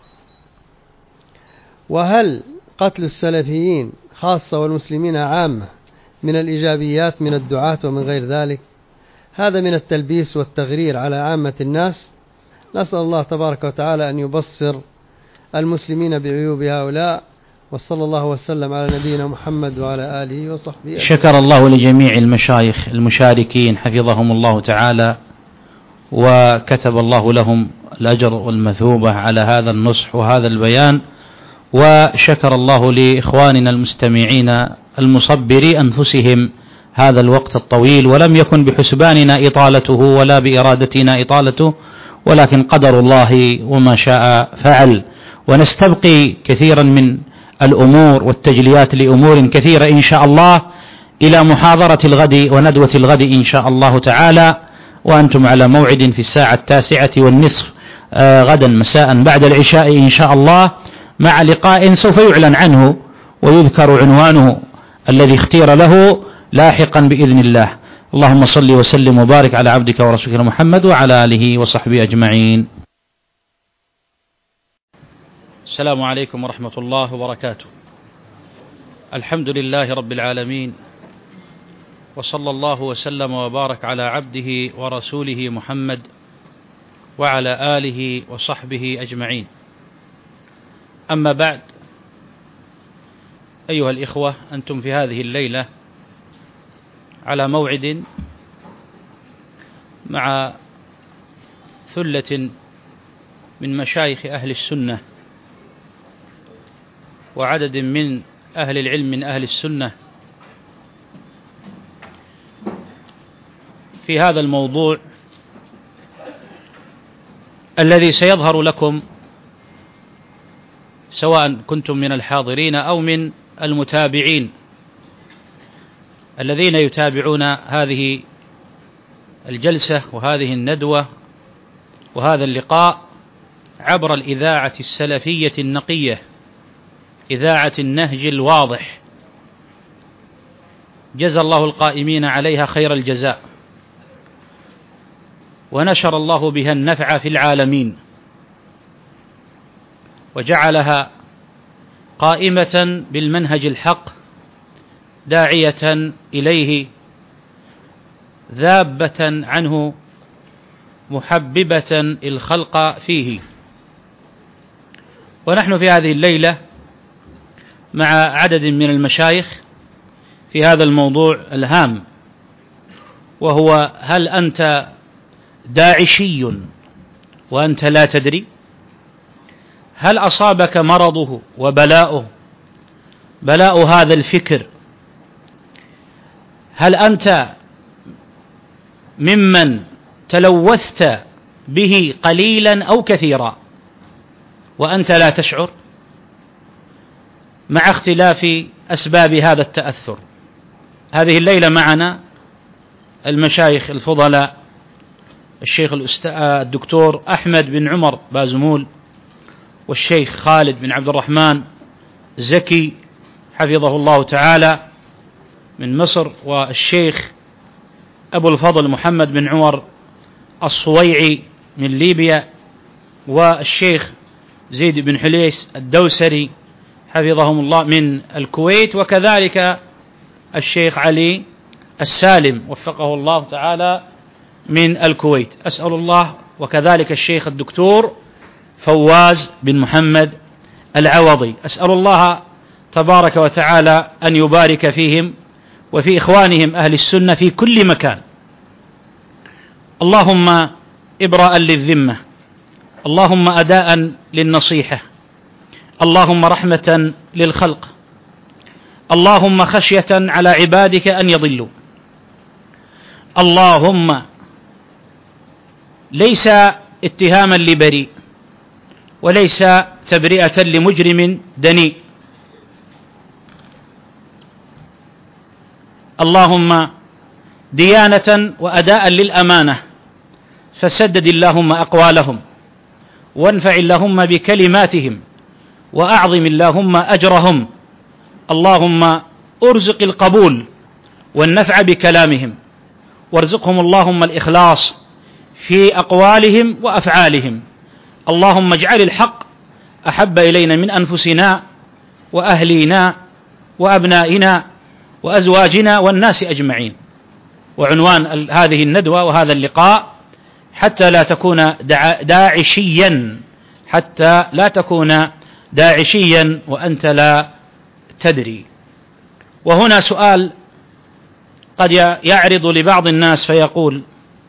F: وهل قتل السلفيين خاصة والمسلمين عامة من الإيجابيات من الدعاة ومن غير ذلك؟ هذا من التلبيس والتغرير على عامة الناس. نسأل الله تبارك وتعالى أن يبصر المسلمين بعيوب هؤلاء، وصلى الله وسلم على نبينا محمد وعلى آله وصحبه.
A: شكر الله لجميع المشايخ المشاركين حفظهم الله تعالى، وكتب الله لهم الأجر والمثوبة على هذا النصح وهذا البيان، وشكر الله لإخواننا المستمعين المصبري أنفسهم هذا الوقت الطويل، ولم يكن بحسباننا إطالته ولا بإرادتنا إطالته، ولكن قدر الله وما شاء فعل. ونستبقي كثيرا من الأمور والتجليات لأمور كثيرة إن شاء الله إلى محاضرة الغد وندوة الغد إن شاء الله تعالى، وأنتم على موعد في الساعة 9:15 غدا مساء بعد العشاء إن شاء الله مع لقاء سوف يعلن عنه ويذكر عنوانه الذي اختير له لاحقا بإذن الله. اللهم صل وسلم وبارك على عبدك ورسولك محمد وعلى آله وصحبه أجمعين. السلام عليكم ورحمة الله وبركاته. الحمد لله رب العالمين، وصلى الله وسلم وبارك على عبده ورسوله محمد وعلى آله وصحبه أجمعين. أما بعد، أيها الإخوة، أنتم في هذه الليلة على موعد مع ثلة من مشايخ أهل السنة وعدد من أهل العلم من أهل السنة في هذا الموضوع الذي سيظهر لكم سواء كنتم من الحاضرين أو من المتابعين الذين يتابعون هذه الجلسة وهذه الندوة وهذا اللقاء عبر الإذاعة السلفية النقية، إذاعة النهج الواضح، جزى الله القائمين عليها خير الجزاء، ونشر الله بها النفع في العالمين، وجعلها قائمة بالمنهج الحق داعية إليه ذابة عنه محببة الخلق فيه. ونحن في هذه الليلة مع عدد من المشايخ في هذا الموضوع الهام، وهو: هل أنت داعشي وأنت لا تدري؟ هل أصابك مرضه وبلاؤه، بلاء هذا الفكر؟ هل أنت ممن تلوثت به قليلا أو كثيرا وأنت لا تشعر؟ مع اختلاف أسباب هذا التأثر، هذه الليلة معنا المشايخ الفضلاء الشيخ الدكتور أحمد بن عمر بازمول، والشيخ خالد بن عبد الرحمن زكي حفظه الله تعالى من مصر، والشيخ أبو الفضل محمد بن عمر الصويعي من ليبيا، والشيخ زيد بن حليس الدوسري حفظهم الله من الكويت، وكذلك الشيخ علي السالم وفقه الله تعالى من الكويت. أسأل الله، وكذلك الشيخ الدكتور فواز بن محمد العوضي، أسأل الله تبارك وتعالى أن يبارك فيهم وفي إخوانهم أهل السنة في كل مكان. اللهم إبراء للذمة، اللهم أداء للنصيحة، اللهم رحمة للخلق، اللهم خشية على عبادك أن يضلوا، اللهم ليس اتهاما لبريء وليس تبرئة لمجرم دنيء، اللهم ديانة وأداء للأمانة، فسدد اللهم أقوالهم، وانفع اللهم بكلماتهم، وأعظم اللهم أجرهم، اللهم أرزق القبول والنفع بكلامهم، وارزقهم اللهم الإخلاص في أقوالهم وأفعالهم، اللهم اجعل الحق أحب إلينا من أنفسنا وأهلينا وأبنائنا وأزواجنا والناس أجمعين. وعنوان هذه الندوة وهذا اللقاء: حتى لا تكون داعشيا، حتى لا تكون داعشيا وأنت لا تدري. وهنا سؤال قد يعرض لبعض الناس فيقول: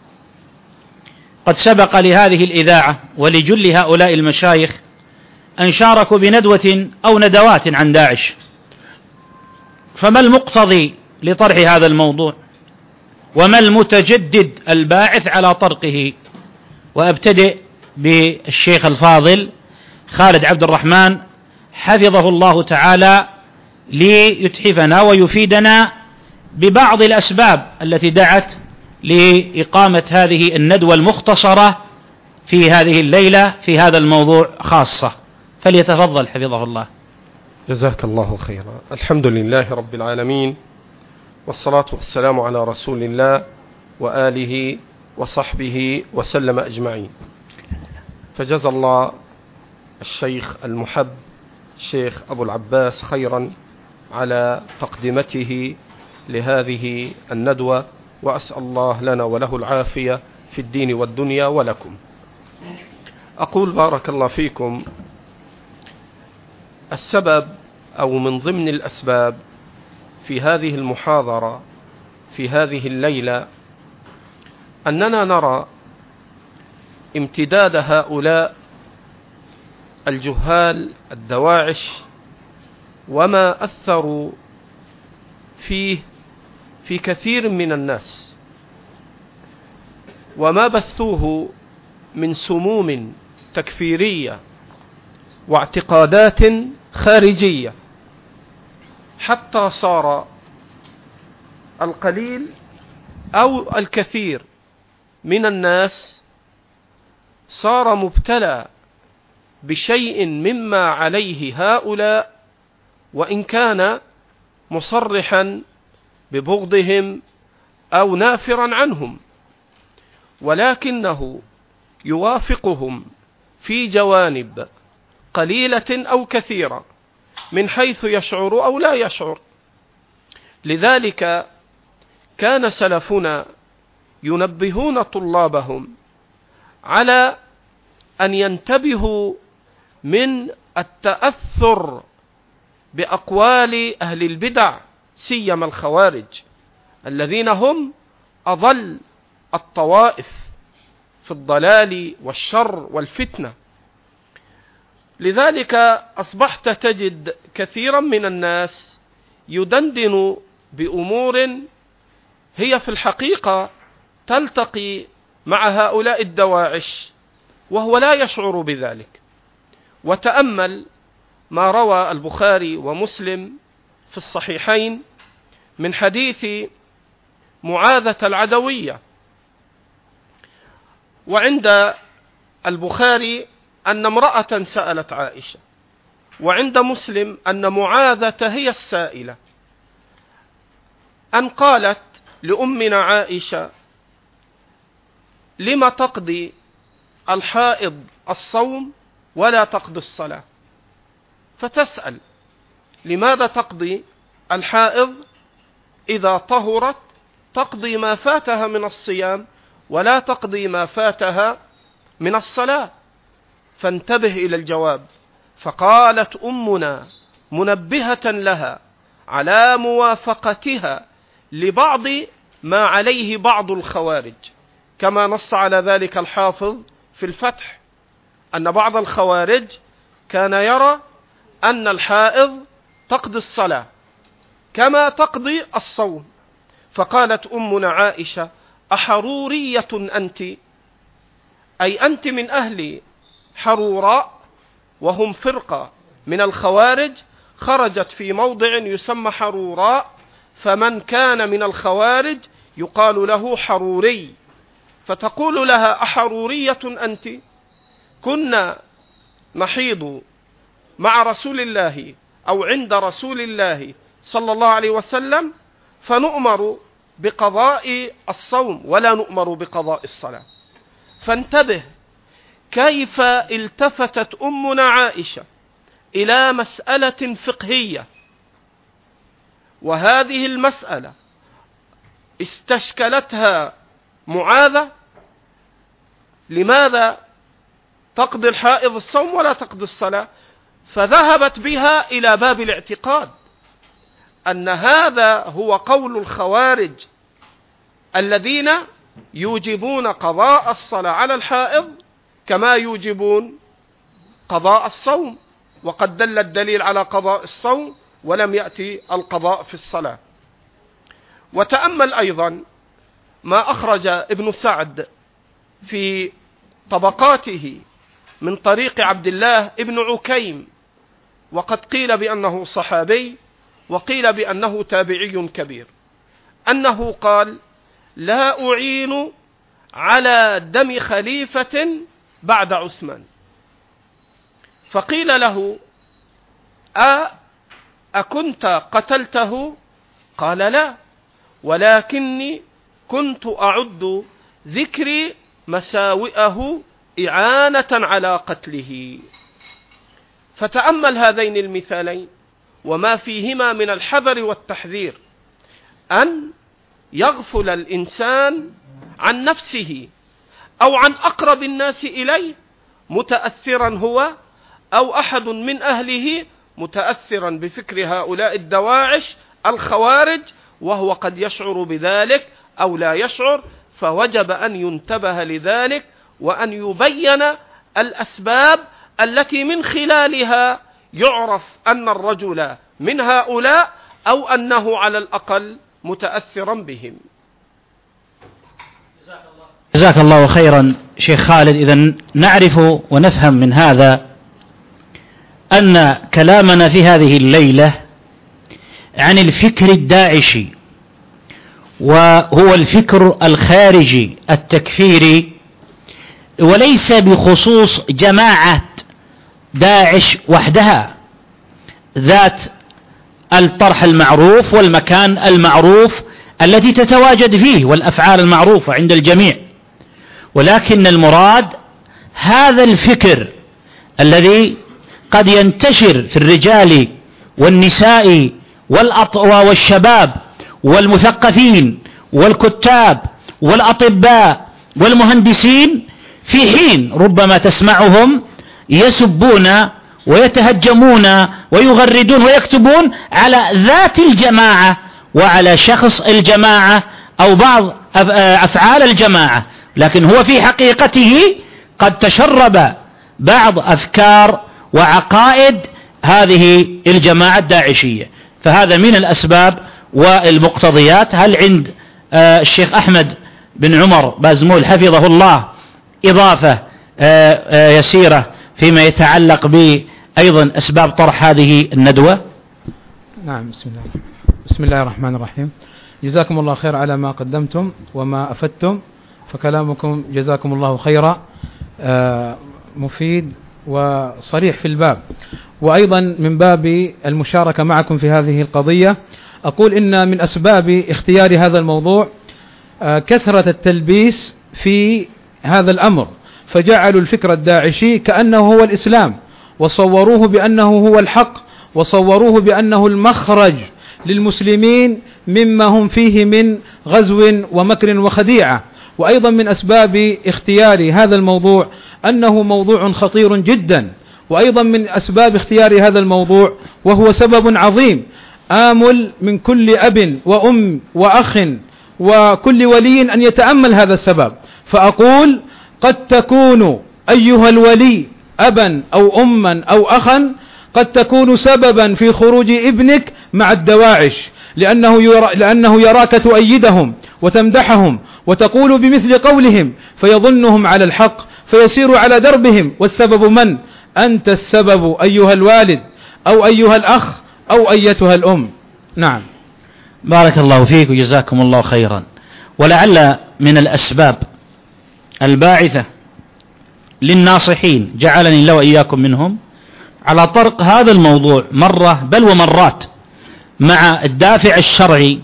A: قد سبق لهذه الإذاعة ولجل هؤلاء المشايخ أن شاركوا بندوة أو ندوات عن داعش، فما المقتضي لطرح هذا الموضوع؟ وما المتجدد الباعث على طرقه؟ وأبتدئ بالشيخ الفاضل خالد عبد الرحمن حفظه الله تعالى ليتحفنا ويفيدنا ببعض الأسباب التي دعت لإقامة هذه الندوة المختصرة في هذه الليلة في هذا الموضوع خاصة. فليتفضل حفظه الله.
B: جزاك الله خيرا. الحمد لله رب العالمين، والصلاة والسلام على رسول الله وآله وصحبه وسلم أجمعين. فجزى الله الشيخ المحب الشيخ أبو العباس خيرا على تقدمته لهذه الندوة، وأسأل الله لنا وله العافية في الدين والدنيا ولكم. أقول بارك الله فيكم، السبب أو من ضمن الأسباب في هذه المحاضرة في هذه الليلة أننا نرى امتداد هؤلاء الجهال الدواعش وما أثروا فيه في كثير من الناس، وما بثوه من سموم تكفيرية واعتقادات خارجية، حتى صار القليل أو الكثير من الناس صار مبتلى بشيء مما عليه هؤلاء، وإن كان مصرحا ببغضهم أو نافرا عنهم، ولكنه يوافقهم في جوانب قليلة أو كثيرة من حيث يشعر أو لا يشعر. لذلك كان سلفنا ينبهون طلابهم على أن ينتبهوا من التأثر بأقوال أهل البدع، سيما الخوارج الذين هم أضل الطوائف في الضلال والشر والفتنة. لذلك أصبحت تجد كثيرا من الناس يدندن بأمور هي في الحقيقة تلتقي مع هؤلاء الدواعش وهو لا يشعر بذلك. وتأمل ما روى البخاري ومسلم في الصحيحين من حديث معاذة العدوية، وعند البخاري أن امرأة سألت عائشة، وعند مسلم أن معاذة هي السائلة، أن قالت لأمنا عائشة: لما تقضي الحائض الصوم ولا تقضي الصلاة؟ فتسأل: لماذا تقضي الحائض إذا طهرت تقضي ما فاتها من الصيام ولا تقضي ما فاتها من الصلاة؟ فانتبه إلى الجواب. فقالت أمنا منبهة لها على موافقتها لبعض ما عليه بعض الخوارج، كما نص على ذلك الحافظ في الفتح، أن بعض الخوارج كان يرى أن الحائض تقضي الصلاة كما تقضي الصوم. فقالت أمنا عائشة: أحرورية أنت؟ أي أنت من أهل حروراء، وهم فرقة من الخوارج خرجت في موضع يسمى حروراء، فمن كان من الخوارج يقال له حروري. فتقول لها: أحرورية أنت؟ كنا نحيض مع رسول الله أو عند رسول الله صلى الله عليه وسلم، فنؤمر بقضاء الصوم ولا نؤمر بقضاء الصلاة. فانتبه كيف التفتت أمنا عائشة إلى مسألة فقهية، وهذه المسألة استشكلتها معاذة: لماذا تقضي الحائض الصوم ولا تقضي الصلاة؟ فذهبت بها إلى باب الاعتقاد أن هذا هو قول الخوارج الذين يوجبون قضاء الصلاة على الحائض كما يوجبون قضاء الصوم، وقد دل الدليل على قضاء الصوم ولم يأتي القضاء في الصلاة. وتأمل أيضا ما أخرج ابن سعد في طبقاته من طريق عبد الله ابن عكيم، وقد قيل بأنه صحابي وقيل بأنه تابعي كبير، أنه قال: لا أعين على دم خليفة بعد عثمان. فقيل له: أكنت قتلته؟ قال: لا، ولكني كنت أعد ذكري مساوئه إعانة على قتله. فتأمل هذين المثالين وما فيهما من الحذر والتحذير، أن يغفل الإنسان عن نفسه أو عن أقرب الناس إليه متأثرا هو أو أحد من أهله متأثرا بفكر هؤلاء الدواعش الخوارج، وهو قد يشعر بذلك أو لا يشعر، فوجب أن ينتبه لذلك وأن يبين الأسباب التي من خلالها يعرف أن الرجل من هؤلاء أو أنه على الأقل متأثرا بهم.
A: جزاك الله خيرا شيخ خالد. إذن نعرف ونفهم من هذا أن كلامنا في هذه الليلة عن الفكر الداعشي، وهو الفكر الخارجي التكفيري، وليس بخصوص جماعة داعش وحدها ذات الطرح المعروف والمكان المعروف التي تتواجد فيه والأفعال المعروفة عند الجميع، ولكن المراد هذا الفكر الذي قد ينتشر في الرجال والنساء والشباب والمثقفين والكتاب والأطباء والمهندسين، في حين ربما تسمعهم يسبون ويتهجمون ويغردون ويكتبون على ذات الجماعة وعلى شخص الجماعة أو بعض أفعال الجماعة، لكن هو في حقيقته قد تشرب بعض أفكار وعقائد هذه الجماعة الداعشية. فهذا من الأسباب والمقتضيات. هل عند الشيخ أحمد بن عمر بازمول حفظه الله إضافة يسيرة فيما يتعلق بأيضا أسباب طرح هذه الندوة؟
C: نعم. بسم الله الرحمن الرحيم. جزاكم الله خير على ما قدمتم وما أفدتم، فكلامكم جزاكم الله خيرا مفيد وصريح في الباب. وأيضا من باب المشاركة معكم في هذه القضية أقول إن من أسباب اختيار هذا الموضوع كثرة التلبيس في هذا الأمر، فجعلوا الفكر الداعشي كأنه هو الإسلام، وصوروه بأنه هو الحق، وصوروه بأنه المخرج للمسلمين مما هم فيه من غزو ومكر وخديعة. وأيضا من أسباب اختيار هذا الموضوع أنه موضوع خطير جدا. وأيضا من أسباب اختيار هذا الموضوع وهو سبب عظيم، آمل من كل أب وأم وأخ وكل ولي أن يتأمل هذا السبب. فأقول قد تكون أيها الولي أبا أو أما أو أخا، قد تكون سببا في خروج ابنك مع الدواعش، لأنه يراك تؤيدهم وتمدحهم وتقول بمثل قولهم، فيظنهم على الحق فيسير على دربهم. والسبب من؟ أنت السبب أيها الوالد أو أيها الأخ أو أيتها الأم. نعم.
A: بارك الله فيك وجزاكم الله خيرا. ولعل من الأسباب الباعثة للناصحين، جعلني الله وإياكم منهم، على طرق هذا الموضوع مرة بل ومرات مع الدافع الشرعي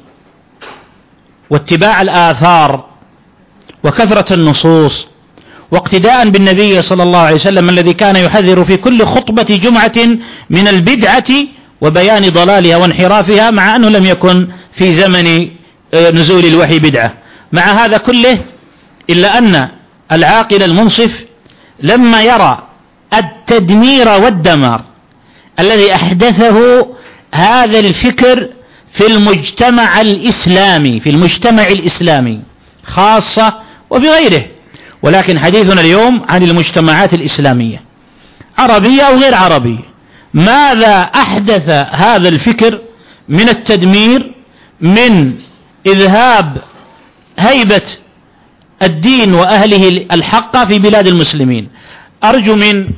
A: واتباع الآثار وكثرة النصوص واقتداء بالنبي صلى الله عليه وسلم الذي كان يحذر في كل خطبة جمعة من البدعة وبيان ضلالها وانحرافها، مع أنه لم يكن في زمن نزول الوحي بدعة. مع هذا كله إلا أن العاقل المنصف لما يرى التدمير والدمار الذي أحدثه هذا الفكر في المجتمع الإسلامي خاصة وفي غيره، ولكن حديثنا اليوم عن المجتمعات الإسلامية عربية أو غير عربية، ماذا أحدث هذا الفكر من التدمير، من إذهاب هيبة الدين وأهله الحق في بلاد المسلمين. أرجو من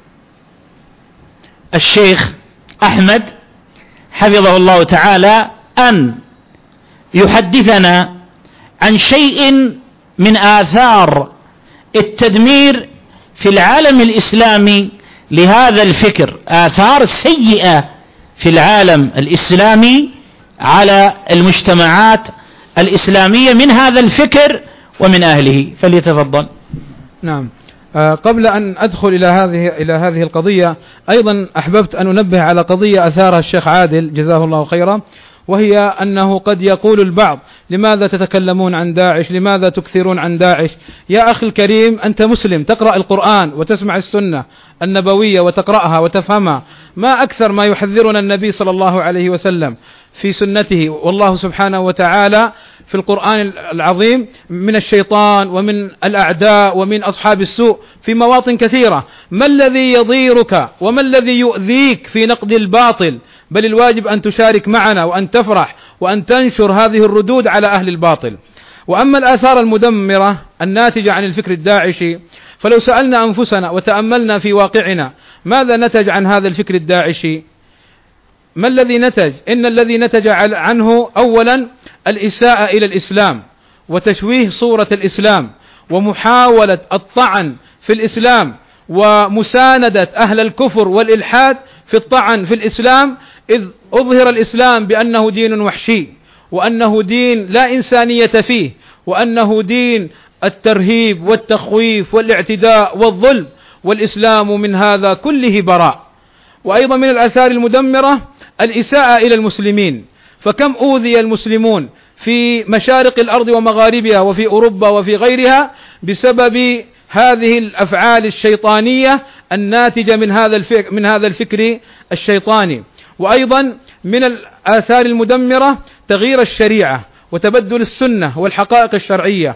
A: الشيخ أحمد حفظه الله تعالى أن يحدثنا عن شيء من آثار التدمير في العالم الإسلامي لهذا الفكر آثار سيئة في العالم الإسلامي على المجتمعات الإسلامية من هذا الفكر ومن أهله. فليتفضل.
C: نعم. قبل أن أدخل إلى هذه القضية أيضا أحببت أن أنبه على قضية أثارها الشيخ عادل جزاه الله خيرا، وهي أنه قد يقول البعض: لماذا تتكلمون عن داعش؟ لماذا تكثرون عن داعش؟ يا أخي الكريم، أنت مسلم تقرأ القرآن وتسمع السنة النبوية وتقرأها وتفهمها. ما أكثر ما يحذرنا النبي صلى الله عليه وسلم في سنته، والله سبحانه وتعالى في القرآن العظيم، من الشيطان ومن الأعداء ومن أصحاب السوء في مواطن كثيرة. ما الذي يضيرك وما الذي يؤذيك في نقد الباطل؟ بل الواجب أن تشارك معنا وأن تفرح وأن تنشر هذه الردود على أهل الباطل. وأما الآثار المدمرة الناتجة عن الفكر الداعشي، فلو سألنا أنفسنا وتأملنا في واقعنا ماذا نتج عن هذا الفكر الداعشي؟ ما الذي نتج؟ إن الذي نتج عنه أولا الإساءة إلى الإسلام وتشويه صورة الإسلام ومحاولة الطعن في الإسلام ومساندة أهل الكفر والإلحاد في الطعن في الإسلام، إذ أظهر الإسلام بأنه دين وحشي، وأنه دين لا إنسانية فيه، وأنه دين الترهيب والتخويف والاعتداء والظلم، والإسلام من هذا كله براء. وأيضا من الآثار المدمرة الإساءة إلى المسلمين، فكم أوذي المسلمون في مشارق الأرض ومغاربها وفي أوروبا وفي غيرها بسبب هذه الأفعال الشيطانية الناتجة من هذا الفكر الشيطاني. وأيضا من الآثار المدمرة تغيير الشريعة وتبدل السنة والحقائق الشرعية.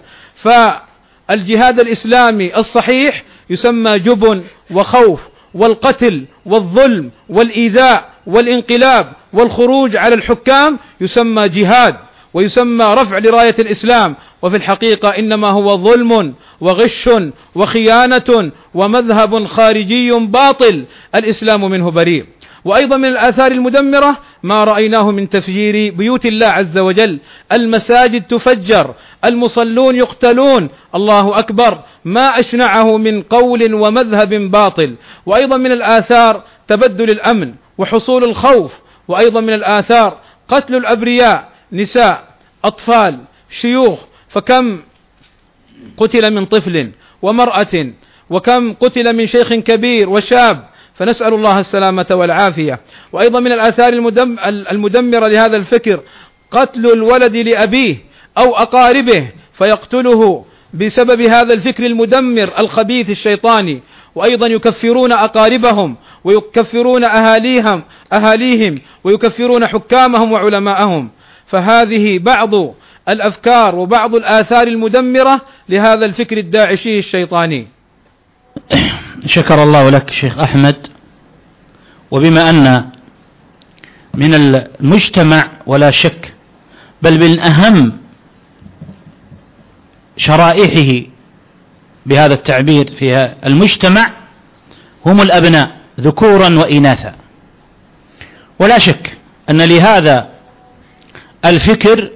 C: فالجهاد الإسلامي الصحيح يسمى جبن وخوف والقتل والظلم والإيذاء والانقلاب والخروج على الحكام يسمى جهاد ويسمى رفع لراية الإسلام، وفي الحقيقة إنما هو ظلم وغش وخيانة ومذهب خارجي باطل الإسلام منه بريء. وأيضا من الآثار المدمرة ما رأيناه من تفجير بيوت الله عز وجل، المساجد تفجر، المصلون يقتلون، الله أكبر، ما أشنعه من قول ومذهب باطل. وأيضا من الآثار تبدل الأمن وحصول الخوف. وأيضا من الآثار قتل الأبرياء، نساء، أطفال، شيوخ، فكم قتل من طفل ومرأة، وكم قتل من شيخ كبير وشاب، فنسأل الله السلامة والعافية. وأيضا من الآثار المدمرة لهذا الفكر قتل الولد لأبيه أو أقاربه فيقتله بسبب هذا الفكر المدمر الخبيث الشيطاني. وأيضا يكفرون أقاربهم ويكفرون أهاليهم ويكفرون حكامهم وعلماءهم. فهذه بعض الأفكار وبعض الآثار المدمرة لهذا الفكر الداعشي الشيطاني.
A: شكر الله لك شيخ أحمد. وبما أن من المجتمع ولا شك بل من أهم شرائحه بهذا التعبير في المجتمع هم الأبناء ذكورا وإناثا، ولا شك أن لهذا الفكر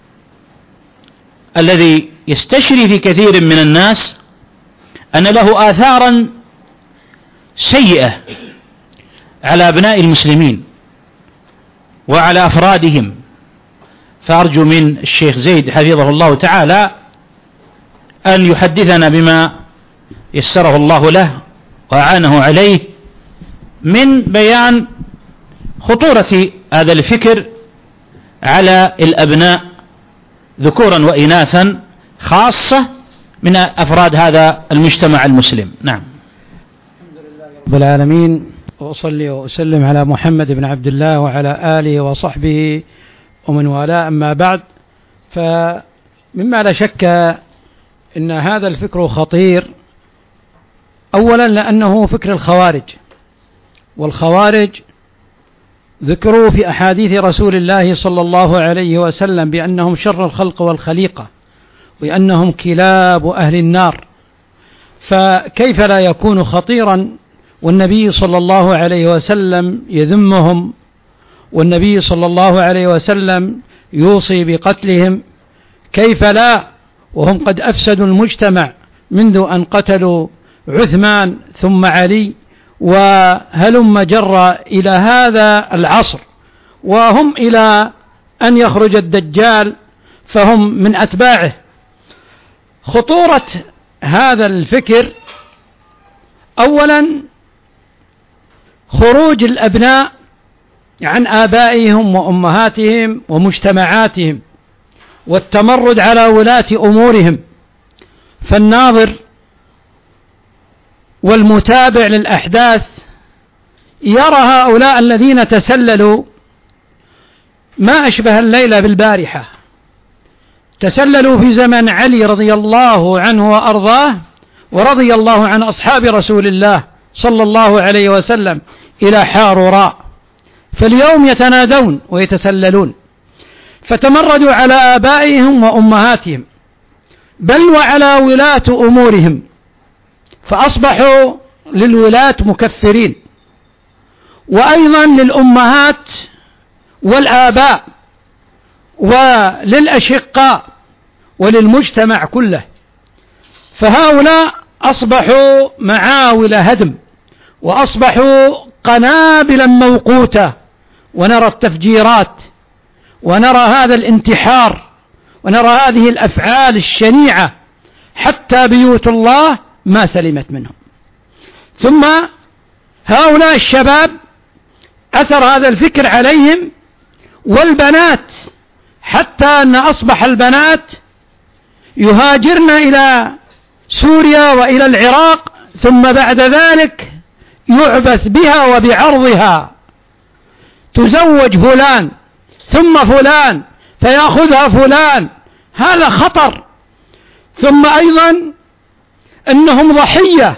A: الذي يستشري في كثير من الناس أن له آثارا سيئة على أبناء المسلمين وعلى أفرادهم. فأرجو من الشيخ زيد حفظه الله تعالى أن يحدثنا بما يسره الله له وأعانه عليه من بيان خطورة هذا الفكر على الأبناء ذكورا وإناثا خاصة من أفراد هذا المجتمع المسلم. نعم.
D: الحمد لله رب العالمين، وأصلي وأسلم على محمد بن عبد الله وعلى آله وصحبه ومن والاه، أما بعد، فمما لا شك إن هذا الفكر خطير. أولا لأنه فكر الخوارج، والخوارج ذكروا في أحاديث رسول الله صلى الله عليه وسلم بأنهم شر الخلق والخليقة وأنهم كلاب أهل النار، فكيف لا يكون خطيرا والنبي صلى الله عليه وسلم يذمهم، والنبي صلى الله عليه وسلم يوصي بقتلهم؟ كيف لا وهم قد أفسدوا المجتمع منذ أن قتلوا عثمان ثم علي وهلم جر إلى هذا العصر، وهم إلى أن يخرج الدجال فهم من أتباعه. خطورة هذا الفكر: أولا خروج الأبناء عن آبائهم وأمهاتهم ومجتمعاتهم والتمرد على ولاة أمورهم، فالناظر والمتابع للأحداث يرى هؤلاء الذين تسللوا ما أشبه الليلة بالبارحة. تسللوا في زمن علي رضي الله عنه وأرضاه ورضي الله عن أصحاب رسول الله صلى الله عليه وسلم إلى حاروراء، فاليوم يتنادون ويتسللون، فتمردوا على آبائهم وأمهاتهم بل وعلى ولاة أمورهم، فأصبحوا للولاة مكفرين، وأيضا للأمهات والآباء وللأشقاء وللمجتمع كله. فهؤلاء أصبحوا معاول هدم، وأصبحوا قنابلا موقوتة، ونرى التفجيرات، ونرى هذا الانتحار، ونرى هذه الأفعال الشنيعة، حتى بيوت الله ما سلمت منهم. ثم هؤلاء الشباب أثر هذا الفكر عليهم، والبنات، حتى أن أصبح البنات يهاجرن إلى سوريا وإلى العراق، ثم بعد ذلك يعبث بها وبعرضها، تزوج فلان ثم فلان فيأخذها فلان، هذا خطر. ثم أيضا أنهم ضحية،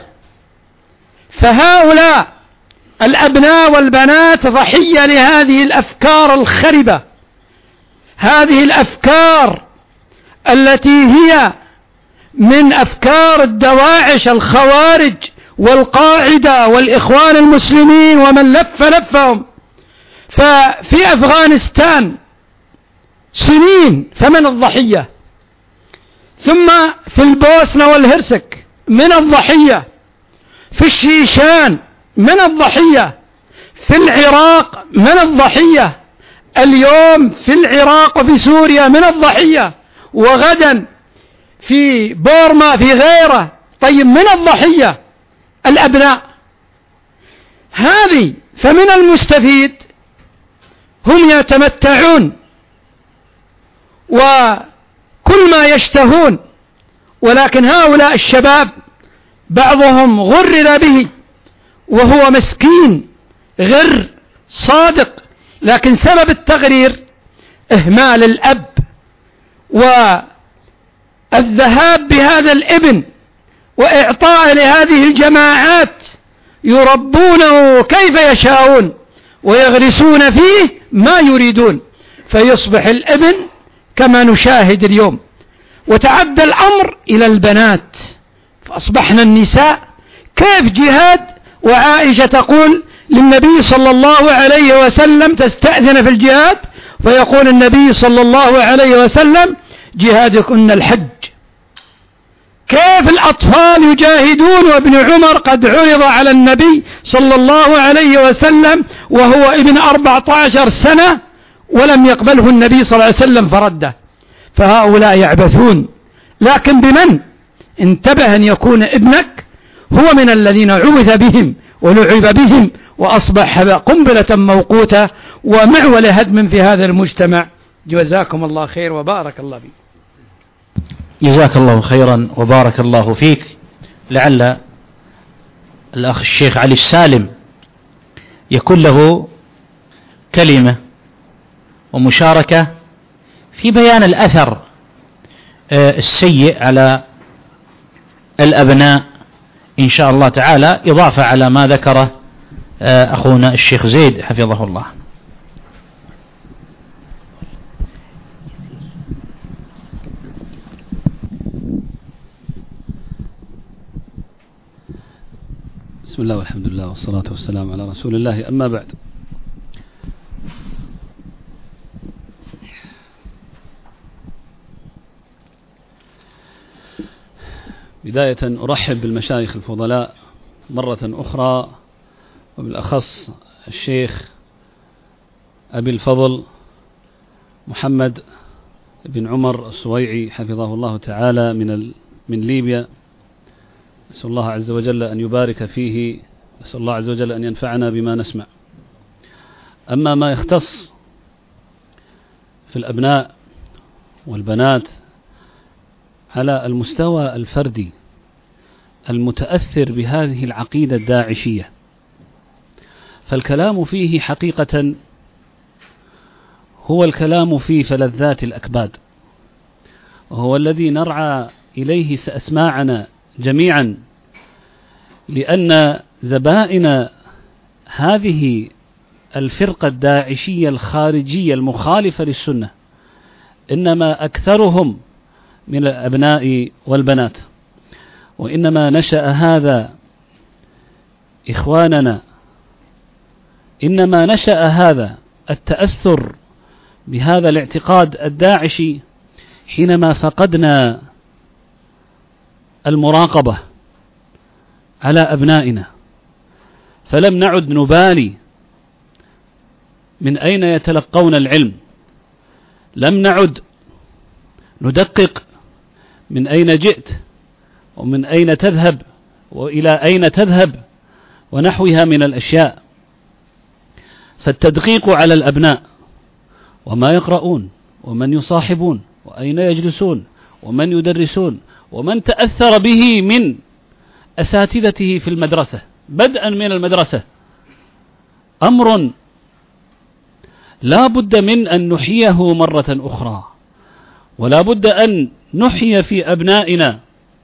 D: فهؤلاء الأبناء والبنات ضحية لهذه الأفكار الخربة، هذه الأفكار التي هي من أفكار الدواعش الخوارج والقاعدة والإخوان المسلمين ومن لفهم. ففي أفغانستان سنين فمن الضحية، ثم في البوسنة والهرسك من الضحية، في الشيشان من الضحية، في العراق من الضحية، اليوم في العراق وفي سوريا من الضحية، وغدا في بورما في غيره. طيب من الضحية الأبناء هذه، فمن المستفيد هم يتمتعون وكل ما يشتهون، ولكن هؤلاء الشباب بعضهم غرر به وهو مسكين غر صادق، لكن سبب التغرير إهمال الأب والذهاب بهذا الابن وإعطاء لهذه الجماعات يربونه كيف يشاءون ويغرسون فيه ما يريدون، فيصبح الابن كما نشاهد اليوم. وتعدى الأمر إلى البنات، فأصبحنا النساء كيف جهاد، وعائشة تقول للنبي صلى الله عليه وسلم تستأذن في الجهاد، فيقول النبي صلى الله عليه وسلم جهادكن الحج. كيف الأطفال يجاهدون، وابن عمر قد عرض على النبي صلى الله عليه وسلم وهو ابن 14 سنة ولم يقبله النبي صلى الله عليه وسلم فرده. فهؤلاء يعبثون، لكن بمن؟ انتبه أن يكون ابنك هو من الذين عبث بهم ولعب بهم، وأصبح قنبلة موقوتة ومعول هدم في هذا المجتمع. جزاكم الله خير وبارك الله بك.
A: جزاك الله خيرا وبارك الله فيك. لعل الأخ الشيخ علي السالم يكون له كلمة ومشاركة في بيان الأثر السيء على الأبناء إن شاء الله تعالى، إضافة على ما ذكره أخونا الشيخ زيد حفظه الله.
E: بسم الله والحمد لله والصلاة والسلام على رسول الله، أما بعد. بداية أرحب بالمشايخ الفضلاء مرة أخرى وبالأخص الشيخ أبي الفضل محمد بن عمر الصويعي حفظه الله تعالى من ليبيا. نسأل الله عز وجل أن يبارك فيه، نسأل الله عز وجل أن ينفعنا بما نسمع. أما ما يختص في الأبناء والبنات على المستوى الفردي المتأثر بهذه العقيدة الداعشية، فالكلام فيه حقيقة هو الكلام في فلذات الأكباد، وهو الذي نرعى إليه أسماعنا جميعا، لأن زبائن هذه الفرقة الداعشية الخارجية المخالفة للسنة إنما أكثرهم من الأبناء والبنات، وإنما نشأ هذا إخواننا، إنما نشأ هذا التأثر بهذا الاعتقاد الداعشي حينما فقدنا المراقبة على أبنائنا، فلم نعد نبالي من أين يتلقون العلم، لم نعد ندقق من أين جئت ومن أين تذهب وإلى أين تذهب ونحوها من الأشياء. فالتدقيق على الأبناء وما يقرؤون ومن يصاحبون وأين يجلسون ومن يدرسون ومن تأثر به من أساتذته في المدرسة بدءا من المدرسة أمر لا بد من أن نحييه مرة أخرى، ولا بد أن نحيي في أبنائنا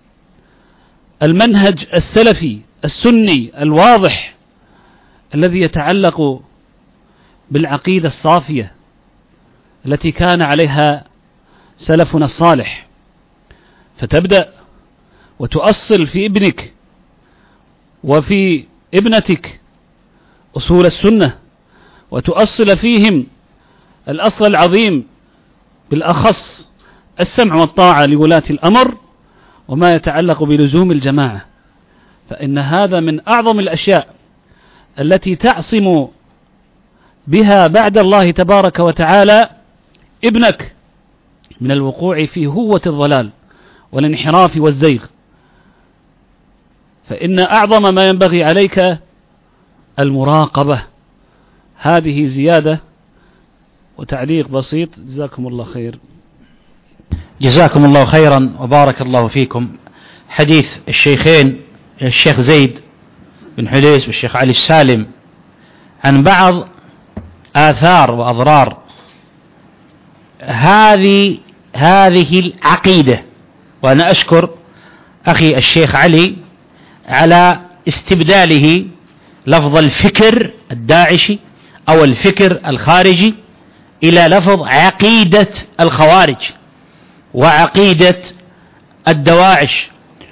E: المنهج السلفي السني الواضح الذي يتعلق بالعقيدة الصافية التي كان عليها سلفنا الصالح، فتبدأ وتؤصل في ابنك وفي ابنتك أصول السنة، وتؤصل فيهم الأصل العظيم بالأخص السمع والطاعة لولاة الأمر وما يتعلق بلزوم الجماعة، فإن هذا من أعظم الأشياء التي تعصم بها بعد الله تبارك وتعالى ابنك من الوقوع في هوة الضلال والانحراف والزيغ. فإن أعظم ما ينبغي عليك المراقبة. هذه زيادة وتعليق بسيط، جزاكم الله خير.
A: جزاكم الله خيرا وبارك الله فيكم. حديث الشيخين الشيخ زيد بن حليس والشيخ علي السالم عن بعض آثار وأضرار هذه العقيدة، وأنا أشكر أخي الشيخ علي على استبداله لفظ الفكر الداعشي أو الفكر الخارجي إلى لفظ عقيدة الخوارج وعقيدة الدواعش.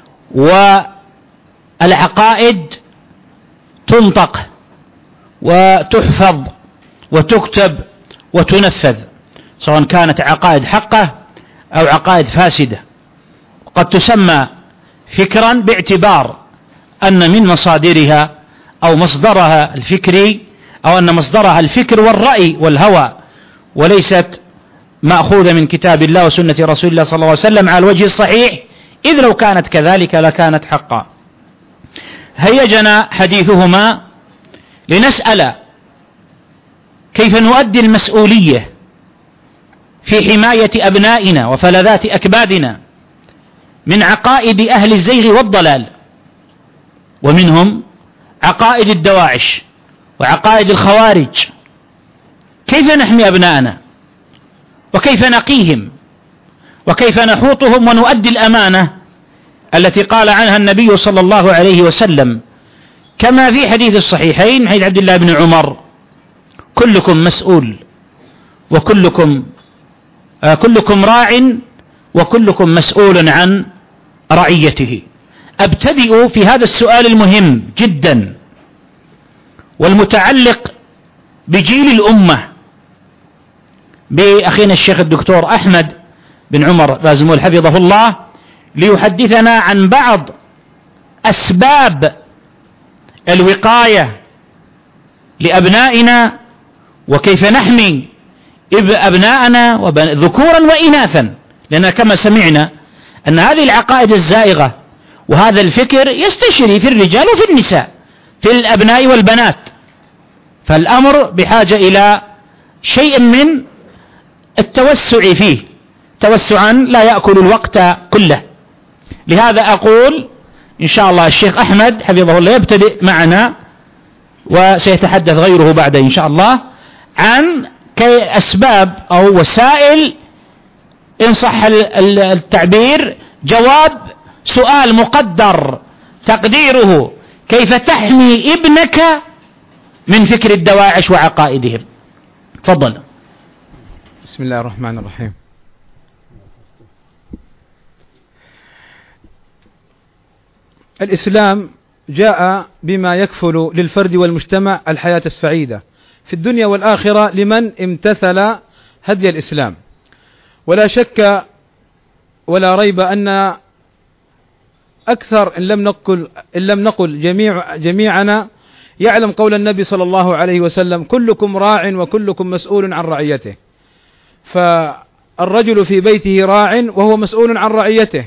A: والعقائد تنطق وتحفظ وتكتب وتنفذ، سواء كانت عقائد حقة أو عقائد فاسدة. قد تسمى فكرا باعتبار أن من مصادرها أو مصدرها الفكري، أو أن مصدرها الفكر والرأي والهوى، وليست مأخوذة من كتاب الله وسنة رسول الله صلى الله عليه وسلم على الوجه الصحيح، إذ لو كانت كذلك لكانت حقا. هيجنا حديثهما لنسأل كيف نؤدي المسؤولية في حماية أبنائنا وفلذات أكبادنا من عقائد أهل الزيغ والضلال، ومنهم عقائد الدواعش وعقائد الخوارج. كيف نحمي أبنائنا وكيف نقيهم وكيف نحوطهم ونؤدي الأمانة التي قال عنها النبي صلى الله عليه وسلم كما في حديث الصحيحين حديث عبد الله بن عمر: كلكم مسؤول وكلكم راع وكلكم مسؤول عن رعيته. أبتدئ في هذا السؤال المهم جدا والمتعلق بجيل الأمة بأخينا الشيخ الدكتور أحمد بن عمر بازمول حفظه الله، ليحدثنا عن بعض أسباب الوقاية لأبنائنا وكيف نحمي أبناءنا ذكورا وإناثا، لأن كما سمعنا أن هذه العقائد الزائغة وهذا الفكر يستشري في الرجال وفي النساء، في الأبناء والبنات، فالأمر بحاجة إلى شيء من التوسع فيه، توسعا لا يأكل الوقت كله. لهذا أقول إن شاء الله الشيخ أحمد حفظه الله يبتدئ معنا، وسيتحدث غيره بعد إن شاء الله عن أسباب أو وسائل إن صح التعبير جواب سؤال مقدر تقديره: كيف تحمي ابنك من فكر الدواعش وعقائدهم؟ تفضل.
C: بسم الله الرحمن الرحيم. الإسلام جاء بما يكفل للفرد والمجتمع الحياة السعيدة في الدنيا والآخرة لمن امتثل هدي الإسلام، ولا شك ولا ريب أن أكثر إن لم نقل جميعنا يعلم قول النبي صلى الله عليه وسلم: كلكم راع وكلكم مسؤول عن رعيته. فالرجل في بيته راع وهو مسؤول عن رعيته.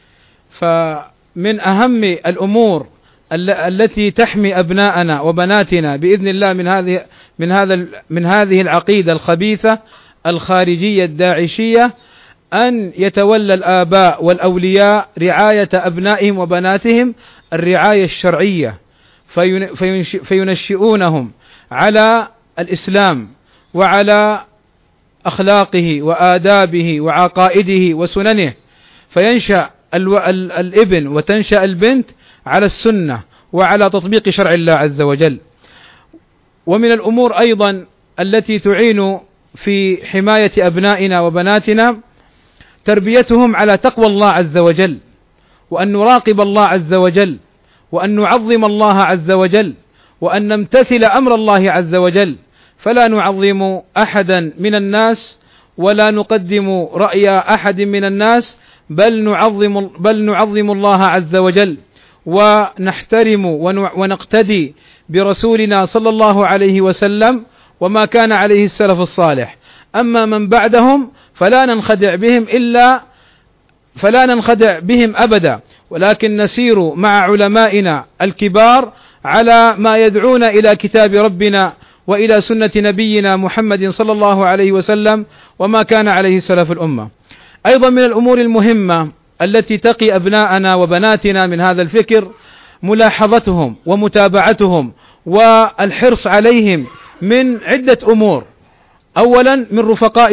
C: فمن أهم الأمور التي تحمي أبناءنا وبناتنا بإذن الله من هذه العقيدة الخبيثة الخارجية الداعشية أن يتولى الآباء والأولياء رعاية أبنائهم وبناتهم الرعاية الشرعية، فينشئونهم على الإسلام وعلى أخلاقه وآدابه وعقائده وسننه، فينشأ الابن وتنشأ البنت على السنة وعلى تطبيق شرع الله عز وجل. ومن الأمور أيضا التي تعين في حماية أبنائنا وبناتنا تربيتهم على تقوى الله عز وجل، وأن نراقب الله عز وجل، وأن نعظم الله عز وجل، وأن نمتثل أمر الله عز وجل، فلا نعظم أحدا من الناس ولا نقدم رأي أحد من الناس، بل نعظم الله عز وجل، ونحترم ونقتدي برسولنا صلى الله عليه وسلم وما كان عليه السلف الصالح. أما من بعدهم فلا ننخدع بهم أبدا، ولكن نسير مع علمائنا الكبار على ما يدعون إلى كتاب ربنا وإلى سنة نبينا محمد صلى الله عليه وسلم وما كان عليه سلف الأمة. أيضا من الأمور المهمة التي تقي أبناءنا وبناتنا من هذا الفكر ملاحظتهم ومتابعتهم والحرص عليهم من عدة أمور. أولا من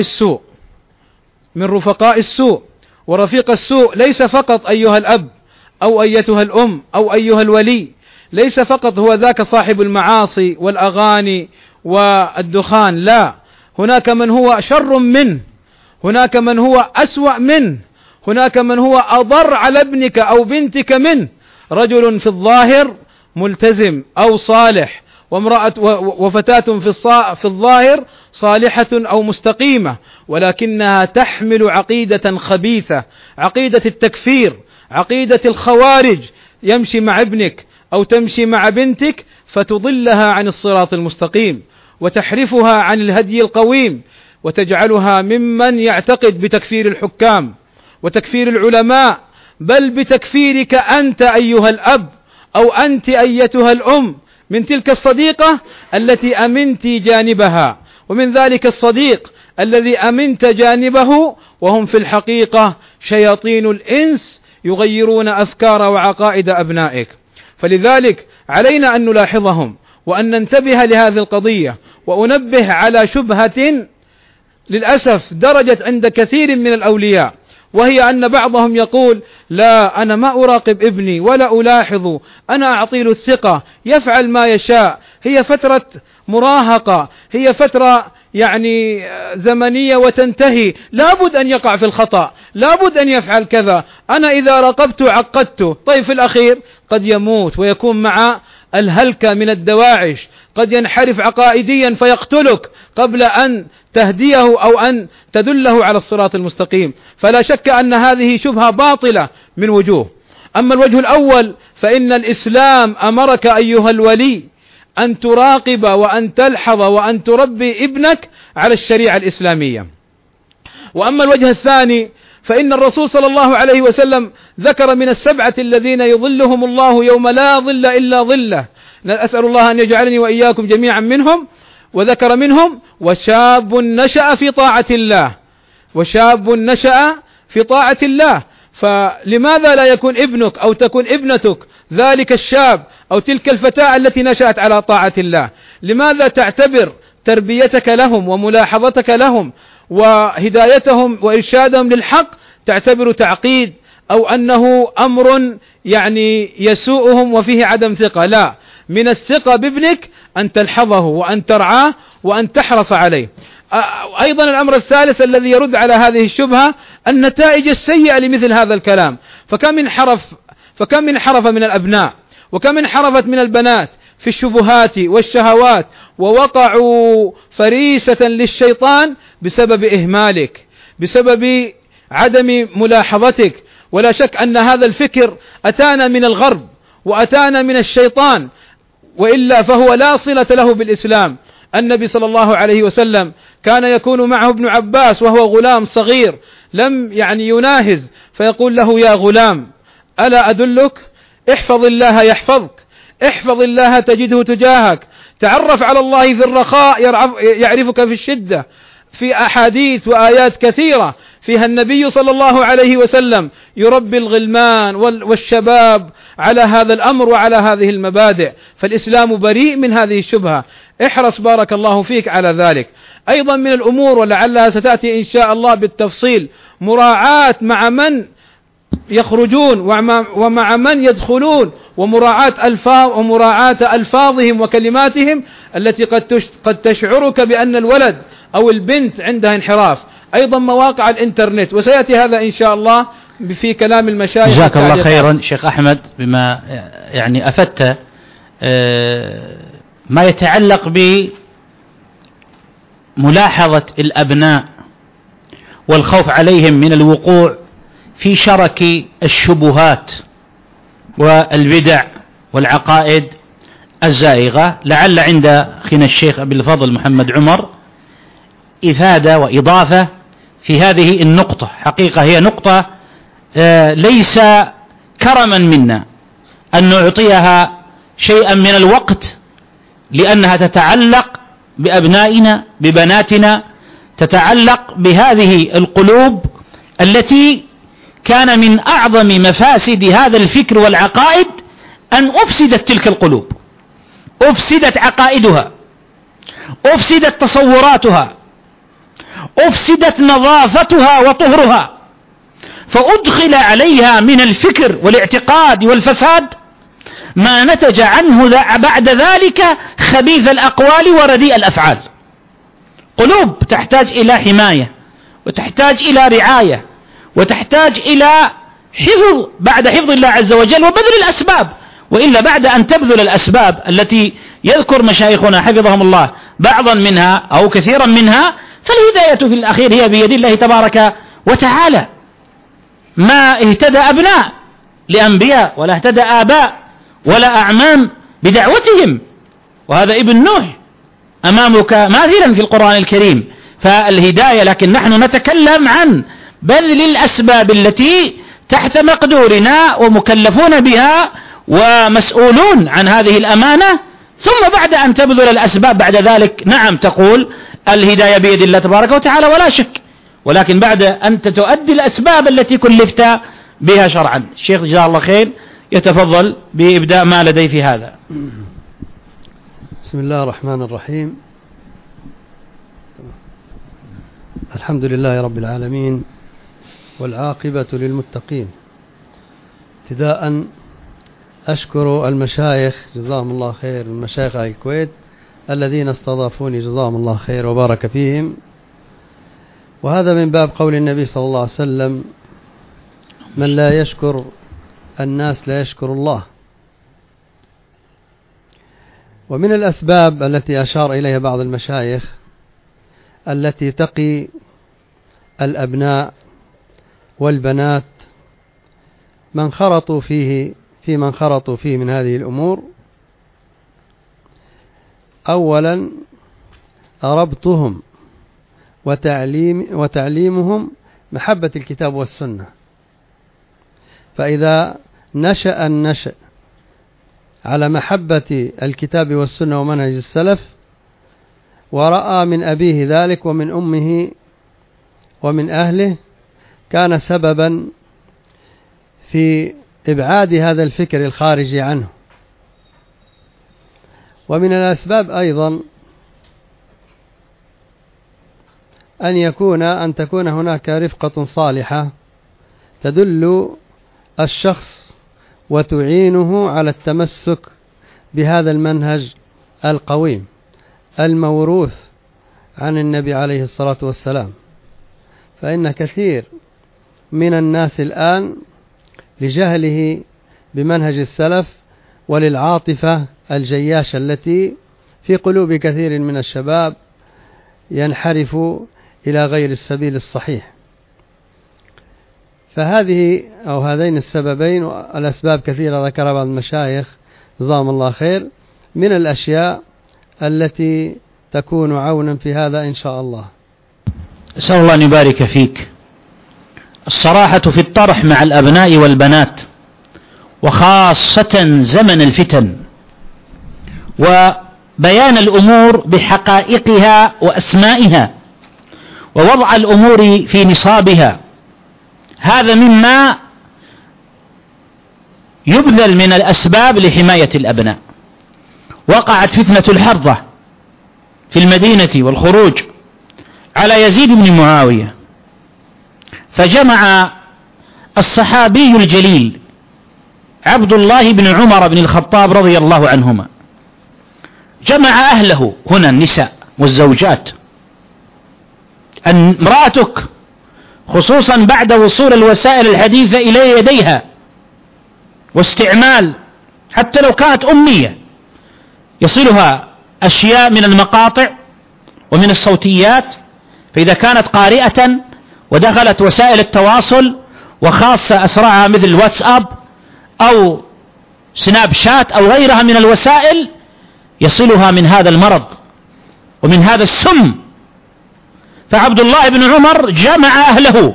C: رفقاء السوء، ورفيق السوء ليس فقط أيها الأب أو أيتها الأم أو أيها الولي، ليس فقط هو ذاك صاحب المعاصي والأغاني والدخان، لا، هناك من هو شر منه، هناك من هو أسوأ منه، هناك من هو أضر على ابنك أو بنتك منه. رجل في الظاهر ملتزم أو صالح، وفتاة في الظاهر صالحة أو مستقيمة، ولكنها تحمل عقيدة خبيثة، عقيدة التكفير، عقيدة الخوارج، يمشي مع ابنك أو تمشي مع بنتك فتضلها عن الصراط المستقيم وتحرفها عن الهدي القويم، وتجعلها ممن يعتقد بتكفير الحكام وتكفير العلماء، بل بتكفيرك أنت أيها الأب أو أنت أيتها الأم من تلك الصديقة التي أمنت جانبها، ومن ذلك الصديق الذي أمنت جانبه وهم في الحقيقة شياطين الإنس يغيرون أفكار وعقائد أبنائك. فلذلك علينا أن نلاحظهم وأن ننتبه لهذه القضية، وأنبه على شبهة للأسف درجت عند كثير من الأولياء، وهي أن بعضهم يقول: لا، أنا ما أراقب ابني ولا ألاحظه، أنا أعطيله الثقة، يفعل ما يشاء، هي فترة مراهقة، هي فترة زمنية وتنتهي، لابد أن يقع في الخطأ، لابد أن يفعل كذا، أنا إذا راقبته عقدته. طيب في الأخير قد يموت ويكون مع الهلكة من الدواعش، قد ينحرف عقائديا فيقتلك قبل أن تهديه أو أن تدله على الصراط المستقيم. فلا شك أن هذه شبهة باطلة من وجوه. أما الوجه الأول فإن الإسلام أمرك أيها الولي أن تراقب وأن تلحظ وأن تربي ابنك على الشريعة الإسلامية. وأما الوجه الثاني فإن الرسول صلى الله عليه وسلم ذكر من السبعة الذين يظلهم الله يوم لا ظل إلا ظله، أسأل الله أن يجعلني وإياكم جميعا منهم، وذكر منهم وشاب نشأ في طاعة الله، وشاب نشأ في طاعة الله. فلماذا لا يكون ابنك أو تكون ابنتك ذلك الشاب أو تلك الفتاة التي نشأت على طاعة الله؟ لماذا تعتبر تربيتك لهم وملاحظتك لهم وهدايتهم وإرشادهم للحق تعتبر تعقيد أو أنه أمر يعني يسوءهم وفيه عدم ثقة؟ لا، من الثقة بابنك أن تلحظه وأن ترعاه وأن تحرص عليه. أيضا الأمر الثالث الذي يرد على هذه الشبهة النتائج السيئة لمثل هذا الكلام. فكم من انحرف من الأبناء وكم انحرفت من البنات في الشبهات والشهوات ووقعوا فريسة للشيطان بسبب إهمالك، بسبب عدم ملاحظتك. ولا شك أن هذا الفكر أتانا من الغرب وأتانا من الشيطان، وإلا فهو لا صلة له بالإسلام. النبي صلى الله عليه وسلم كان يكون معه ابن عباس وهو غلام صغير لم يناهز، فيقول له يا غلام ألا أدلك؟ احفظ الله يحفظك، احفظ الله تجده تجاهك، تعرف على الله في الرخاء يعرفك في الشدة. في أحاديث وآيات كثيرة فيها النبي صلى الله عليه وسلم يربي الغلمان والشباب على هذا الأمر وعلى هذه المبادئ. فالإسلام بريء من هذه الشبهة، احرص بارك الله فيك على ذلك. أيضا من الأمور ولعلها ستأتي إن شاء الله بالتفصيل مراعاة مع من يخرجون ومع من يدخلون، ومراعاة ألفاظهم وكلماتهم التي قد تشعرك بأن الولد أو البنت عندها انحراف. أيضا مواقع الإنترنت، وسيأتي هذا إن شاء الله في كلام المشايخ.
A: جزاك الله خيرا شيخ أحمد بما أفدت ما يتعلق بملاحظة الأبناء والخوف عليهم من الوقوع في شرك الشبهات والبدع والعقائد الزائغة. لعل عند أخينا الشيخ أبي الفضل محمد عمر إفادة وإضافة في هذه النقطة. حقيقة هي نقطة ليس كرما منا أن نعطيها شيئا من الوقت، لأنها تتعلق بأبنائنا ببناتنا، تتعلق بهذه القلوب التي كان من أعظم مفاسد هذا الفكر والعقائد أن أفسدت تلك القلوب، أفسدت عقائدها، أفسدت تصوراتها، أفسدت نظافتها وطهرها، فأدخل عليها من الفكر والاعتقاد والفساد ما نتج عنه بعد ذلك خبيث الأقوال ورديء الأفعال. قلوب تحتاج إلى حماية وتحتاج إلى رعاية وتحتاج إلى حفظ بعد حفظ الله عز وجل وبذل الأسباب، وإلا بعد أن تبذل الأسباب التي يذكر مشايخنا حفظهم الله بعضا منها أو كثيرا منها، فالهداية في الأخير هي بيد الله تبارك وتعالى. ما اهتدى أبناء لأنبياء ولا اهتدى آباء ولا أعمام بدعوتهم، وهذا ابن نوح أمامك ماثلا في القرآن الكريم. فالهداية، لكن نحن نتكلم عن بذل الأسباب التي تحت مقدورنا ومكلفون بها ومسؤولون عن هذه الأمانة، ثم بعد أن تبذل الأسباب بعد ذلك نعم تقول الهداية بيد الله تبارك وتعالى ولا شك، ولكن بعد أن تؤدي الأسباب التي كلفت بها شرعا. الشيخ جزاه الله خير يتفضل بإبداء ما لديه في هذا.
F: بسم الله الرحمن الرحيم. الحمد لله رب العالمين والعاقبة للمتقين. ابتداء أشكر المشايخ جزاهم الله خير، المشايخ الكويت الذين استضافوني جزاهم الله خير وبارك فيهم. وهذا من باب قول النبي صلى الله عليه وسلم: من لا يشكر الناس لا يشكر الله. ومن الأسباب التي أشار إليها بعض المشايخ التي تقي الأبناء والبنات من انخرطوا فيه من هذه الأمور أولا ربطهم وتعليمهم محبة الكتاب والسنة. فإذا نشأ النشأ على محبة الكتاب والسنة ومنهج السلف، ورأى من أبيه ذلك ومن أمه ومن أهله، كان سببا في إبعاد هذا الفكر الخارجي عنه. ومن الأسباب أيضا أن تكون هناك رفقة صالحة تدل الشخص وتعينه على التمسك بهذا المنهج القويم الموروث عن النبي عليه الصلاة والسلام. فإن كثير من الناس الآن لجهله بمنهج السلف وللعاطفة الجياشة التي في قلوب كثير من الشباب ينحرف إلى غير السبيل الصحيح. فهذه أو هذين السببين، والأسباب كثيرة ذكرها بعض المشايخ جزاهم الله خير، من الأشياء التي تكون عونا في هذا إن شاء الله.
A: أسأل الله أن يبارك فيك. الصراحة في الطرح مع الأبناء والبنات، وخاصة زمن الفتن، وبيان الأمور بحقائقها وأسمائها، ووضع الأمور في نصابها، هذا مما يبذل من الأسباب لحماية الأبناء. وقعت فتنة الحرة في المدينة والخروج على يزيد بن معاوية، فجمع الصحابي الجليل عبد الله بن عمر بن الخطاب رضي الله عنهما، جمع أهله هنا النساء والزوجات. امرأتك خصوصا بعد وصول الوسائل الحديثة إلى يديها واستعمال، حتى لو كانت أمية، يصلها أشياء من المقاطع ومن الصوتيات. فإذا كانت قارئة ودخلت وسائل التواصل، وخاصة أسرعها مثل الواتساب أو سناب شات أو غيرها من الوسائل، يصلها من هذا المرض ومن هذا السم. فعبد الله بن عمر جمع أهله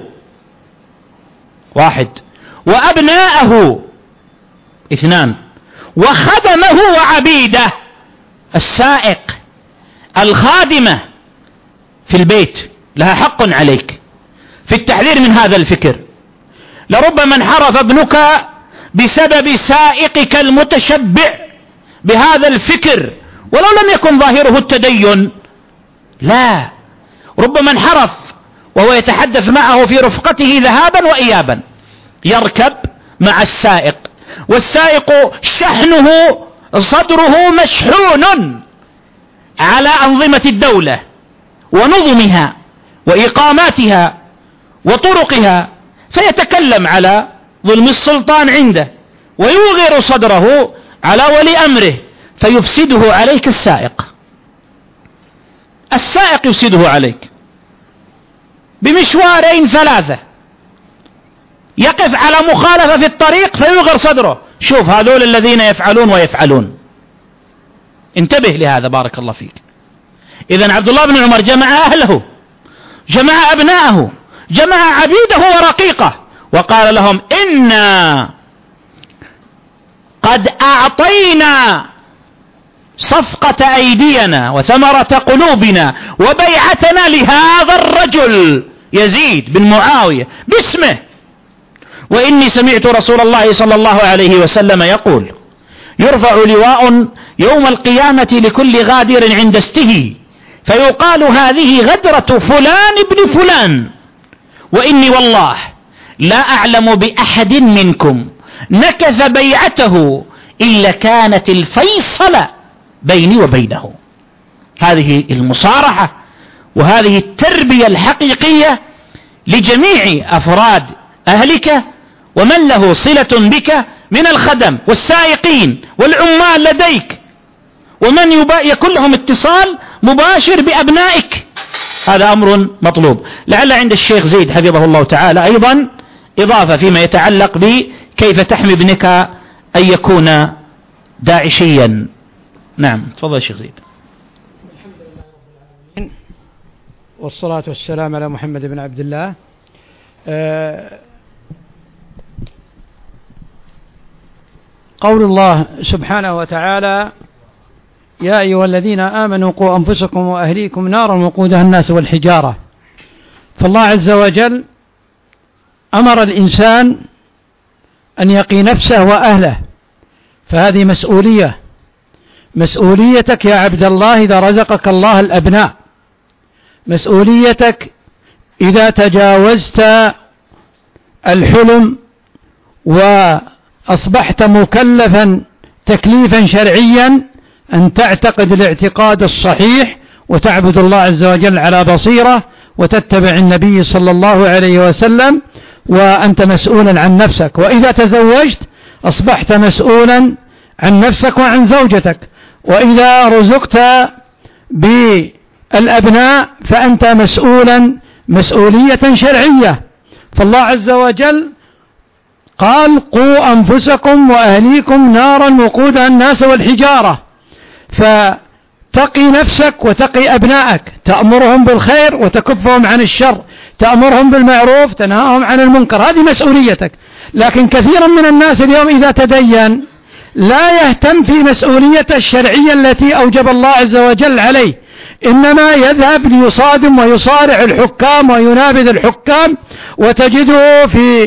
A: 1، وأبناءه 2، وخدمه وعبيده، السائق، الخادمة في البيت لها حق عليك في التحذير من هذا الفكر. لربما انحرف ابنك بسبب سائقك المتشبع بهذا الفكر، ولو لم يكن ظاهره التدين، لا، ربما انحرف وهو يتحدث معه في رفقته ذهابا وإيابا، يركب مع السائق، والسائق شحنه صدره مشحون على أنظمة الدولة ونظمها وإقاماتها وطرقها، فيتكلم على ظلم السلطان عنده ويوغر صدره على ولي أمره، فيفسده عليك السائق يفسده عليك بمشوارين 3، يقف على مخالفة في الطريق فيوغر صدره. شوف هذول الذين يفعلون ويفعلون، انتبه لهذا بارك الله فيك. إذن عبد الله بن عمر جمع أهله، جمع أبناءه، جمع عبيده ورقيقه، وقال لهم: إنا قد أعطينا صفقة أيدينا وثمرة قلوبنا وبيعتنا لهذا الرجل يزيد بن معاوية باسمه، وإني سمعت رسول الله صلى الله عليه وسلم يقول: يرفع لواء يوم القيامة لكل غادر عند استه، فيقال هذه غدرة فلان ابن فلان، وإني والله لا أعلم بأحد منكم نكث بيعته إلا كانت الفيصل بيني وبينه. هذه المصارحة وهذه التربية الحقيقية لجميع أفراد أهلك ومن له صلة بك من الخدم والسائقين والعمال لديك، ومن يكون لهم اتصال مباشر بأبنائك. هذا أمر مطلوب. لعل عند الشيخ زيد حفظه الله تعالى أيضا إضافة فيما يتعلق بكيف تحمي ابنك أن يكون داعشيا. نعم تفضل الشيخ زيد.
D: والصلاة والسلام على محمد بن عبد الله. قول الله سبحانه وتعالى: يا أيها الذين آمنوا قوا أنفسكم وأهليكم نارا وقودها الناس والحجارة. فالله عز وجل أمر الإنسان أن يقي نفسه وأهله، فهذه مسؤوليتك يا عبد الله إذا رزقك الله الأبناء، مسؤوليتك إذا تجاوزت الحلم وأصبحت مكلفا تكليفا شرعيا أن تعتقد الاعتقاد الصحيح وتعبد الله عز وجل على بصيرة وتتبع النبي صلى الله عليه وسلم، وأنت مسؤولا عن نفسك. وإذا تزوجت أصبحت مسؤولا عن نفسك وعن زوجتك. وإذا رزقت بالأبناء فأنت مسؤولية شرعية. فالله عز وجل قال: قوا أنفسكم وأهليكم نارا وقودها الناس والحجارة. فتقي نفسك وتقي أبنائك، تأمرهم بالخير وتكفهم عن الشر، تأمرهم بالمعروف تنهاهم عن المنكر، هذه مسؤوليتك. لكن كثيرا من الناس اليوم إذا تدين لا يهتم في مسؤوليته الشرعية التي أوجب الله عز وجل عليه، إنما يذهب ليصادم ويصارع الحكام وينابذ الحكام، وتجده في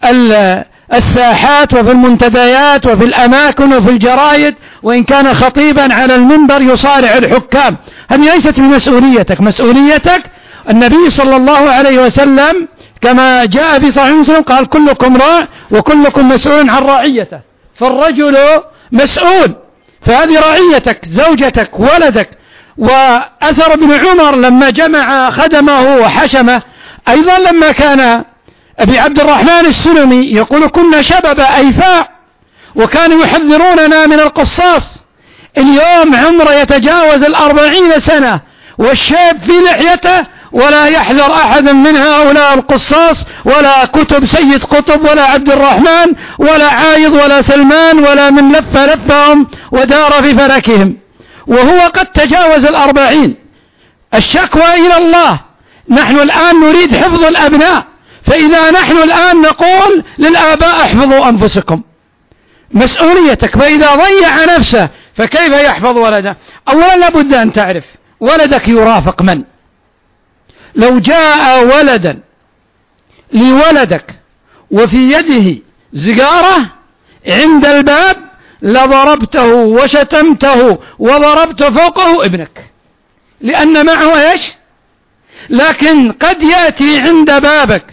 D: الساحات وفي المنتديات وفي الأماكن وفي الجرائد، وإن كان خطيبا على المنبر يصارع الحكام. هذه ليست بمسؤوليتك. مسؤوليتك النبي صلى الله عليه وسلم كما جاء في صحيح مسلم قال: كلكم راع وكلكم مسؤول عن رعيته. فالرجل مسؤول، فهذه رعيتك، زوجتك، ولدك. وأثر ابن عمر لما جمع خدمه وحشمه، أيضا لما كان أبي عبد الرحمن السلمي يقول: كنا شباب أيفاء وكانوا يحذروننا من القصاص. اليوم عمره يتجاوز 40 سنة والشاب في لحيته ولا يحذر أحد من هؤلاء القصاص، ولا كتب سيد قطب ولا عبد الرحمن ولا عايض ولا سلمان ولا من لفهم ودار في فلكهم، وهو قد تجاوز 40. الشكوى إلى الله. نحن الآن نريد حفظ الأبناء، فإذا نحن الآن نقول للآباء: احفظوا أنفسكم، مسؤوليتك. فإذا ضيع نفسه فكيف يحفظ ولده؟ أولا لابد أن تعرف ولدك يرافق من. لو جاء ولدا لولدك وفي يده سيجارة عند الباب لضربته وشتمته وضربت فوقه ابنك، لأن معه ايش؟ لكن قد يأتي عند بابك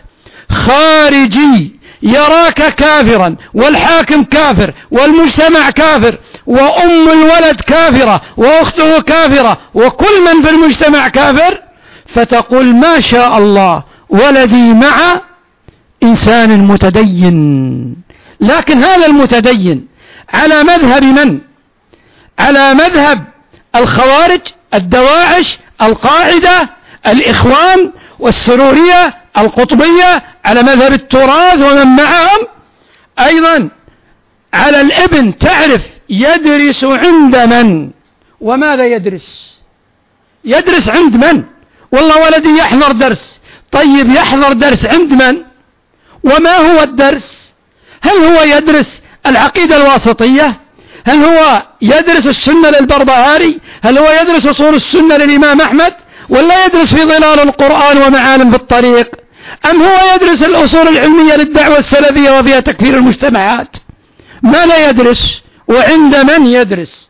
D: خارجي يراك كافرا والحاكم كافر والمجتمع كافر وأم الولد كافرة وأخته كافرة وكل من في المجتمع كافر، فتقول: ما شاء الله ولدي مع إنسان متدين. لكن هذا المتدين على مذهب من؟ على مذهب الخوارج، الدواعش، القاعدة، الإخوان والسرورية، القطبية، على مذهب التراث ومن معهم. أيضا على الابن تعرف يدرس عند من وماذا يدرس. يدرس عند من؟ والله ولدي يحضر درس. طيب يحضر درس عند من؟ وما هو الدرس؟ هل هو يدرس العقيدة الواسطية؟ هل هو يدرس السنة للبربهاري؟ هل هو يدرس أصول السنة للإمام أحمد؟ ولا يدرس في ظلال القرآن ومعالم في الطريق؟ أم هو يدرس الأصول العلمية للدعوة السلفية وفيها تكفير المجتمعات؟ ما لا يدرس. وعند من يدرس؟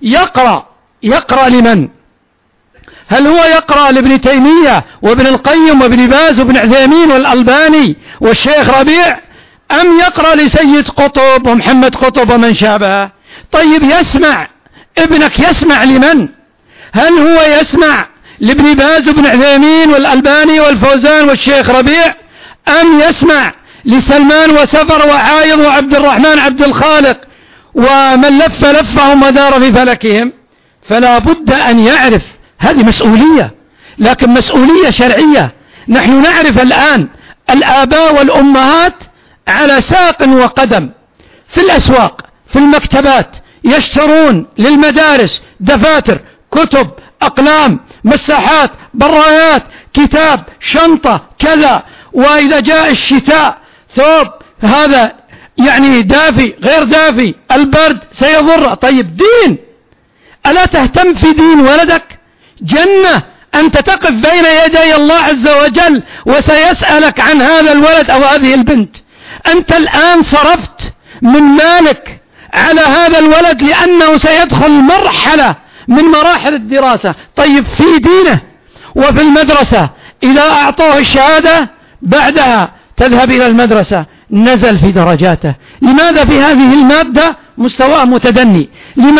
D: يقرأ لمن؟ هل هو يقرأ لابن تيمية وابن القيم وابن باز وابن عثيمين والألباني والشيخ ربيع، أم يقرأ لسيد قطب ومحمد قطب ومن شابه؟ طيب يسمع ابنك يسمع لمن؟ هل هو يسمع لابن باز وابن عثيمين والألباني والفوزان والشيخ ربيع، أم يسمع لسلمان وسفر وعايض وعبد الرحمن عبد الخالق ومن لفهم ودار في فلكهم؟ فلا بد أن يعرف. هذه مسؤولية، لكن مسؤولية شرعية. نحن نعرف الآن الآباء والأمهات على ساق وقدم في الأسواق، في المكتبات، يشترون للمدارس دفاتر، كتب، أقلام، مساحات، برايات، كتاب، شنطة، كذا. وإذا جاء الشتاء ثوب هذا يعني دافي غير دافي، البرد سيضر. طيب دين، ألا تهتم في دين ولدك؟ جنة أنت تقف بين يدي الله عز وجل وسيسألك عن هذا الولد أو هذه البنت. أنت الآن صرفت من مالك على هذا الولد لأنه سيدخل مرحلة من مراحل الدراسة. طيب في دينه وفي المدرسة إذا أعطوه الشهادة بعدها تذهب إلى المدرسة، نزل في درجاته. لماذا في هذه المادة مستواه متدني؟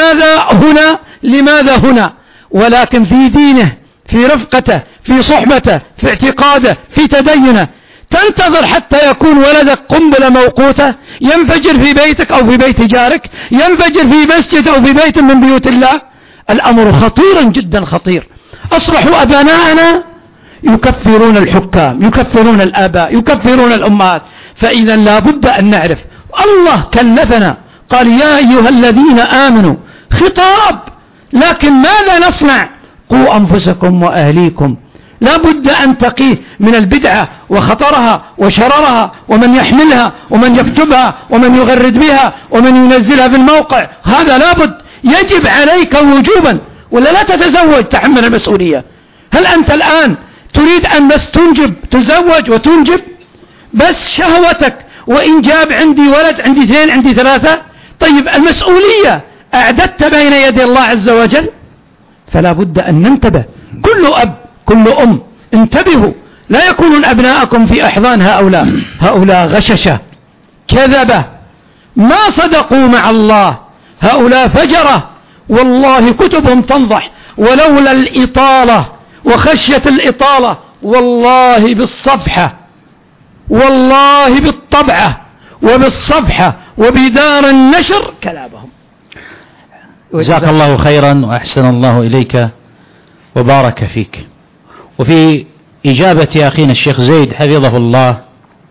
D: لماذا هنا؟ ولكن في دينه، في رفقته، في صحبته، في اعتقاده، في تدينه. تنتظر حتى يكون ولدك قنبلة موقوتة ينفجر في بيتك أو في بيت جارك، ينفجر في مسجد أو في بيت من بيوت الله؟ الأمر خطير جدا خطير. أصبحوا أبناءنا يكفرون الحكام، يكفرون الآباء، يكفرون الأمهات. فإذا لا بد أن نعرف الله كلفنا، قال يا أيها الذين آمنوا، خطاب. لكن ماذا نصنع؟ قوا أنفسكم وأهليكم. لا بد أن تقيه من البدعة وخطرها وشررها، ومن يحملها ومن يكتبها ومن يغرد بها ومن ينزلها في الموقع. هذا لا بد، يجب عليك وجوبا، ولا لا تتزوج تحمل المسؤولية. هل أنت الآن تريد أن بس تنجب، تزوج وتنجب بس شهوتك وإنجاب؟ عندي ولد، عندي 2، عندي 3. طيب المسؤولية أعددت بين يدي الله عز وجل. فلا بد أن ننتبه، كل أب كل أم انتبهوا، لا يكونون أبناءكم في أحضان هؤلاء غششة كذبة، ما صدقوا مع الله، هؤلاء فجرة، والله كتبهم تنضح. ولولا الإطالة وخشية الإطالة والله بالصفحة، والله بالطبعة وبالصفحة وبدار النشر كلامهم.
A: جزاك الله خيرا وأحسن الله إليك وبارك فيك. وفي إجابة أخينا الشيخ زيد حفظه الله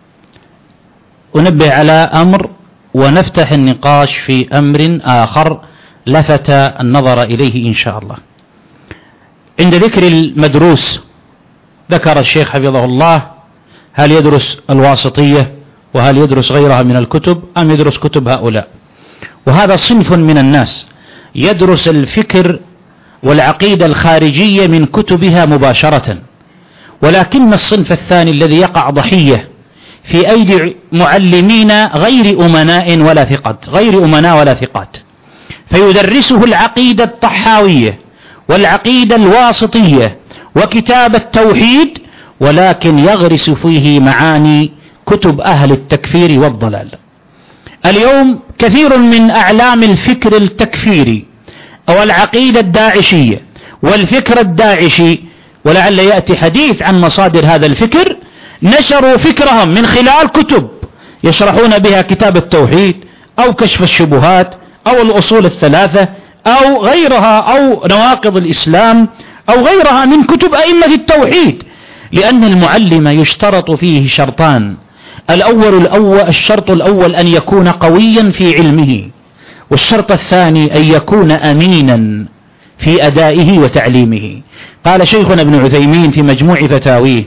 A: أنبه على أمر ونفتح النقاش في أمر آخر لفت النظر إليه إن شاء الله. عند ذكر المدروس ذكر الشيخ حفظه الله هل يدرس الواسطية وهل يدرس غيرها من الكتب أم يدرس كتب هؤلاء. وهذا صنف من الناس يدرس الفكر والعقيدة الخارجية من كتبها مباشرة، ولكن الصنف الثاني الذي يقع ضحية في أيدي معلمين غير أمناء ولا ثقات، فيدرسه العقيدة الطحاوية والعقيدة الواسطية وكتاب التوحيد، ولكن يغرس فيه معاني كتب أهل التكفير والضلال. اليوم كثير من أعلام الفكر التكفيري أو العقيدة الداعشية والفكر الداعشي، ولعل يأتي حديث عن مصادر هذا الفكر، نشروا فكرهم من خلال كتب يشرحون بها كتاب التوحيد أو كشف الشبهات أو الأصول الثلاثة أو غيرها أو نواقض الإسلام أو غيرها من كتب أئمة التوحيد. لأن المعلم يشترط فيه شرطان: الشرط الأول أن يكون قويا في علمه، والشرط الثاني أن يكون أمينا في أدائه وتعليمه. قال شيخنا ابن عثيمين في مجموع فتاويه: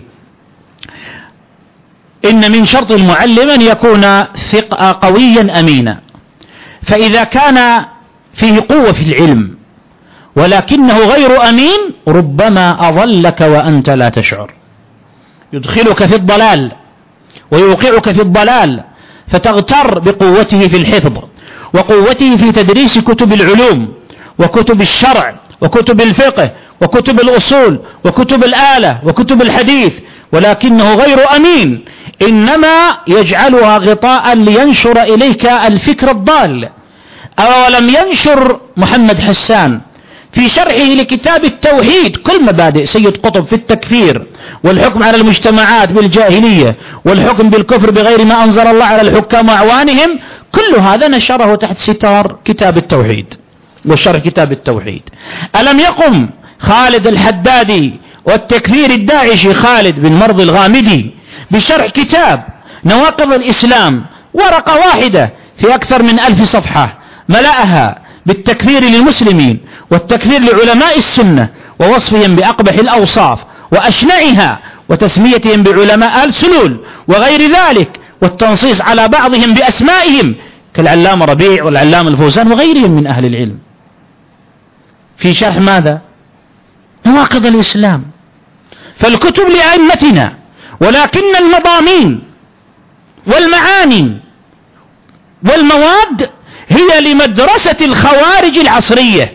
A: إن من شرط المعلم أن يكون قويا أمينا، فإذا كان فيه قوة في العلم ولكنه غير أمين ربما أضلك وأنت لا تشعر، يدخلك في الضلال ويوقعك في الضلال، فتغتر بقوته في الحفظ وقوته في تدريس كتب العلوم وكتب الشرع وكتب الفقه وكتب الأصول وكتب الآلة وكتب الحديث، ولكنه غير أمين، إنما يجعلها غطاء لينشر إليك الفكر الضال. أولم ينشر محمد حسان في شرحه لكتاب التوحيد كل مبادئ سيد قطب في التكفير والحكم على المجتمعات بالجاهلية والحكم بالكفر بغير ما أنزل الله على الحكام وأعوانهم، كل هذا نشره تحت ستار كتاب التوحيد وشرح كتاب التوحيد. ألم يقم خالد الحدادي والتكفير الداعشي خالد بن مرضي الغامدي بشرح كتاب نواقض الإسلام، ورقة واحدة في أكثر من 1000 صفحة ملأها بالتكفير للمسلمين والتكفير لعلماء السنة ووصفهم بأقبح الأوصاف وأشنعها وتسميتهم بعلماء السلول وغير ذلك، والتنصيص على بعضهم بأسمائهم كالعلامة ربيع والعلامة الفوزان وغيرهم من أهل العلم في شرح ماذا؟ نواقض الإسلام. فالكتب لأئمتنا، ولكن المضامين والمعاني والمواد هي لمدرسة الخوارج العصرية.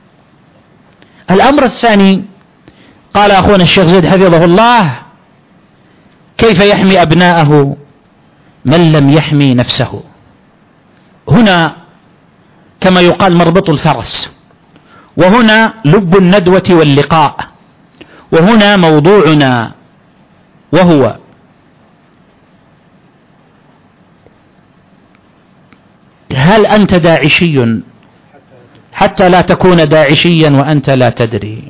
A: الأمر الثاني، قال أخونا الشيخ زيد حفظه الله: كيف يحمي أبناءه من لم يحمي نفسه؟ هنا كما يقال مربط الفرس، وهنا لب الندوة واللقاء، وهنا موضوعنا، وهو هل أنت داعشي حتى لا تكون داعشيا وأنت لا تدري؟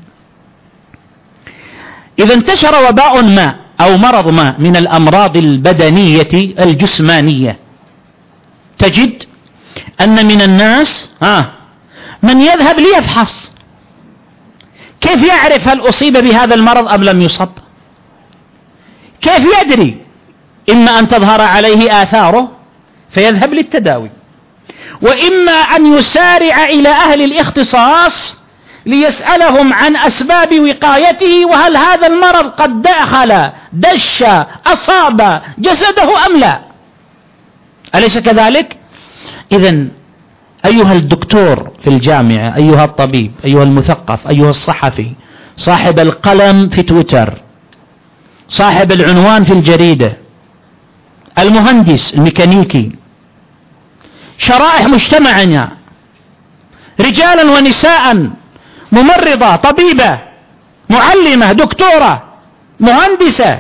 A: إذا انتشر وباء ما أو مرض ما من الأمراض البدنية الجسمانية، تجد أن من الناس من يذهب ليفحص. كيف يعرف هل أصيب بهذا المرض أم لم يصب؟ كيف يدري؟ إما أن تظهر عليه آثاره فيذهب للتداوي، وإما أن يسارع إلى أهل الاختصاص ليسألهم عن أسباب وقايته، وهل هذا المرض قد دش أصاب جسده أم لا. أليس كذلك؟ إذن أيها الدكتور في الجامعة، أيها الطبيب، أيها المثقف، أيها الصحفي، صاحب القلم في تويتر، صاحب العنوان في الجريدة، المهندس الميكانيكي، شرائح مجتمعنا رجالا ونساء، ممرضة، طبيبة، معلمة، دكتورة، مهندسة،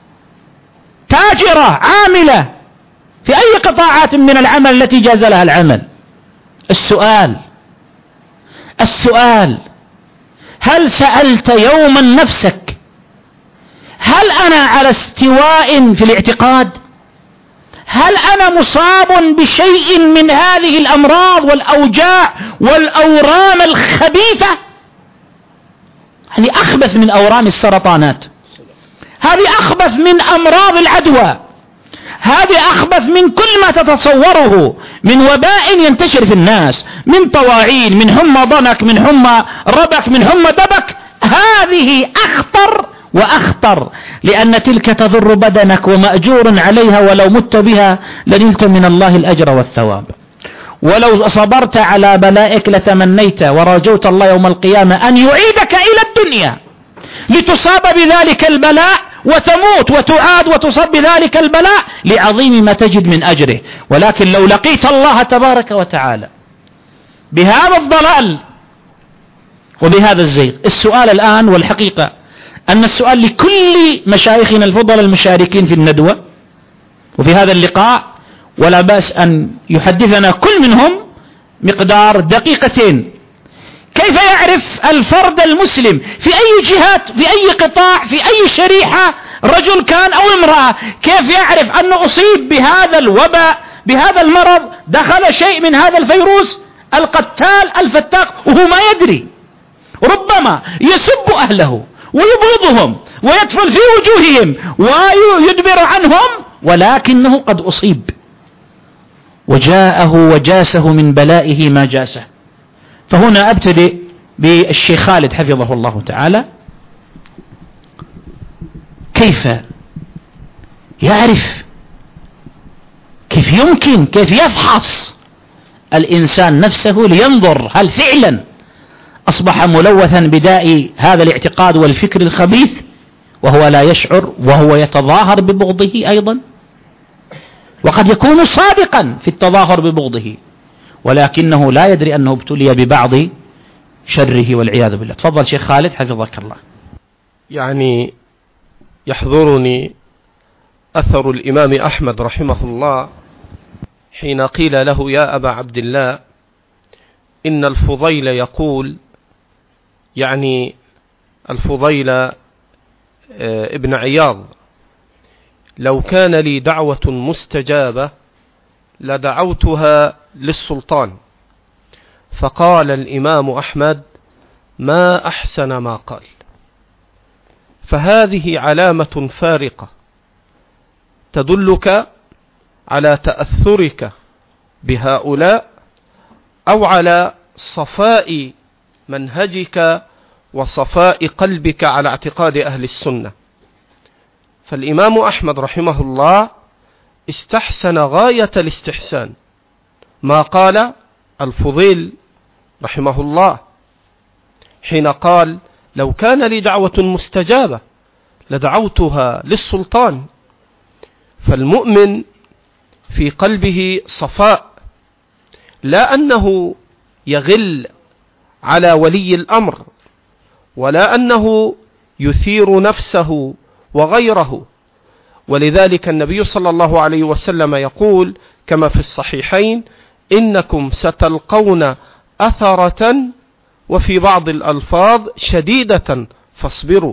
A: تاجرة، عاملة في أي قطاعات من العمل التي جاز لها العمل. السؤال هل سألت يوما نفسك هل أنا على استواء في الاعتقاد؟ هل أنا مصاب بشيء من هذه الأمراض والأوجاع والأورام الخبيثة؟ هذه أخبث من أورام السرطانات، هذه أخبث من أمراض العدوى، هذه أخبث من كل ما تتصوره من وباء ينتشر في الناس، من طواعين، من حمى ضنك، من حمى ربك، من حمى دبك. هذه أخطر وأخطر، لأن تلك تضر بدنك ومأجور عليها، ولو مت بها لنلت من الله الأجر والثواب. ولو صبرت على بلائك لتمنيت ورجوت الله يوم القيامة أن يعيدك إلى الدنيا لتصاب بذلك البلاء وتموت وتعاد وتصاب بذلك البلاء لعظيم ما تجد من أجره. ولكن لو لقيت الله تبارك وتعالى بهذا الضلال وبهذا الزيغ، السؤال الآن والحقيقة أن السؤال لكل مشايخنا الفضل المشاركين في الندوة وفي هذا اللقاء، ولا بأس أن يحدثنا كل منهم مقدار دقيقتين: كيف يعرف الفرد المسلم في أي جهات، في أي قطاع، في أي شريحة، رجل كان أو امرأة، كيف يعرف أنه أصيب بهذا الوباء، بهذا المرض، دخل شيء من هذا الفيروس القتال الفتاق وهو ما يدري؟ ربما يسب أهله ويبغضهم ويدفل في وجوههم ويدبر عنهم، ولكنه قد أصيب وجاءه وجاسه من بلائه ما جاسه. فهنا أبتدئ بالشيخ خالد حفظه الله تعالى. كيف يعرف، كيف يمكن، كيف يفحص الإنسان نفسه لينظر هل فعلا أصبح ملوثا بداء هذا الاعتقاد والفكر الخبيث وهو لا يشعر، وهو يتظاهر ببغضه أيضا، وقد يكون صادقا في التظاهر ببغضه ولكنه لا يدري أنه ابتلي ببعض شره والعياذ بالله. تفضل شيخ خالد حفظك الله.
B: يعني يحضرني أثر الإمام أحمد رحمه الله حين قيل له: يا أبا عبد الله، إن الفضيل يقول، يعني الفضيل ابن عياض: لو كان لي دعوة مستجابة لدعوتها للسلطان. فقال الإمام أحمد: ما أحسن ما قال. فهذه علامة فارقة تدلك على تأثرك بهؤلاء أو على صفاء منهجك وصفاء قلبك على اعتقاد أهل السنة. فالإمام أحمد رحمه الله استحسن غاية الاستحسان ما قال الفضيل رحمه الله حين قال: لو كان لي دعوة مستجابة لدعوتها للسلطان. فالمؤمن في قلبه صفاء، لا أنه يغل على ولي الأمر، ولا أنه يثير نفسه وغيره. ولذلك النبي صلى الله عليه وسلم يقول كما في الصحيحين: إنكم ستلقون أثرة، وفي بعض الألفاظ شديدة، فاصبروا.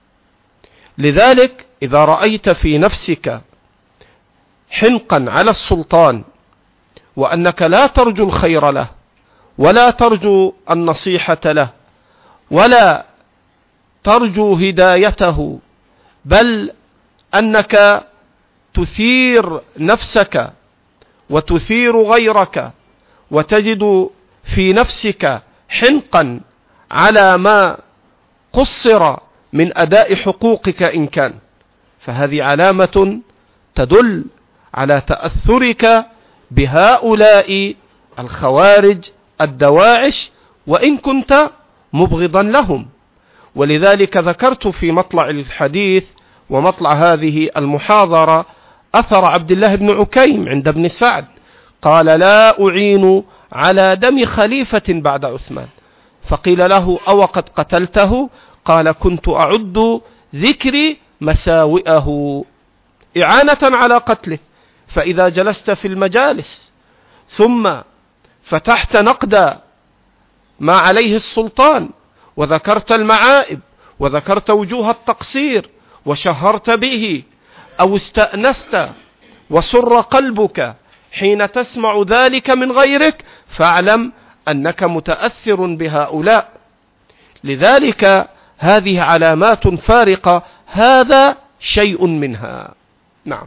B: لذلك إذا رأيت في نفسك حنقا على السلطان وأنك لا ترجو الخير له ولا ترجو النصيحة له ولا ترجو هدايته، بل أنك تثير نفسك وتثير غيرك وتجد في نفسك حنقا على ما قصر من أداء حقوقك إن كان، فهذه علامة تدل على تأثرك بهؤلاء الخوارج الدواعش وإن كنت مبغضا لهم. ولذلك ذكرت في مطلع الحديث ومطلع هذه المحاضرة أثر عبد الله بن عكيم عند ابن سعد قال: لا أعين على دم خليفة بعد عثمان. فقيل له: أو قد قتلته؟ قال: كنت أعد ذكري مساوئه إعانة على قتله. فإذا جلست في المجالس ثم فتحت نقد ما عليه السلطان وذكرت المعائب وذكرت وجوه التقصير وشهرت به، أو استأنست وسر قلبك حين تسمع ذلك من غيرك، فاعلم أنك متأثر بهؤلاء. لذلك هذه علامات فارقة، هذا شيء منها. نعم.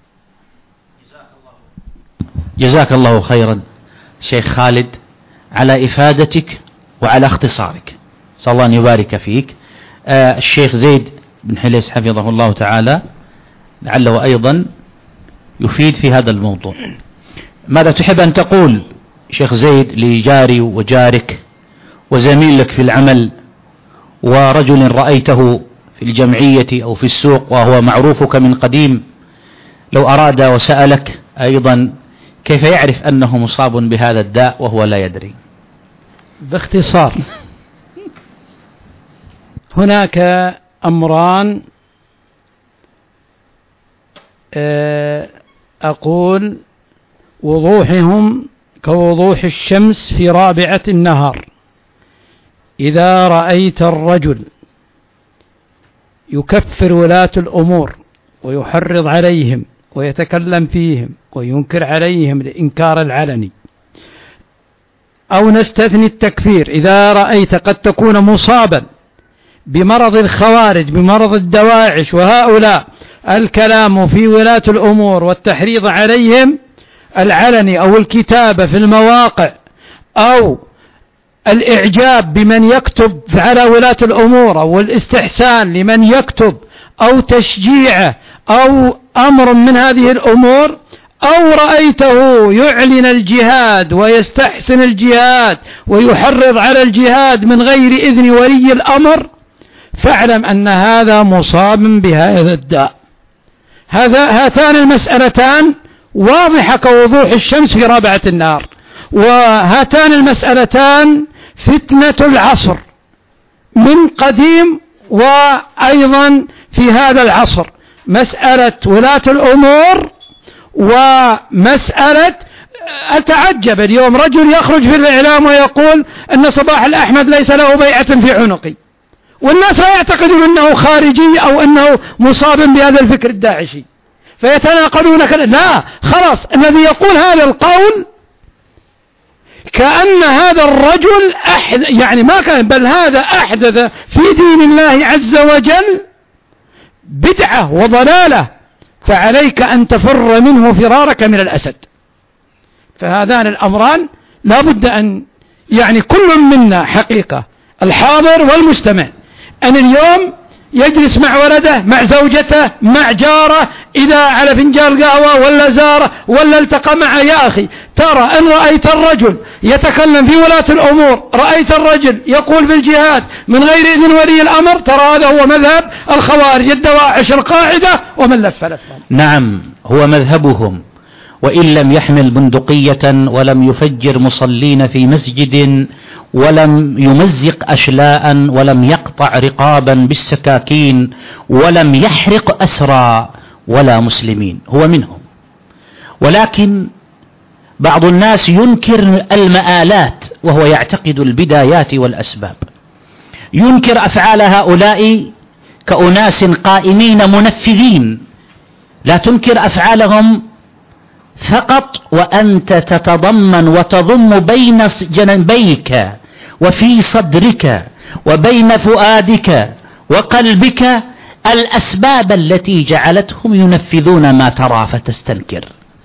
A: جزاك الله خيرا شيخ خالد على إفادتك وعلى اختصارك، صلى الله أن يبارك فيك. الشيخ زيد بن حليس حفظه الله تعالى لعله أيضا يفيد في هذا الموضوع. ماذا تحب أن تقول شيخ زيد لجاري وجارك وزميل لك في العمل ورجل رأيته في الجمعية أو في السوق وهو معروفك من قديم، لو أراد وسألك أيضا كيف يعرف أنه مصاب بهذا الداء وهو لا يدري؟
D: باختصار، هناك أمران أقول وضوحهم كوضوح الشمس في رابعة النهار. إذا رأيت الرجل يكفر ولاة الأمور ويحرض عليهم ويتكلم فيهم وينكر عليهم الإنكار العلني، أو نستثني التكفير، إذا رأيت قد تكون مصابا بمرض الخوارج بمرض الدواعش وهؤلاء الكلام في ولاة الأمور والتحريض عليهم العلني أو الكتابة في المواقع أو الإعجاب بمن يكتب على ولاة الأمور أو الاستحسان لمن يكتب أو تشجيعه أو أمر من هذه الأمور، أو رأيته يعلن الجهاد ويستحسن الجهاد ويحرض على الجهاد من غير إذن ولي الأمر، فاعلم أن هذا مصاب بهذا الداء. هاتان المسألتان واضحة كوضوح الشمس في رابعة النهار، وهاتان المسألتان فتنة العصر من قديم وأيضا في هذا العصر، مسألة ولاة الأمور ومسألة أتعجب اليوم رجل يخرج في الإعلام ويقول أن صباح الأحمد ليس له بيعة في عنقي، والناس لا يعتقدون أنه خارجي أو أنه مصاب بهذا الفكر الداعشي فيتناقضون لا، خلاص الذي يقول هذا القول كأن هذا الرجل يعني ما كان، بل هذا أحدث في دين الله عز وجل بدعة وضلالة، فعليك أن تفر منه فرارك من الأسد. فهذان الأمران لا بد أن يعني كل منا حقيقة، الحاضر والمستمع، أن اليوم يجلس مع ولده، مع زوجته، مع جاره، إذا على فنجان قهوة ولا زاره ولا التقى معه، يا أخي ترى إن رأيت الرجل يتكلم في ولاة الأمور، رأيت الرجل يقول بالجهاد من غير إذن ولي الأمر، ترى هذا هو مذهب الخوارج الدواعش القاعدة ومن لف لف.
A: نعم، هو مذهبهم، وإن لم يحمل بندقية ولم يفجر مصلين في مسجد ولم يمزق أشلاء ولم يقطع رقابا بالسكاكين ولم يحرق أسرى ولا مسلمين، هو منهم. ولكن بعض الناس ينكر المآلات وهو يعتقد البدايات والأسباب، ينكر أفعال هؤلاء كأناس قائمين منفذين، لا تنكر أفعالهم فقط وأنت تتضمن وتضم بين جنبيك وفي صدرك وبين فؤادك وقلبك الأسباب التي جعلتهم ينفذون ما ترى فتستنكر.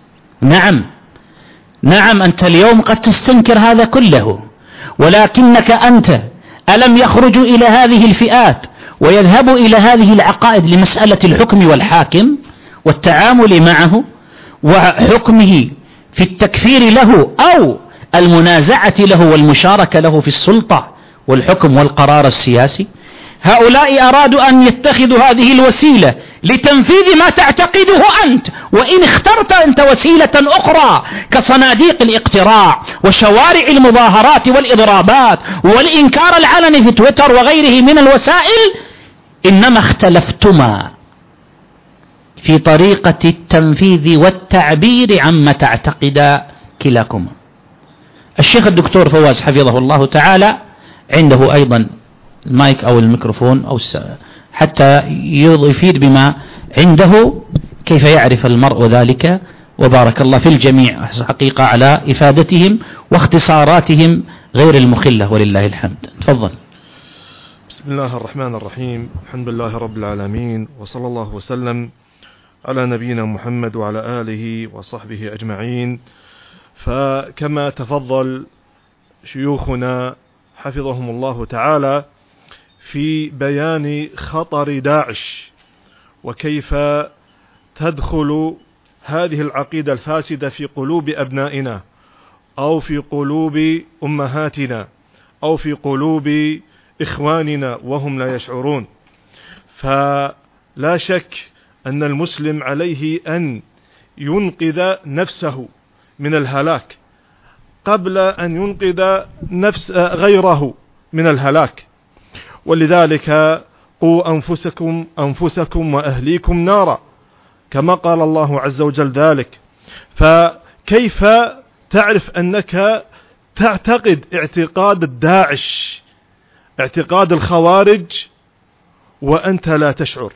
A: نعم أنت اليوم قد تستنكر هذا كله، ولكنك أنت ألم يخرجوا إلى هذه الفئات ويذهبوا إلى هذه العقائد لمسألة الحكم والحاكم والتعامل معه وحكمه في التكفير له أو المنازعة له والمشاركة له في السلطة والحكم والقرار السياسي؟ هؤلاء أرادوا أن يتخذوا هذه الوسيلة لتنفيذ ما تعتقده أنت، وإن اخترت أنت وسيلة أخرى كصناديق الاقتراع وشوارع المظاهرات والإضرابات والإنكار العلني في تويتر وغيره من الوسائل، إنما اختلفتما في طريقة التنفيذ والتعبير عما تعتقد كلاكما. الشيخ الدكتور فواز حفظه الله تعالى عنده أيضا المايك أو الميكروفون أو حتى يفيد بما عنده كيف يعرف المرء ذلك، وبارك الله في الجميع حقيقة على إفادتهم واختصاراتهم غير المخلة ولله الحمد. تفضل.
G: بسم الله الرحمن الرحيم، الحمد لله رب العالمين، وصلى الله وسلم على نبينا محمد وعلى آله وصحبه أجمعين. فكما تفضل شيوخنا حفظهم الله تعالى في بيان خطر داعش وكيف تدخل هذه العقيدة الفاسدة في قلوب أبنائنا أو في قلوب أمهاتنا أو في قلوب إخواننا وهم لا يشعرون، فلا شك أن المسلم عليه أن ينقذ نفسه من الهلاك قبل أن ينقذ نفس غيره من الهلاك. ولذلك قوا أنفسكم وأهليكم نارا كما قال الله عز وجل ذلك. فكيف تعرف أنك تعتقد اعتقاد الداعش، اعتقاد الخوارج، وأنت لا تشعر؟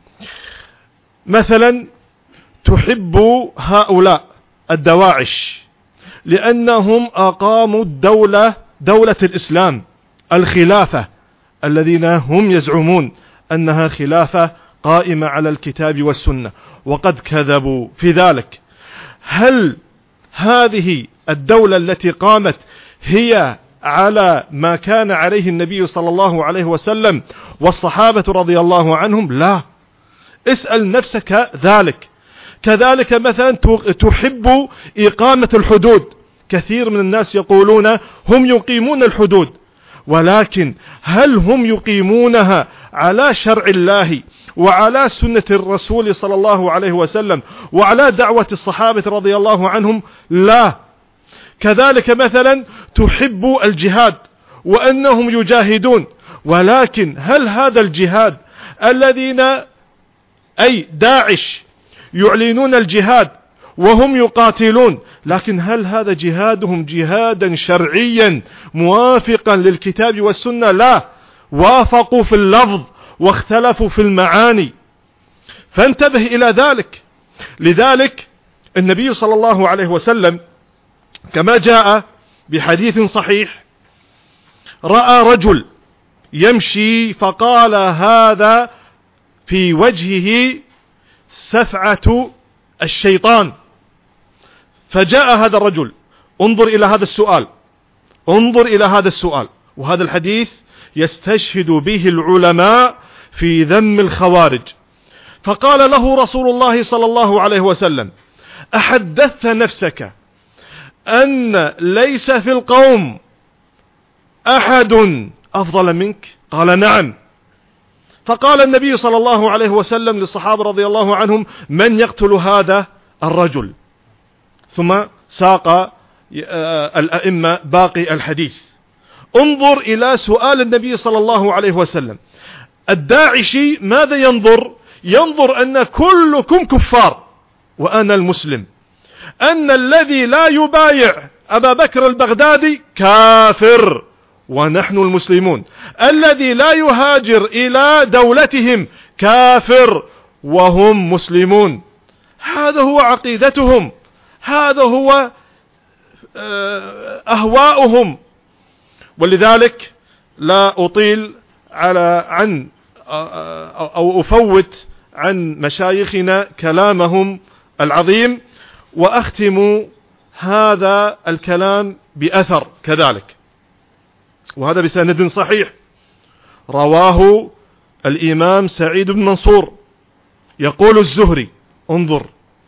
G: مثلا تحب هؤلاء الدواعش لأنهم أقاموا دولة الإسلام، الخلافة، الذين هم يزعمون أنها خلافة قائمة على الكتاب والسنة، وقد كذبوا في ذلك. هل هذه الدولة التي قامت هي على ما كان عليه النبي صلى الله عليه وسلم والصحابة رضي الله عنهم؟ لا، اسأل نفسك ذلك. كذلك مثلا تحب إقامة الحدود، كثير من الناس يقولون هم يقيمون الحدود، ولكن هل هم يقيمونها على شرع الله وعلى سنة الرسول صلى الله عليه وسلم وعلى دعوة الصحابة رضي الله عنهم؟ لا. كذلك مثلا تحب الجهاد وأنهم يجاهدون، ولكن هل هذا الجهاد الذين أي داعش يعلنون الجهاد وهم يقاتلون، لكن هل هذا جهادهم جهادا شرعيا موافقا للكتاب والسنة؟ لا، وافقوا في اللفظ واختلفوا في المعاني، فانتبه إلى ذلك. لذلك النبي صلى الله عليه وسلم كما جاء بحديث صحيح رأى رجل يمشي فقال هذا في وجهه سفعة الشيطان، فجاء هذا الرجل. انظر إلى هذا السؤال، انظر إلى هذا السؤال، وهذا الحديث يستشهد به العلماء في ذم الخوارج. فقال له رسول الله صلى الله عليه وسلم: أحدثت نفسك أن ليس في القوم أحد أفضل منك؟ قال: نعم. فقال النبي صلى الله عليه وسلم للصحابة رضي الله عنهم: من يقتل هذا الرجل؟ ثم ساق الأئمة باقي الحديث. انظر إلى سؤال النبي صلى الله عليه وسلم. الداعشي ماذا ينظر؟ ينظر أن كلكم كفار وأنا المسلم، أن الذي لا يبايع أبا بكر البغدادي كافر ونحن المسلمون، الذي لا يهاجر إلى دولتهم كافر وهم مسلمون. هذا هو عقيدتهم، هذا هو أهواؤهم. ولذلك لا أطيل عن أو أفوت عن مشايخنا كلامهم العظيم، وأختم هذا الكلام بأثر كذلك، وهذا بسند صحيح رواه الإمام سعيد بن منصور. يقول الزهري: انظر،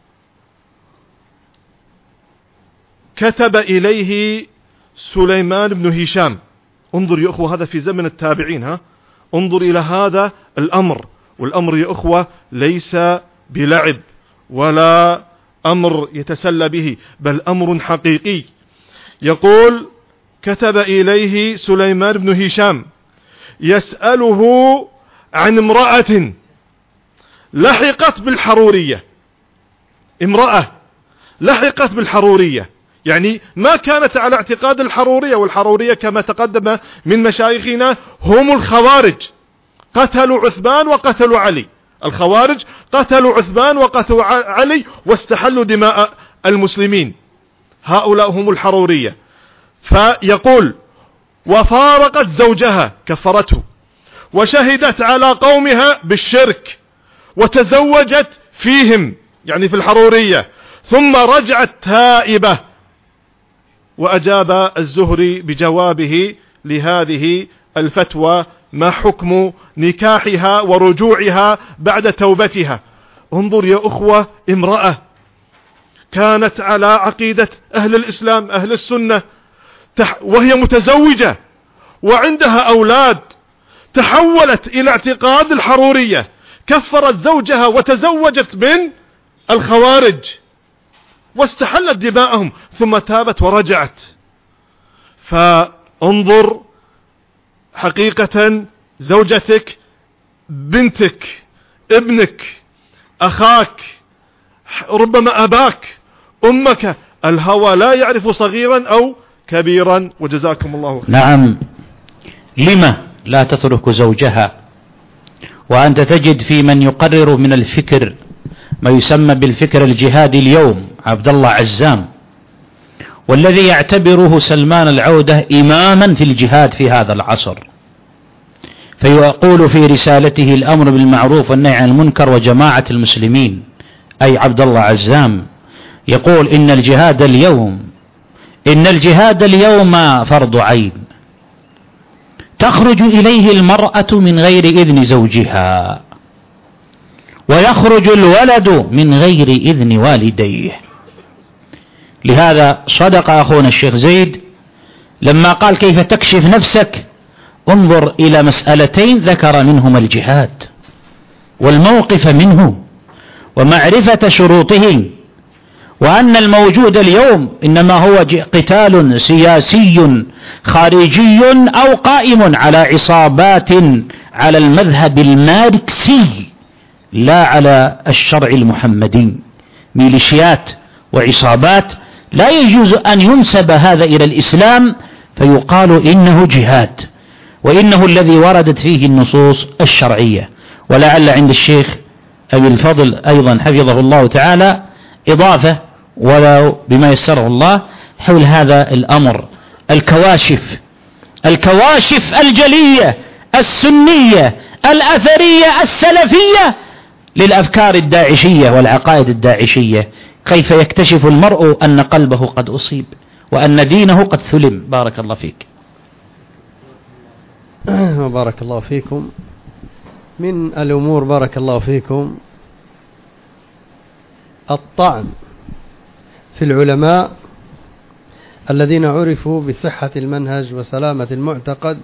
G: كتب إليه سليمان بن هشام. انظر يا أخوة، هذا في زمن التابعين. انظر إلى هذا الأمر، والأمر يا أخوة ليس بلعب ولا أمر يتسلى به، بل أمر حقيقي. يقول: كتب إليه سليمان بن هشام يسأله عن امرأة لحقت بالحرورية. امرأة لحقت بالحرورية، يعني ما كانت على اعتقاد الحرورية، والحرورية كما تقدم من مشايخنا هم الخوارج، قتلوا عثمان وقتلوا علي. الخوارج قتلوا عثمان وقتلوا علي واستحلوا دماء المسلمين، هؤلاء هم الحرورية. فيقول: وفارقت زوجها، كفرته، وشهدت على قومها بالشرك، وتزوجت فيهم يعني في الحرورية، ثم رجعت تائبة. وأجاب الزهري بجوابه لهذه الفتوى: ما حكم نكاحها ورجوعها بعد توبتها؟ انظر يا أخوة، امرأة كانت على عقيدة أهل الإسلام أهل السنة، وهي متزوجة وعندها أولاد، تحولت إلى اعتقاد الحرورية، كفرت زوجها وتزوجت من الخوارج واستحلت دماءهم، ثم تابت ورجعت. فانظر، حقيقة زوجتك، بنتك، ابنك، أخاك، ربما أباك، أمك، الهوى لا يعرف صغيرا أو كبيرا. وجزاكم الله خير.
A: نعم، لما لا تترك زوجها وأنت تجد في من يقرر من الفكر ما يسمى بالفكر الجهادي اليوم عبد الله عزام، والذي يعتبره سلمان العودة إماما في الجهاد في هذا العصر، فيقول في رسالته الأمر بالمعروف والنهي عن المنكر وجماعة المسلمين، أي عبد الله عزام، يقول: إن الجهاد اليوم فرض عين، تخرج إليه المرأة من غير إذن زوجها، ويخرج الولد من غير إذن والديه. لهذا صدق أخونا الشيخ زيد لما قال: كيف تكشف نفسك؟ انظر إلى مسألتين ذكر منهما الجهاد والموقف منه ومعرفة شروطه، وأن الموجود اليوم إنما هو قتال سياسي خارجي أو قائم على عصابات على المذهب الماركسي لا على الشرع المحمدي، ميليشيات وعصابات لا يجوز أن ينسب هذا إلى الإسلام فيقال إنه جهاد، وإنه الذي وردت فيه النصوص الشرعية. ولعل عند الشيخ أبي الفضل أيضا حفظه الله تعالى إضافة ولو بما يسره الله حول هذا الأمر الكواشف الجلية السنية الأثرية السلفية للأفكار الداعشية والعقائد الداعشية. كيف يكتشف المرء أن قلبه قد أصيب وأن دينه قد ثلم؟ بارك الله فيك.
F: بارك الله فيكم. من الأمور بارك الله فيكم الطعن في العلماء الذين عرفوا بصحة المنهج وسلامة المعتقد،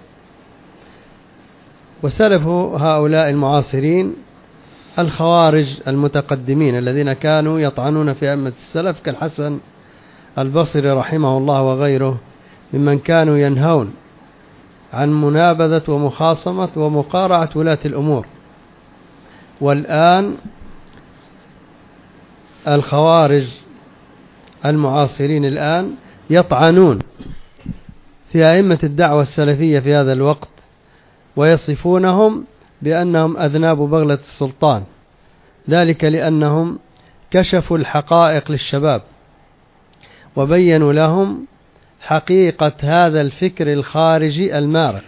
F: وسلف هؤلاء المعاصرين الخوارج المتقدمين الذين كانوا يطعنون في أئمة السلف كالحسن البصري رحمه الله وغيره، ممن كانوا ينهون عن منابذة ومخاصمة ومقارعة ولاة الأمور. والآن الخوارج المعاصرين الآن يطعنون في أئمة الدعوة السلفية في هذا الوقت، ويصفونهم بأنهم أذناب بغلة السلطان، ذلك لأنهم كشفوا الحقائق للشباب وبينوا لهم حقيقة هذا الفكر الخارجي المارق.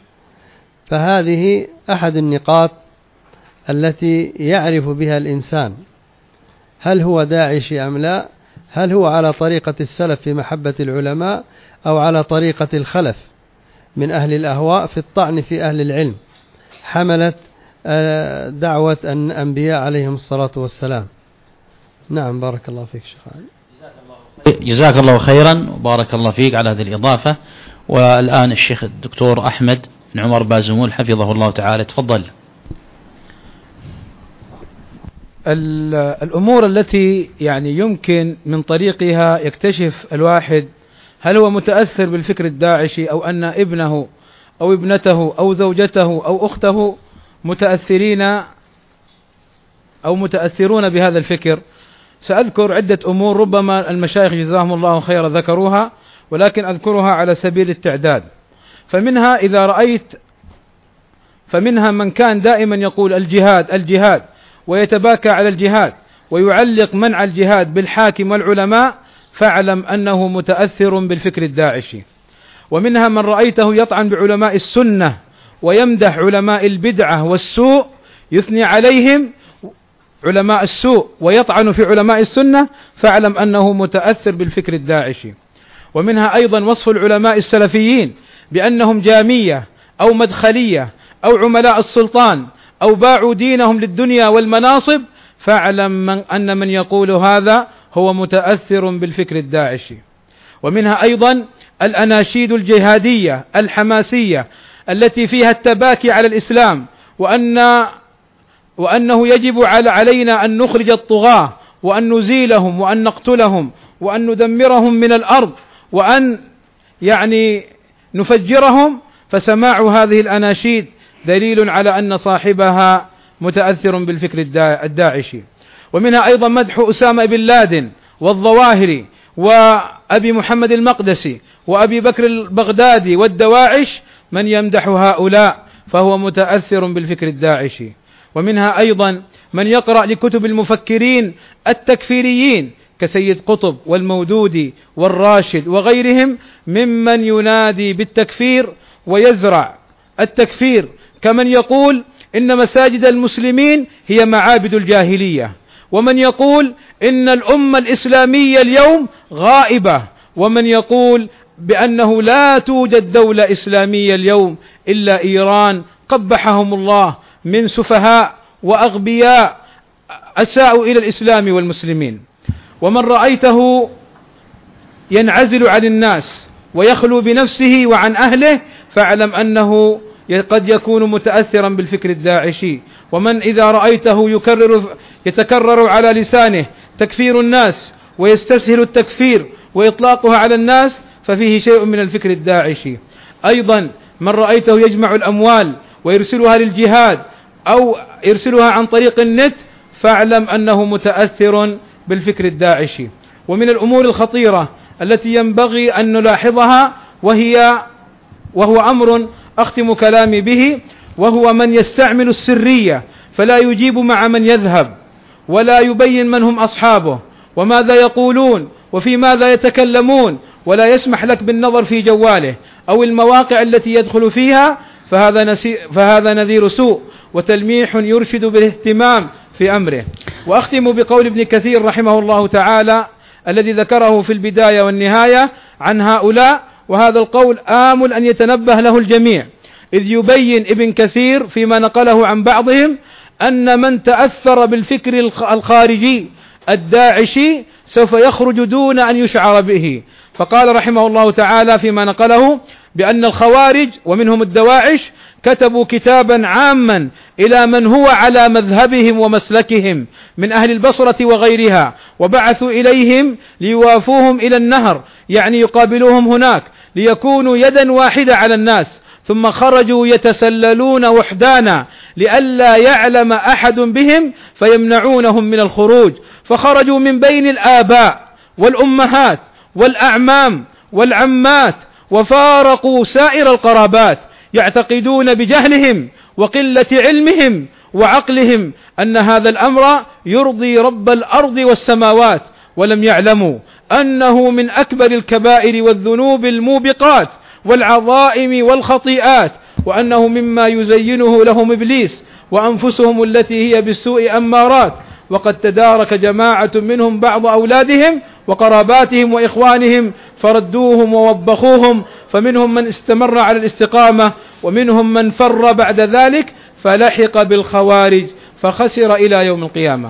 F: فهذه أحد النقاط التي يعرف بها الإنسان هل هو داعشي أم لا، هل هو على طريقة السلف في محبة العلماء أو على طريقة الخلف من أهل الأهواء في الطعن في أهل العلم حملت دعوة الأنبياء عليهم الصلاة والسلام. نعم بارك الله فيك شيخ علي.
A: جزاك الله خيرا وبارك الله فيك على هذه الإضافة. والآن الشيخ الدكتور أحمد بن عمر بازمول حفظه الله تعالى، تفضل.
C: الأمور التي يعني يمكن من طريقها يكتشف الواحد هل هو متأثر بالفكر الداعشي أو أن ابنه أو ابنته أو زوجته أو أخته متأثرون بهذا الفكر. سأذكر عدة أمور ربما المشايخ جزاهم الله خيرا ذكروها، ولكن أذكرها على سبيل التعداد. فمنها من كان دائما يقول الجهاد ويتباكى على الجهاد ويعلق منع الجهاد بالحاكم والعلماء، فاعلم أنه متأثر بالفكر الداعشي. ومنها من رأيته يطعن بعلماء السنة ويمدح علماء البدعة والسوء، يثني عليهم علماء السوء ويطعن في علماء السنة، فاعلم أنه متأثر بالفكر الداعشي. ومنها أيضا وصف العلماء السلفيين بأنهم جامية أو مدخلية أو عملاء السلطان أو باعوا دينهم للدنيا والمناصب، فاعلم أن من يقول هذا هو متأثر بالفكر الداعشي. ومنها أيضا الأناشيد الجهادية الحماسية التي فيها التباكي على الإسلام، وأنه يجب علينا أن نخرج الطغاة وأن نزيلهم وأن نقتلهم وأن ندمرهم من الأرض وأن نفجرهم. فسماع هذه الأناشيد دليل على أن صاحبها متأثر بالفكر الداعشي. ومنها أيضا مدح أسامة بن لادن والظواهري وأبي محمد المقدسي وأبي بكر البغدادي والدواعش، من يمدح هؤلاء فهو متأثر بالفكر الداعشي. ومنها أيضا من يقرأ لكتب المفكرين التكفيريين كسيد قطب والمودودي والراشد وغيرهم، ممن ينادي بالتكفير ويزرع التكفير، كمن يقول إن مساجد المسلمين هي معابد الجاهلية، ومن يقول إن الأمة الإسلامية اليوم غائبة، ومن يقول بأنه لا توجد دولة إسلامية اليوم إلا إيران، قبحهم الله من سفهاء وأغبياء أساءوا إلى الإسلام والمسلمين. ومن رأيته ينعزل عن الناس ويخلو بنفسه وعن أهله، فاعلم أنه قد يكون متأثرا بالفكر الداعشي. ومن إذا رأيته يتكرر على لسانه تكفير الناس ويستسهل التكفير وإطلاقها على الناس، ففيه شيء من الفكر الداعشي. أيضا من رأيته يجمع الأموال ويرسلها للجهاد أو يرسلها عن طريق النت، فاعلم أنه متأثر بالفكر الداعشي. ومن الأمور الخطيرة التي ينبغي أن نلاحظها وهو أمر أختم كلامي به، وهو من يستعمل السرية فلا يجيب مع من يذهب ولا يبين من هم أصحابه وماذا يقولون وفي ماذا يتكلمون، ولا يسمح لك بالنظر في جواله أو المواقع التي يدخل فيها، فهذا نذير سوء وتلميح يرشد بالاهتمام في أمره. وأختم بقول ابن كثير رحمه الله تعالى الذي ذكره في البداية والنهاية عن هؤلاء، وهذا القول آمل أن يتنبه له الجميع، إذ يبين ابن كثير فيما نقله عن بعضهم أن من تأثر بالفكر الخارجي الداعشي سوف يخرج دون أن يشعر به. فقال رحمه الله تعالى فيما نقله بأن الخوارج ومنهم الدواعش كتبوا كتابا عاما إلى من هو على مذهبهم ومسلكهم من أهل البصرة وغيرها، وبعثوا إليهم ليوافوهم إلى النهر، يعني يقابلوهم هناك ليكونوا يدا واحدة على الناس، ثم خرجوا يتسللون وحدانا لئلا يعلم أحد بهم فيمنعونهم من الخروج، فخرجوا من بين الآباء والأمهات والأعمام والعمات، وفارقوا سائر القرابات، يعتقدون بجهلهم وقلة علمهم وعقلهم أن هذا الأمر يرضي رب الأرض والسماوات، ولم يعلموا أنه من أكبر الكبائر والذنوب الموبقات والعظائم والخطيئات، وأنه مما يزينه لهم إبليس وأنفسهم التي هي بالسوء أمارات. وقد تدارك جماعة منهم بعض أولادهم وقراباتهم وإخوانهم فردوهم ووبخوهم، فمنهم من استمر على الاستقامة، ومنهم من فر بعد ذلك فلحق بالخوارج فخسر إلى يوم القيامة.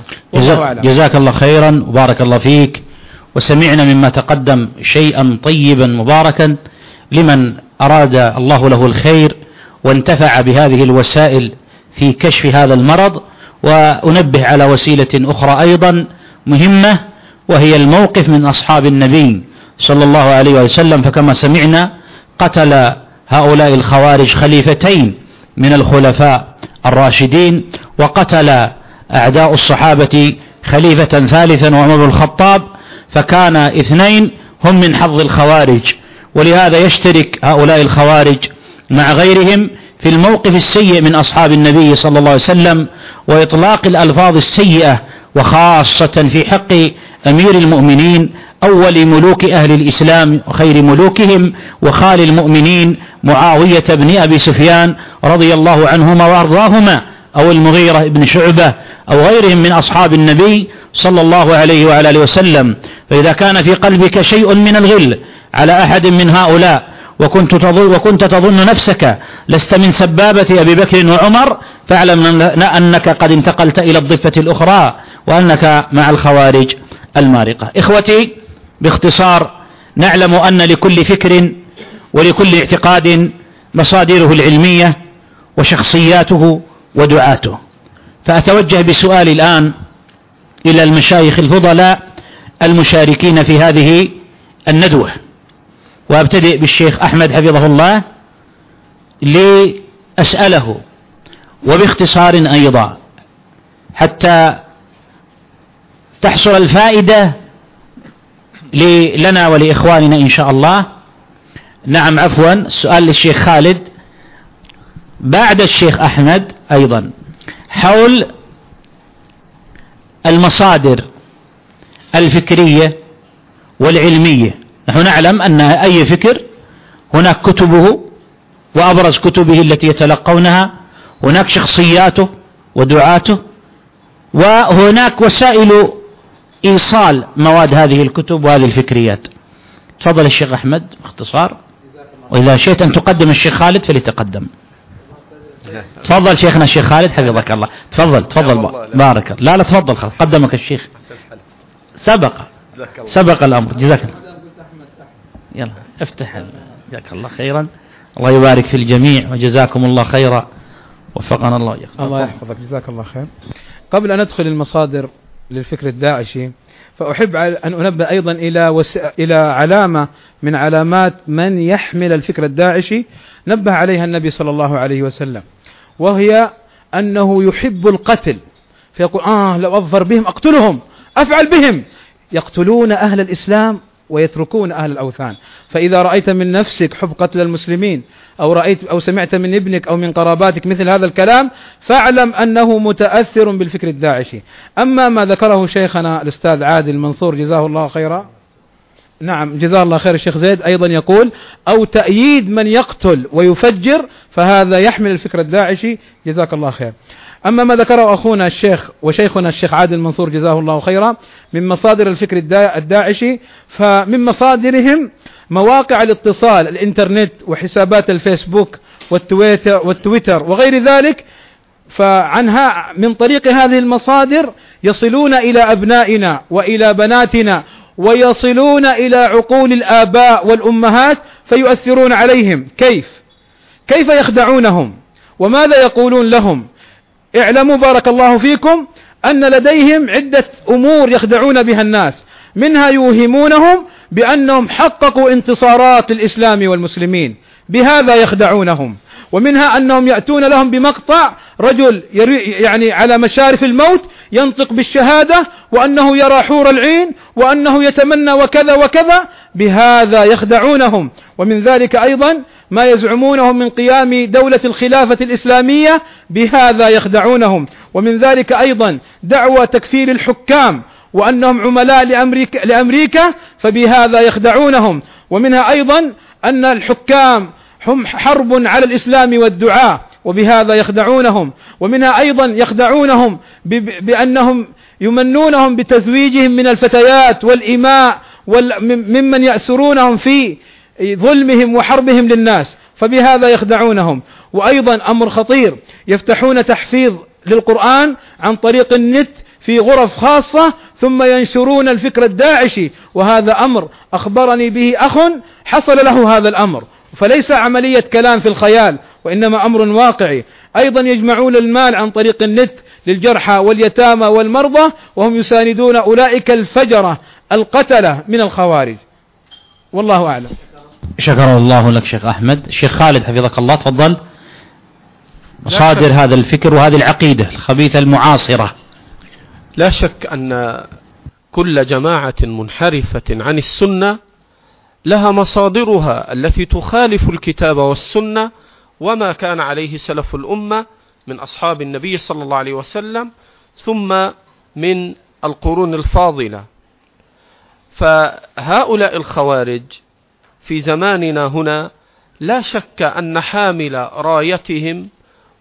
A: جزاك الله خيرا وبارك الله فيك. وسمعنا مما تقدم شيئا طيبا مباركا لمن أراد الله له الخير وانتفع بهذه الوسائل في كشف هذا المرض. وأنبه على وسيلة أخرى أيضا مهمة، وهي الموقف من أصحاب النبي صلى الله عليه وسلم. فكما سمعنا قتل هؤلاء الخوارج خليفتين من الخلفاء الراشدين، وقتل أعداء الصحابة خليفة ثالثا وعمر بن الخطاب، فكان اثنين هم من حظ الخوارج. ولهذا يشترك هؤلاء الخوارج مع غيرهم في الموقف السيء من أصحاب النبي صلى الله عليه وسلم وإطلاق الألفاظ السيئة، وخاصة في حق أمير المؤمنين أول ملوك أهل الإسلام وخير ملوكهم وخال المؤمنين معاوية بن أبي سفيان رضي الله عنهما وأرضاهما، أو المغيرة بن شعبة أو غيرهم من أصحاب النبي صلى الله عليه وعلى آله وسلم. فإذا كان في قلبك شيء من الغل على أحد من هؤلاء وكنت تظن نفسك لست من سبابة أبي بكر وعمر، فاعلم أنك قد انتقلت إلى الضفة الأخرى وأنك مع الخوارج المارقة. إخوتي، باختصار نعلم أن لكل فكر ولكل اعتقاد مصادره العلمية وشخصياته ودعاته. فأتوجه بسؤال الآن إلى المشايخ الفضلاء المشاركين في هذه الندوة، وأبتدئ بالشيخ أحمد حفظه الله لأسأله وباختصار أيضا حتى تحصل الفائدة لنا ولإخواننا إن شاء الله. نعم عفوا، السؤال للشيخ خالد بعد الشيخ أحمد أيضا حول المصادر الفكرية والعلمية. نحن نعلم أن أي فكر هناك كتبه وأبرز كتبه التي يتلقونها، هناك شخصياته ودعاته، وهناك وسائل إيصال مواد هذه الكتب وهذه الفكريات. تفضل الشيخ أحمد باختصار، وإذا شئت أن تقدم الشيخ خالد فليتقدم. تفضل شيخنا الشيخ خالد حفظك الله. تفضل بارك الله. لا تفضل خلاص، قدمك الشيخ، سبق الأمر. جزاك الله. يلا افتح. جزاك الله خيرا، الله يبارك في الجميع وجزاكم الله خيرا، وفقنا الله وإياكم.
C: الله يحفظك، جزاك الله خير. قبل أن أدخل المصادر للفكر الداعشي، فأحب أن أنبه أيضا إلى علامة من علامات من يحمل الفكر الداعشي نبه عليها النبي صلى الله عليه وسلم، وهي أنه يحب القتل، فيقول لو أظفر بهم أقتلهم، أفعل بهم. يقتلون أهل الإسلام ويتركون أهل الأوثان. فإذا رأيت من نفسك حب قتل المسلمين، أو سمعت من ابنك أو من قراباتك مثل هذا الكلام، فاعلم أنه متأثر بالفكر الداعشي. أما ما ذكره شيخنا الأستاذ عادل منصور جزاه الله خيرا نعم جزاه الله خير. الشيخ زيد أيضا يقول أو تأييد من يقتل ويفجر، فهذا يحمل الفكر الداعشي. جزاك الله خير. أما ما ذكره أخونا الشيخ وشيخنا الشيخ عادل منصور جزاه الله خيرا من مصادر الفكر الداعشي، فمن مصادرهم مواقع الاتصال الإنترنت وحسابات الفيسبوك والتويتر وغير ذلك، فعنها من طريق هذه المصادر يصلون إلى أبنائنا وإلى بناتنا ويصلون إلى عقول الآباء والأمهات فيؤثرون عليهم. كيف يخدعونهم وماذا يقولون لهم؟ اعلموا بارك الله فيكم أن لديهم عدة أمور يخدعون بها الناس، منها يوهمونهم بأنهم حققوا انتصارات للإسلام والمسلمين، بهذا يخدعونهم. ومنها أنهم يأتون لهم بمقطع رجل يعني على مشارف الموت ينطق بالشهادة وأنه يرى حور العين وأنه يتمنى وكذا وكذا، بهذا يخدعونهم. ومن ذلك أيضا ما يزعمونه من قيام دولة الخلافة الإسلامية، بهذا يخدعونهم. ومن ذلك أيضا دعوى تكفير الحكام وأنهم عملاء لأمريكا، فبهذا يخدعونهم. ومنها أيضا أن الحكام هم حرب على الإسلام والدعاء، وبهذا يخدعونهم. ومنها أيضا يخدعونهم بأنهم يمنونهم بتزويجهم من الفتيات والإماء ممن يأسرونهم في ظلمهم وحربهم للناس، فبهذا يخدعونهم. وأيضا أمر خطير، يفتحون تحفيظ للقرآن عن طريق النت في غرف خاصة ثم ينشرون الفكر الداعشي، وهذا أمر أخبرني به أخ حصل له هذا الأمر، فليس عملية كلام في الخيال وإنما أمر واقعي. أيضا يجمعون المال عن طريق النت للجرحى واليتامى والمرضى، وهم يساندون أولئك الفجرة القتلة من الخوارج. والله أعلم.
A: شكر الله لك شيخ أحمد. الشيخ خالد حفظك الله تفضل. مصادر هذا الفكر وهذه العقيدة الخبيثة المعاصرة.
B: لا شك أن كل جماعة منحرفة عن السنة لها مصادرها التي تخالف الكتاب والسنة وما كان عليه سلف الأمة من أصحاب النبي صلى الله عليه وسلم ثم من القرون الفاضلة. فهؤلاء الخوارج في زماننا هنا لا شك أن حامل رايتهم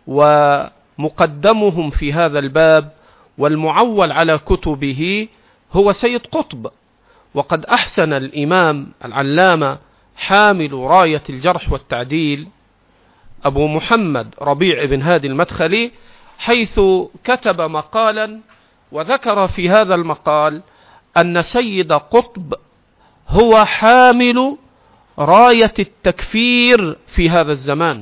B: ومقدمهم في هذا الباب والمعول على كتبه هو سيد قطب. وقد أحسن الإمام العلامة حامل راية الجرح والتعديل أبو محمد ربيع بن هادي المدخلي، حيث كتب مقالا وذكر في هذا المقال أن سيد قطب هو حامل راية التكفير في هذا الزمان.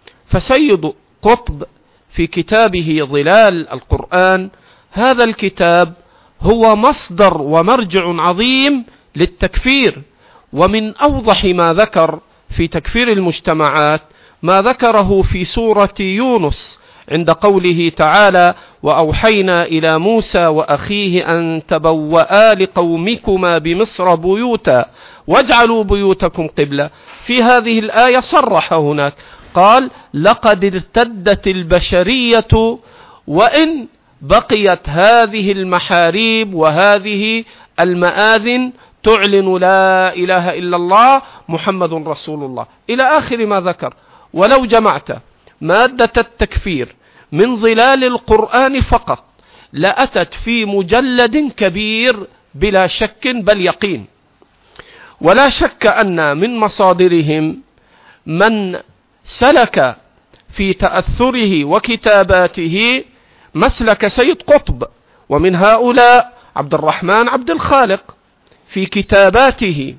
B: فسيد قطب في كتابه ظلال القرآن، هذا الكتاب هو مصدر ومرجع عظيم للتكفير. ومن أوضح ما ذكر في تكفير المجتمعات ما ذكره في سورة يونس عند قوله تعالى: وأوحينا إلى موسى وأخيه أن تبوأ لقومكما بمصر بيوتا واجعلوا بيوتكم قبلة. في هذه الآية صرح هناك قال: لقد ارتدت البشرية وإن بقيت هذه المحاريب وهذه المآذن تعلن لا إله إلا الله محمد رسول الله، إلى آخر ما ذكر. ولو جمعت مادة التكفير من ظلال القرآن فقط لأتت في مجلد كبير بلا شك بل يقين. ولا شك أن من مصادرهم من سلك في تأثره وكتاباته مسلك سيد قطب، ومن هؤلاء عبد الرحمن عبد الخالق في كتاباته،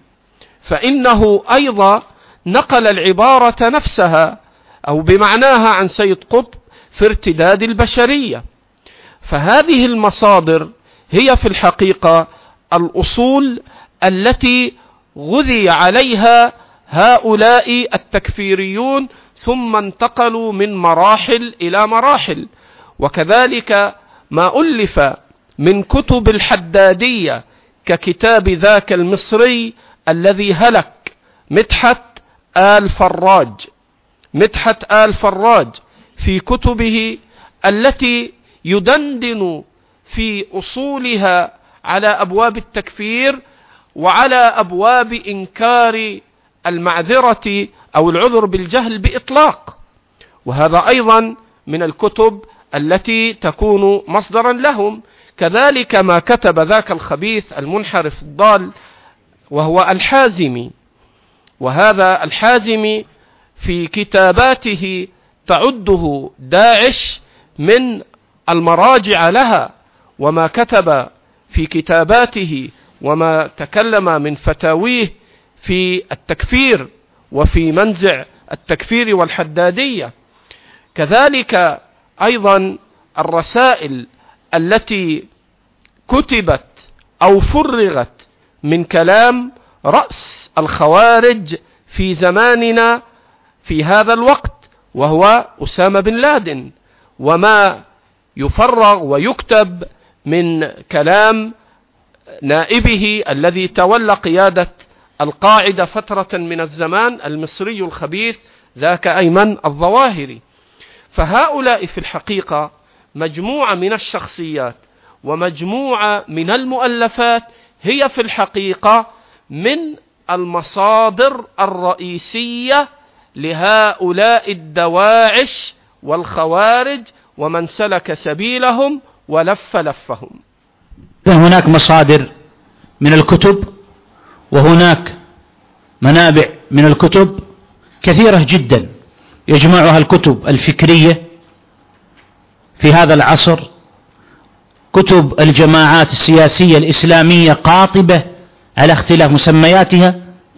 B: فإنه أيضا نقل العبارة نفسها أو بمعناها عن سيد قطب في ارتداد البشرية. فهذه المصادر هي في الحقيقة الأصول التي غذي عليها هؤلاء التكفيريون، ثم انتقلوا من مراحل إلى مراحل. وكذلك ما ألف من كتب الحدادية ككتاب ذاك المصري الذي هلك مدحت آل فراج في كتبه التي يدندن في أصولها على أبواب التكفير، وعلى أبواب إنكار المعذرة أو العذر بالجهل بإطلاق. وهذا أيضا من الكتب التي تكون مصدرا لهم. كذلك ما كتب ذاك الخبيث المنحرف الضال وهو الحازمي، وهذا الحازمي في كتاباته تعده داعش من المراجع لها، وما كتب في كتاباته وما تكلم من فتاويه في التكفير وفي منزع التكفير والحدادية. كذلك أيضا الرسائل التي كتبت أو فرغت من كلام رأس الخوارج في زماننا في هذا الوقت وهو أسامة بن لادن، وما يفرغ ويكتب من كلام نائبه الذي تولى قيادة القاعدة فترة من الزمان المصري الخبيث ذاك أيمن الظواهري. فهؤلاء في الحقيقة مجموعة من الشخصيات ومجموعة من المؤلفات هي في الحقيقة من المصادر الرئيسية لهؤلاء الدواعش والخوارج ومن سلك سبيلهم ولف لفهم.
A: هناك مصادر من الكتب وهناك منابع من الكتب كثيرة جدا يجمعها الكتب الفكرية في هذا العصر، كتب الجماعات السياسية الإسلامية قاطبة على اختلاف مسمياتها،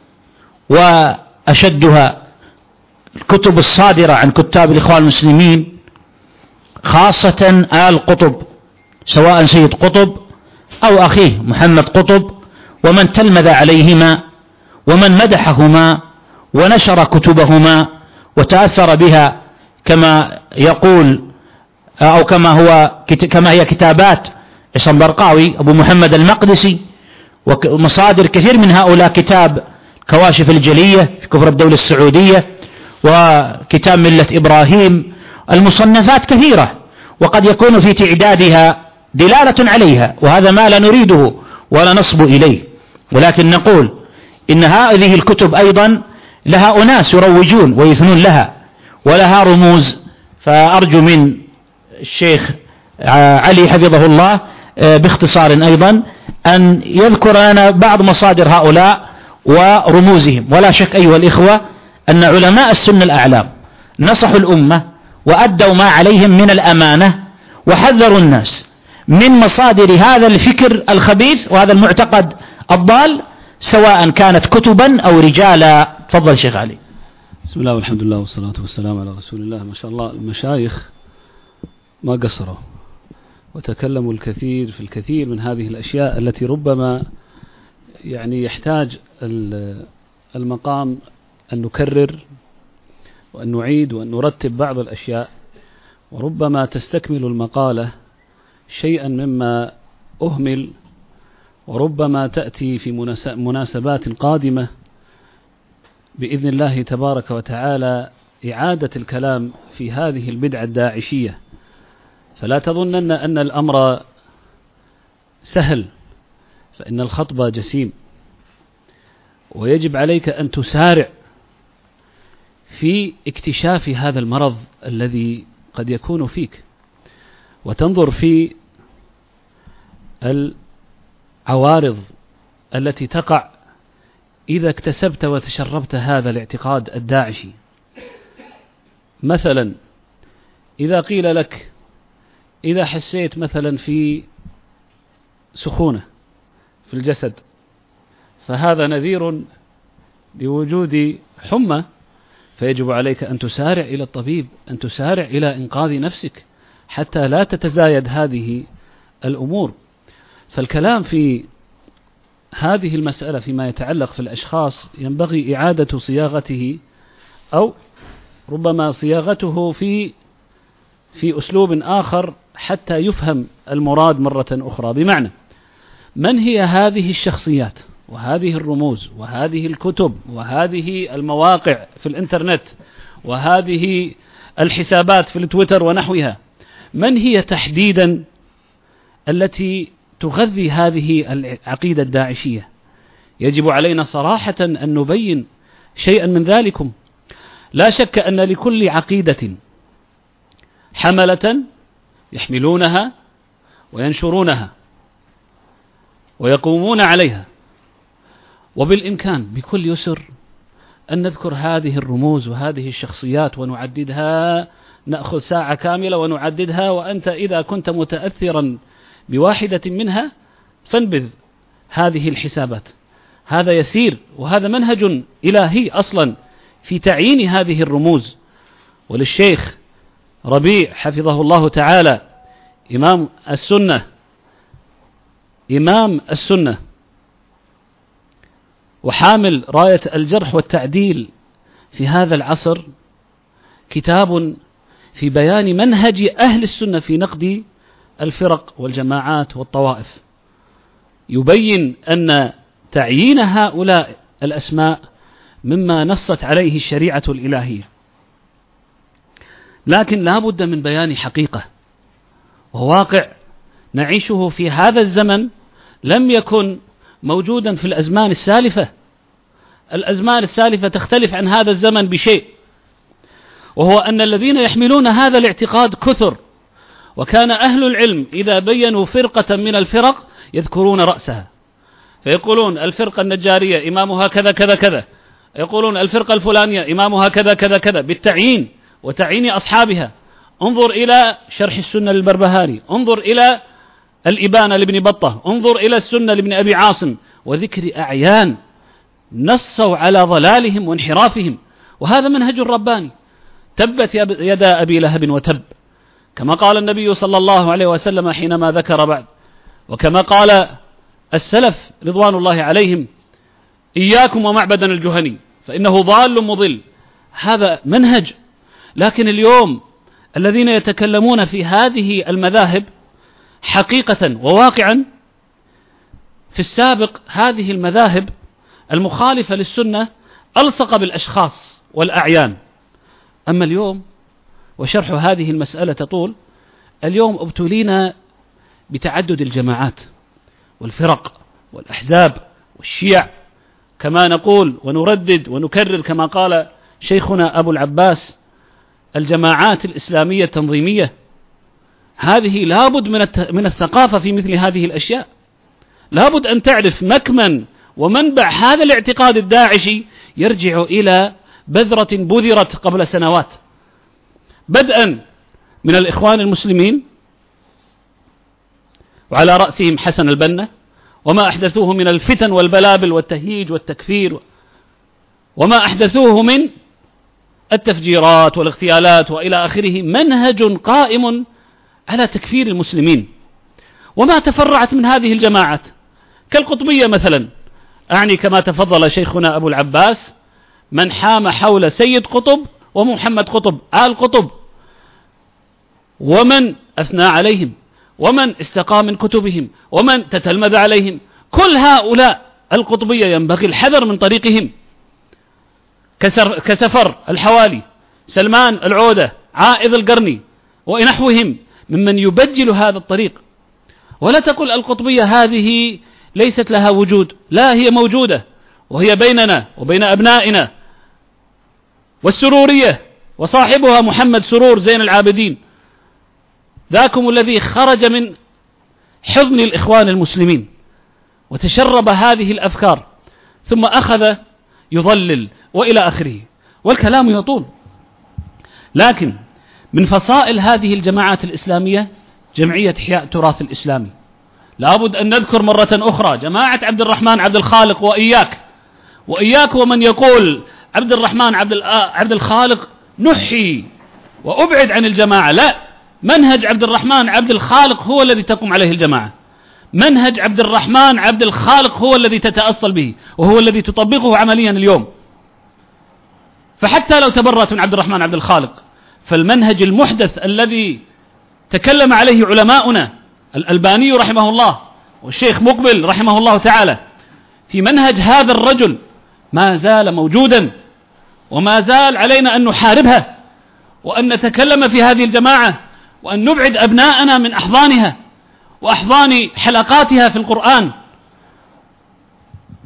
A: وأشدها الكتب الصادرة عن كتاب الإخوان المسلمين خاصة آل قطب، سواء سيد قطب أو أخيه محمد قطب ومن تلمذ عليهما ومن مدحهما ونشر كتبهما وتأثر بها كما يقول أو كما هي كتابات عصام برقاوي أبو محمد المقدسي ومصادر كثير من هؤلاء، كتاب كواشف الجلية في كفر الدولة السعودية وكتاب ملة إبراهيم. المصنفات كثيرة وقد يكون في تعدادها دلالة عليها، وهذا ما لا نريده ولا نصب إليه، ولكن نقول إن هذه الكتب أيضا لها أناس يروجون ويثنون لها ولها رموز. فأرجو من الشيخ علي حفظه الله باختصار أيضا أن يذكر لنا بعض مصادر هؤلاء ورموزهم. ولا شك أيها الإخوة أن علماء السنة الأعلام نصحوا الأمة وأدوا ما عليهم من الأمانة وحذروا الناس من مصادر هذا الفكر الخبيث وهذا المعتقد الضال، سواء كانت كتبا أو رجالا. تفضل شيخ علي.
E: بسم الله والحمد لله والصلاة والسلام على رسول الله. ما شاء الله المشايخ ما قصروا وتكلموا الكثير في الكثير من هذه الأشياء التي ربما يعني يحتاج المقام أن نكرر وأن نعيد وأن نرتب بعض الأشياء، وربما تستكمل المقالة شيئا مما أهمل، وربما تأتي في مناسبات قادمة بإذن الله تبارك وتعالى إعادة الكلام في هذه البدعة الداعشية. فلا تظنن أن الأمر سهل، فإن الخطب جسيم، ويجب عليك أن تسارع في اكتشاف هذا المرض الذي قد يكون فيك، وتنظر في العوارض التي تقع إذا اكتسبت وتشربت هذا الاعتقاد الداعشي. مثلا إذا قيل لك إذا حسيت مثلا في سخونة في الجسد فهذا نذير لوجود حمى، فيجب عليك أن تسارع إلى الطبيب، أن تسارع إلى إنقاذ نفسك حتى لا تتزايد هذه الأمور. فالكلام في هذه المسألة فيما يتعلق في الأشخاص ينبغي إعادة صياغته، أو ربما صياغته في أسلوب آخر حتى يفهم المراد مرة أخرى. بمعنى من هي هذه الشخصيات وهذه الرموز وهذه الكتب وهذه المواقع في الإنترنت وهذه الحسابات في التويتر ونحوها، من هي تحديدا التي تغذي هذه العقيدة الداعشية؟ يجب علينا صراحة أن نبين شيئا من ذلكم. لا شك أن لكل عقيدة حملة يحملونها وينشرونها ويقومون عليها، وبالإمكان بكل يسر أن نذكر هذه الرموز وهذه الشخصيات ونعددها، نأخذ ساعة كاملة ونعددها، وأنت إذا كنت متأثرا بواحدة منها فانبذ هذه الحسابات. هذا يسير، وهذا منهج إلهي أصلا في تعيين هذه الرموز. وللشيخ ربيع حفظه الله تعالى إمام السنة وحامل راية الجرح والتعديل في هذا العصر كتاب في بيان منهج أهل السنة في نقد الفرق والجماعات والطوائف، يبين أن تعيين هؤلاء الأسماء مما نصت عليه الشريعة الإلهية، لكن لا بد من بيان حقيقة وواقع نعيشه في هذا الزمن لم يكن موجودا في الأزمان السالفة. الأزمان السالفة تختلف عن هذا الزمن بشيء، وهو أن الذين يحملون هذا الاعتقاد كثر، وكان أهل العلم إذا بينوا فرقة من الفرق يذكرون رأسها، فيقولون الفرقة النجارية إمامها كذا كذا كذا، يقولون الفرقة الفلانية إمامها كذا كذا كذا، بالتعيين وتعيين أصحابها. انظر إلى شرح السنة للبربهاري، انظر إلى الإبانة لابن بطة، انظر إلى السنة لابن أبي عاصم، وذكر أعيان نصوا على ضلالهم وانحرافهم. وهذا منهج رباني. تبت يدا أبي لهب وتب، كما قال النبي صلى الله عليه وسلم حينما ذكر بعد، وكما قال السلف رضوان الله عليهم: إياكم ومعبدا الجهني فإنه ضال مضل. هذا منهج. لكن اليوم الذين يتكلمون في هذه المذاهب حقيقة وواقعا، في السابق هذه المذاهب المخالفة للسنة ألصق بالأشخاص والأعيان. أما اليوم، وشرح هذه المسألة طول، اليوم ابتلينا بتعدد الجماعات والفرق والأحزاب والشيع، كما نقول ونردد ونكرر كما قال شيخنا أبو العباس: الجماعات الإسلامية التنظيمية. هذه لابد من الثقافة في مثل هذه الأشياء. لابد أن تعرف مكمن ومنبع هذا الاعتقاد الداعشي يرجع إلى بذرة بذرت قبل سنوات، بدءا من الإخوان المسلمين وعلى رأسهم حسن البنا، وما أحدثوه من الفتن والبلابل والتهييج والتكفير، وما أحدثوه من التفجيرات والاغتيالات وإلى آخره، منهج قائم على تكفير المسلمين. وما تفرعت من هذه الجماعات كالقطبية مثلا، أعني كما تفضل شيخنا أبو العباس: من حام حول سيد قطب ومحمد قطب آل قطب، ومن أثنى عليهم، ومن استقى من كتبهم، ومن تتلمذ عليهم، كل هؤلاء القطبية ينبغي الحذر من طريقهم، كسفر الحوالي، سلمان العودة، عائذ القرني ونحوهم ممن يبجل هذا الطريق. ولا تقل القطبية هذه ليست لها وجود، لا، هي موجودة، وهي بيننا وبين أبنائنا. والسرورية وصاحبها محمد سرور زين العابدين، ذاكم الذي خرج من حضن الإخوان المسلمين وتشرب هذه الأفكار، ثم أخذ يضلل وإلى آخره، والكلام يطول. لكن من فصائل هذه الجماعات الإسلامية جمعية إحياء التراث الإسلامي. لابد أن نذكر مرة أخرى جماعة عبد الرحمن عبد الخالق، وإياك ومن يقول عبد الرحمن عبد الخالق نحي وأبعد عن الجماعة. لا، منهج عبد الرحمن عبد الخالق هو الذي تقوم عليه الجماعة، منهج عبد الرحمن عبد الخالق هو الذي تتأصل به، وهو الذي تطبقه عمليا اليوم. فحتى لو تبرأت من عبد الرحمن عبد الخالق، فالمنهج المحدث الذي تكلم عليه علماؤنا الألباني رحمه الله والشيخ مقبل رحمه الله تعالى، في منهج هذا الرجل ما زال موجودا، وما زال علينا أن نحاربها، وأن نتكلم في هذه الجماعة، وأن نبعد أبناءنا من أحضانها وأحضان حلقاتها في القرآن.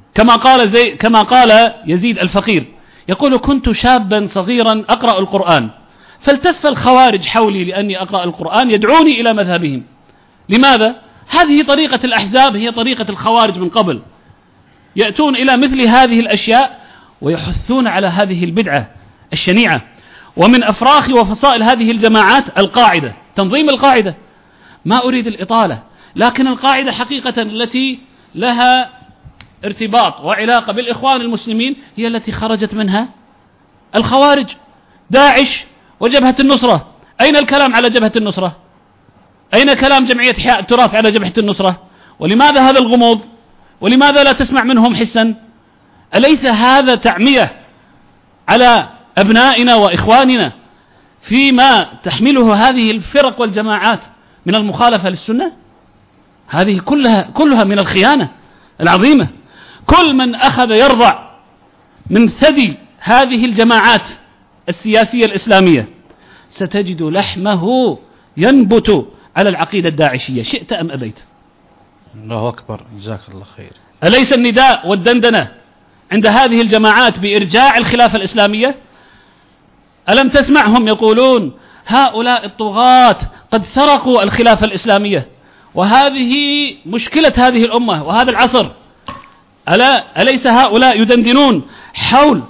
E: كما قال يزيد الفقير، يقول: كنت شابا صغيرا أقرأ القرآن، فالتف الخوارج حولي لأني أقرأ القرآن يدعوني إلى مذهبهم. لماذا؟ هذه طريقة الأحزاب، هي طريقة الخوارج من قبل، يأتون إلى مثل هذه الأشياء ويحثون على هذه البدعة الشنيعة. ومن أفراخ وفصائل هذه الجماعات القاعدة، تنظيم القاعدة. ما أريد الإطالة، لكن القاعدة حقيقة التي لها ارتباط وعلاقة بالإخوان المسلمين هي التي خرجت منها الخوارج، داعش وجبهة النصرة. أين الكلام على جبهة النصرة؟ أين كلام جمعية إحياء التراث على جبهة النصرة؟ ولماذا هذا الغموض؟ ولماذا لا تسمع منهم حسا؟ أليس هذا تعمية على أبنائنا وإخواننا فيما تحمله هذه الفرق والجماعات من المخالفة للسنة؟ هذه كلها من الخيانة العظيمة. كل من أخذ يرضع من ثدي هذه الجماعات السياسية الإسلامية ستجد لحمه ينبت على العقيدة الداعشية، شئت أم أبيت.
A: الله أكبر، جزاك الله خير.
E: أليس النداء والدندنة عند هذه الجماعات بإرجاع الخلافة الإسلامية؟ ألم تسمعهم يقولون: هؤلاء الطغاة قد سرقوا الخلافة الإسلامية، وهذه مشكلة هذه الأمة وهذا العصر؟ أليس هؤلاء يدندنون حول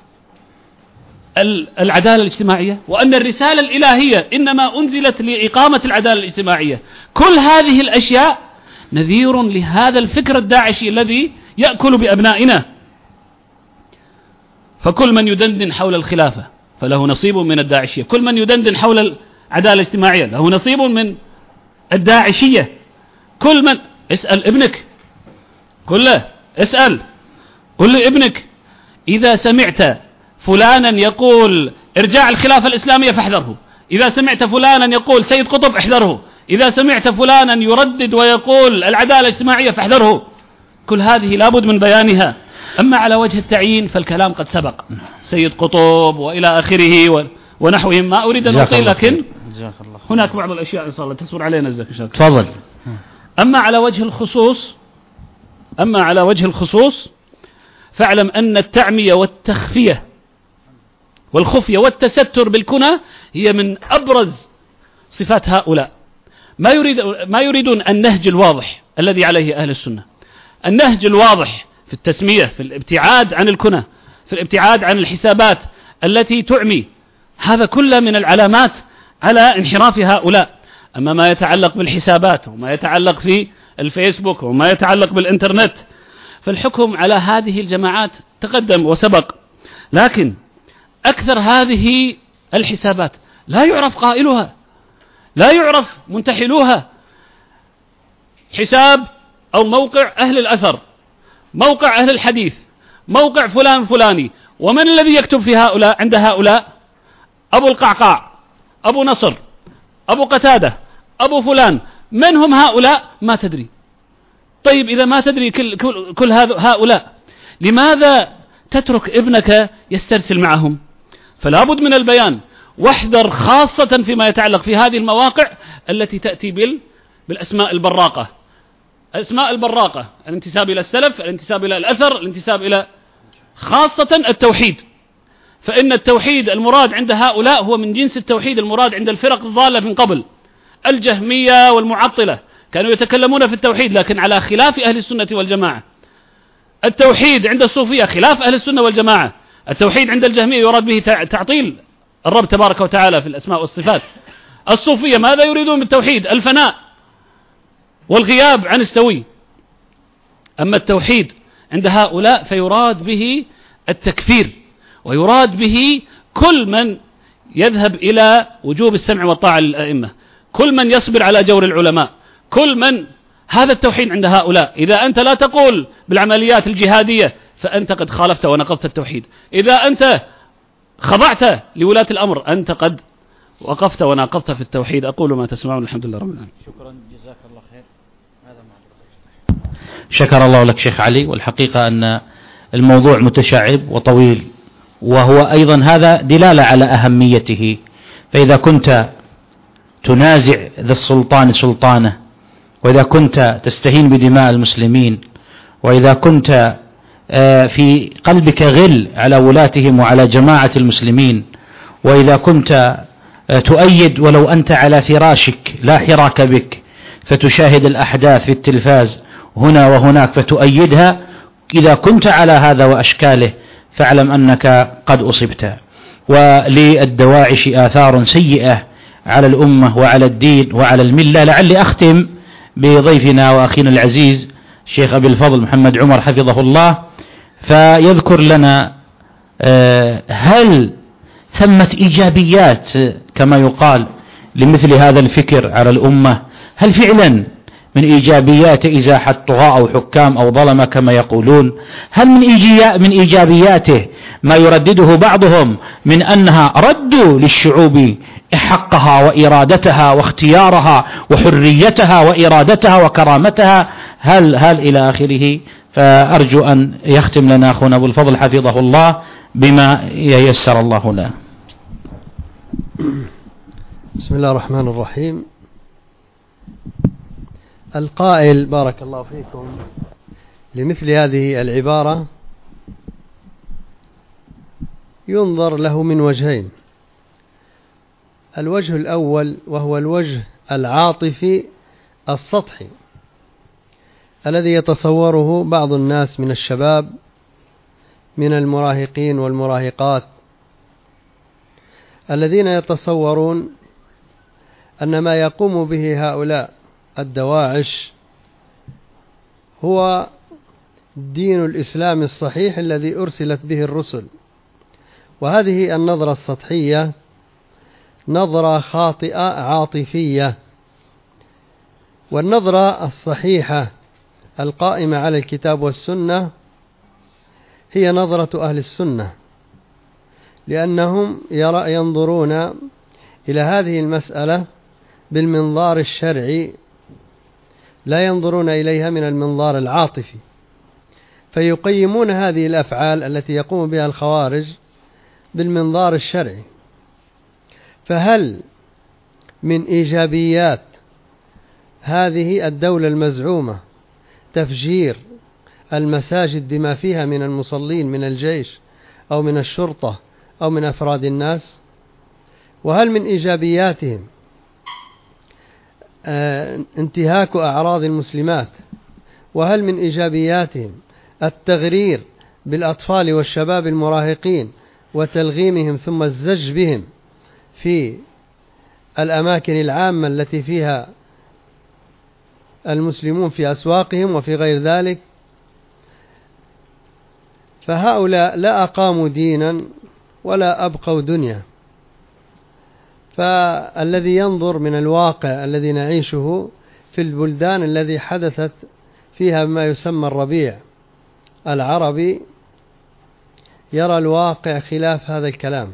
E: العدالة الاجتماعية، وأن الرسالة الإلهية إنما أنزلت لإقامة العدالة الاجتماعية؟ كل هذه الأشياء نذير لهذا الفكر الداعشي الذي يأكل بأبنائنا. فكل من يدندن حول الخلافة فله نصيب من الداعشية، كل من يدندن حول العدالة الاجتماعية له نصيب من الداعشية. كل من اسأل ابنك، كله اسأل، قل لابنك: إذا سمعت فلانا يقول ارجاع الخلافة الإسلامية فاحذره، إذا سمعت فلانا يقول سيد قطب احذره، إذا سمعت فلانا يردد ويقول العدالة الاجتماعية فاحذره. كل هذه لابد من بيانها. أما على وجه التعيين فالكلام قد سبق، سيد قطب وإلى آخره ونحوهم. ما أريد أن أطيل، لكن هناك بعض الأشياء إن شاء الله تصبر علينا.
A: تفضل.
E: أما على وجه الخصوص فاعلم أن التعمية والتخفية والخفية والتستر بالكنى هي من أبرز صفات هؤلاء. ما يريدون النهج الواضح الذي عليه أهل السنة، النهج الواضح في التسمية، في الابتعاد عن الكنى، في الابتعاد عن الحسابات التي تعمي. هذا كله من العلامات على انحراف هؤلاء. أما ما يتعلق بالحسابات وما يتعلق في الفيسبوك وما يتعلق بالإنترنت فالحكم على هذه الجماعات تقدم وسبق. لكن أكثر هذه الحسابات لا يعرف قائلها، لا يعرف منتحلوها. حساب أو موقع أهل الأثر، موقع أهل الحديث، موقع فلان فلاني. ومن الذي يكتب في هؤلاء؟ عند هؤلاء أبو القعقاع، أبو نصر، أبو قتادة، أبو فلان. من هم هؤلاء؟ ما تدري. طيب إذا ما تدري كل هؤلاء، لماذا تترك ابنك يسترسل معهم؟ فلا بد من البيان. واحذر خاصة فيما يتعلق في هذه المواقع التي تأتي بالأسماء البراقة، أسماء البراقة، الانتساب إلى السلف، الانتساب إلى الأثر، الانتساب إلى خاصة التوحيد. فإن التوحيد المراد عند هؤلاء هو من جنس التوحيد المراد عند الفرق الضالة من قبل. الجهمية والمعطلة كانوا يتكلمون في التوحيد لكن على خلاف أهل السنة والجماعة. التوحيد عند الصوفية خلاف أهل السنة والجماعة. التوحيد عند الجهمية يراد به تعطيل الرب تبارك وتعالى في الأسماء والصفات. الصوفية ماذا يريدون بالتوحيد؟ الفناء والغياب عن السوي. أما التوحيد عند هؤلاء فيراد به التكفير، ويراد به كل من يذهب إلى وجوب السمع والطاعة للأئمة، كل من يصبر على جور العلماء، كل من هذا التوحيد عند هؤلاء. إذا أنت لا تقول بالعمليات الجهادية فأنت قد خالفت ونقضت التوحيد. إذا أنت خضعت لولاة الأمر أنت قد وقفت وناقضت في التوحيد. أقول ما تسمعون، الحمد لله رب العالمين.
A: شكرا، جزاك الله خير. شكر الله لك شيخ علي. والحقيقة أن الموضوع متشعب وطويل، وهو أيضا هذا دلالة على أهميته. فإذا كنت تنازع ذا السلطان سلطانه، وإذا كنت تستهين بدماء المسلمين، وإذا كنت في قلبك غل على ولاتهم وعلى جماعة المسلمين، وإذا كنت تؤيد ولو أنت على فراشك لا حراك بك فتشاهد الأحداث في التلفاز هنا وهناك فتؤيدها، إذا كنت على هذا وأشكاله فاعلم أنك قد أصبت. وللدواعش آثار سيئة على الأمة وعلى الدين وعلى الملة. لعلي أختم بضيفنا وأخينا العزيز الشيخ أبي الفضل محمد عمر حفظه الله، فيذكر لنا هل ثمة إيجابيات كما يقال لمثل هذا الفكر على الأمة؟ هل فعلا من إيجابيات إزاحة طغاة أو حكام أو ظلمة كما يقولون؟ هل من إيجابياته ما يردده بعضهم من أنها ردوا للشعوب حقها وإرادتها واختيارها وحريتها وإرادتها وكرامتها؟ هل إلى آخره. فأرجو أن يختم لنا أخونا أبو الفضل حفظه الله بما ييسر الله له.
F: بسم الله الرحمن الرحيم. القائل بارك الله فيكم لمثل هذه العبارة ينظر له من وجهين. الوجه الأول وهو الوجه العاطفي السطحي الذي يتصوره بعض الناس من الشباب من المراهقين والمراهقات الذين يتصورون أن ما يقوم به هؤلاء الدواعش هو دين الإسلام الصحيح الذي أرسلت به الرسل. وهذه النظرة السطحية نظرة خاطئة عاطفية، والنظرة الصحيحة القائمة على الكتاب والسنة هي نظرة أهل السنة، لأنهم ينظرون إلى هذه المسألة بالمنظار الشرعي، لا ينظرون إليها من المنظار العاطفي، فيقيمون هذه الأفعال التي يقوم بها الخوارج بالمنظار الشرعي. فهل من إيجابيات هذه الدولة المزعومة تفجير المساجد بما فيها من المصلين من الجيش أو من الشرطة أو من أفراد الناس؟ وهل من إيجابياتهم انتهاك أعراض المسلمات؟ وهل من إيجابياتهم التغرير بالأطفال والشباب المراهقين وتلغيمهم ثم الزج بهم في الأماكن العامة التي فيها المسلمون في أسواقهم وفي غير ذلك؟ فهؤلاء لا أقاموا دينا ولا أبقوا دنيا. فالذي ينظر من الواقع الذي نعيشه في البلدان الذي حدثت فيها ما يسمى الربيع العربي يرى الواقع خلاف هذا الكلام.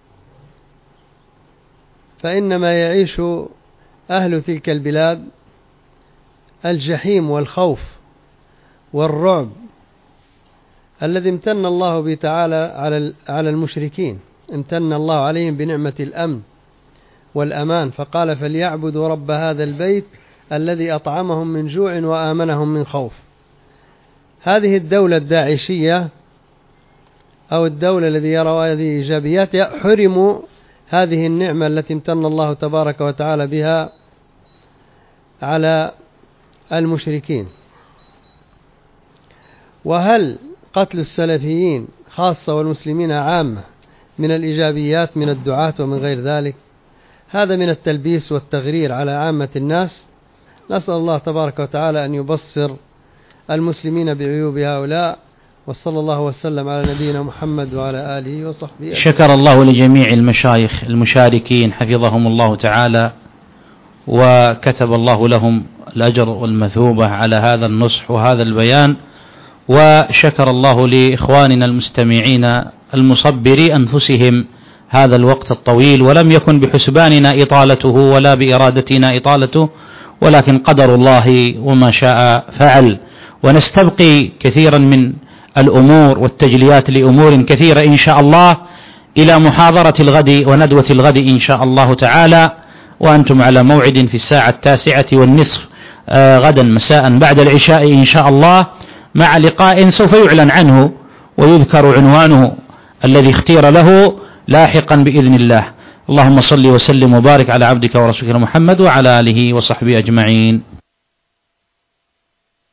F: فإنما يعيش أهل تلك البلاد الجحيم والخوف والرعب الذي امتن الله به تعالى على المشركين، امتن الله عليهم بنعمة الأمن والأمان، فقال فليعبدوا رب هذا البيت الذي أطعمهم من جوع وآمنهم من خوف. هذه الدولة الداعشية أو الدولة الذي يرى هذه إيجابيات حرموا هذه النعمة التي امتن الله تبارك وتعالى بها على المشركين. وهل قتل السلفيين خاصة والمسلمين عامة من الإيجابيات من الدعاة ومن غير ذلك؟ هذا من التلبيس والتغرير على عامة الناس. نسأل الله تبارك وتعالى أن يبصر المسلمين بعيوب هؤلاء، وصلى الله وسلم على نبينا محمد وعلى آله وصحبه.
A: شكر الله لجميع المشايخ المشاركين حفظهم الله تعالى، وكتب الله لهم الأجر والمثوبة على هذا النصح وهذا البيان، وشكر الله لإخواننا المستمعين المصبري أنفسهم هذا الوقت الطويل، ولم يكن بحسباننا إطالته ولا بإرادتنا إطالته، ولكن قدر الله وما شاء فعل. ونستبقي كثيرا من الأمور والتجليات لأمور كثيرة إن شاء الله إلى محاضرة الغد وندوة الغد إن شاء الله تعالى، وأنتم على موعد في الساعة 9:15 غدا مساء بعد العشاء إن شاء الله مع لقاء سوف يعلن عنه ويذكر عنوانه الذي اختير له لاحقا بإذن الله. اللهم صل وسلم وبارك على عبدك ورسولك محمد وعلى آله وصحبه أجمعين.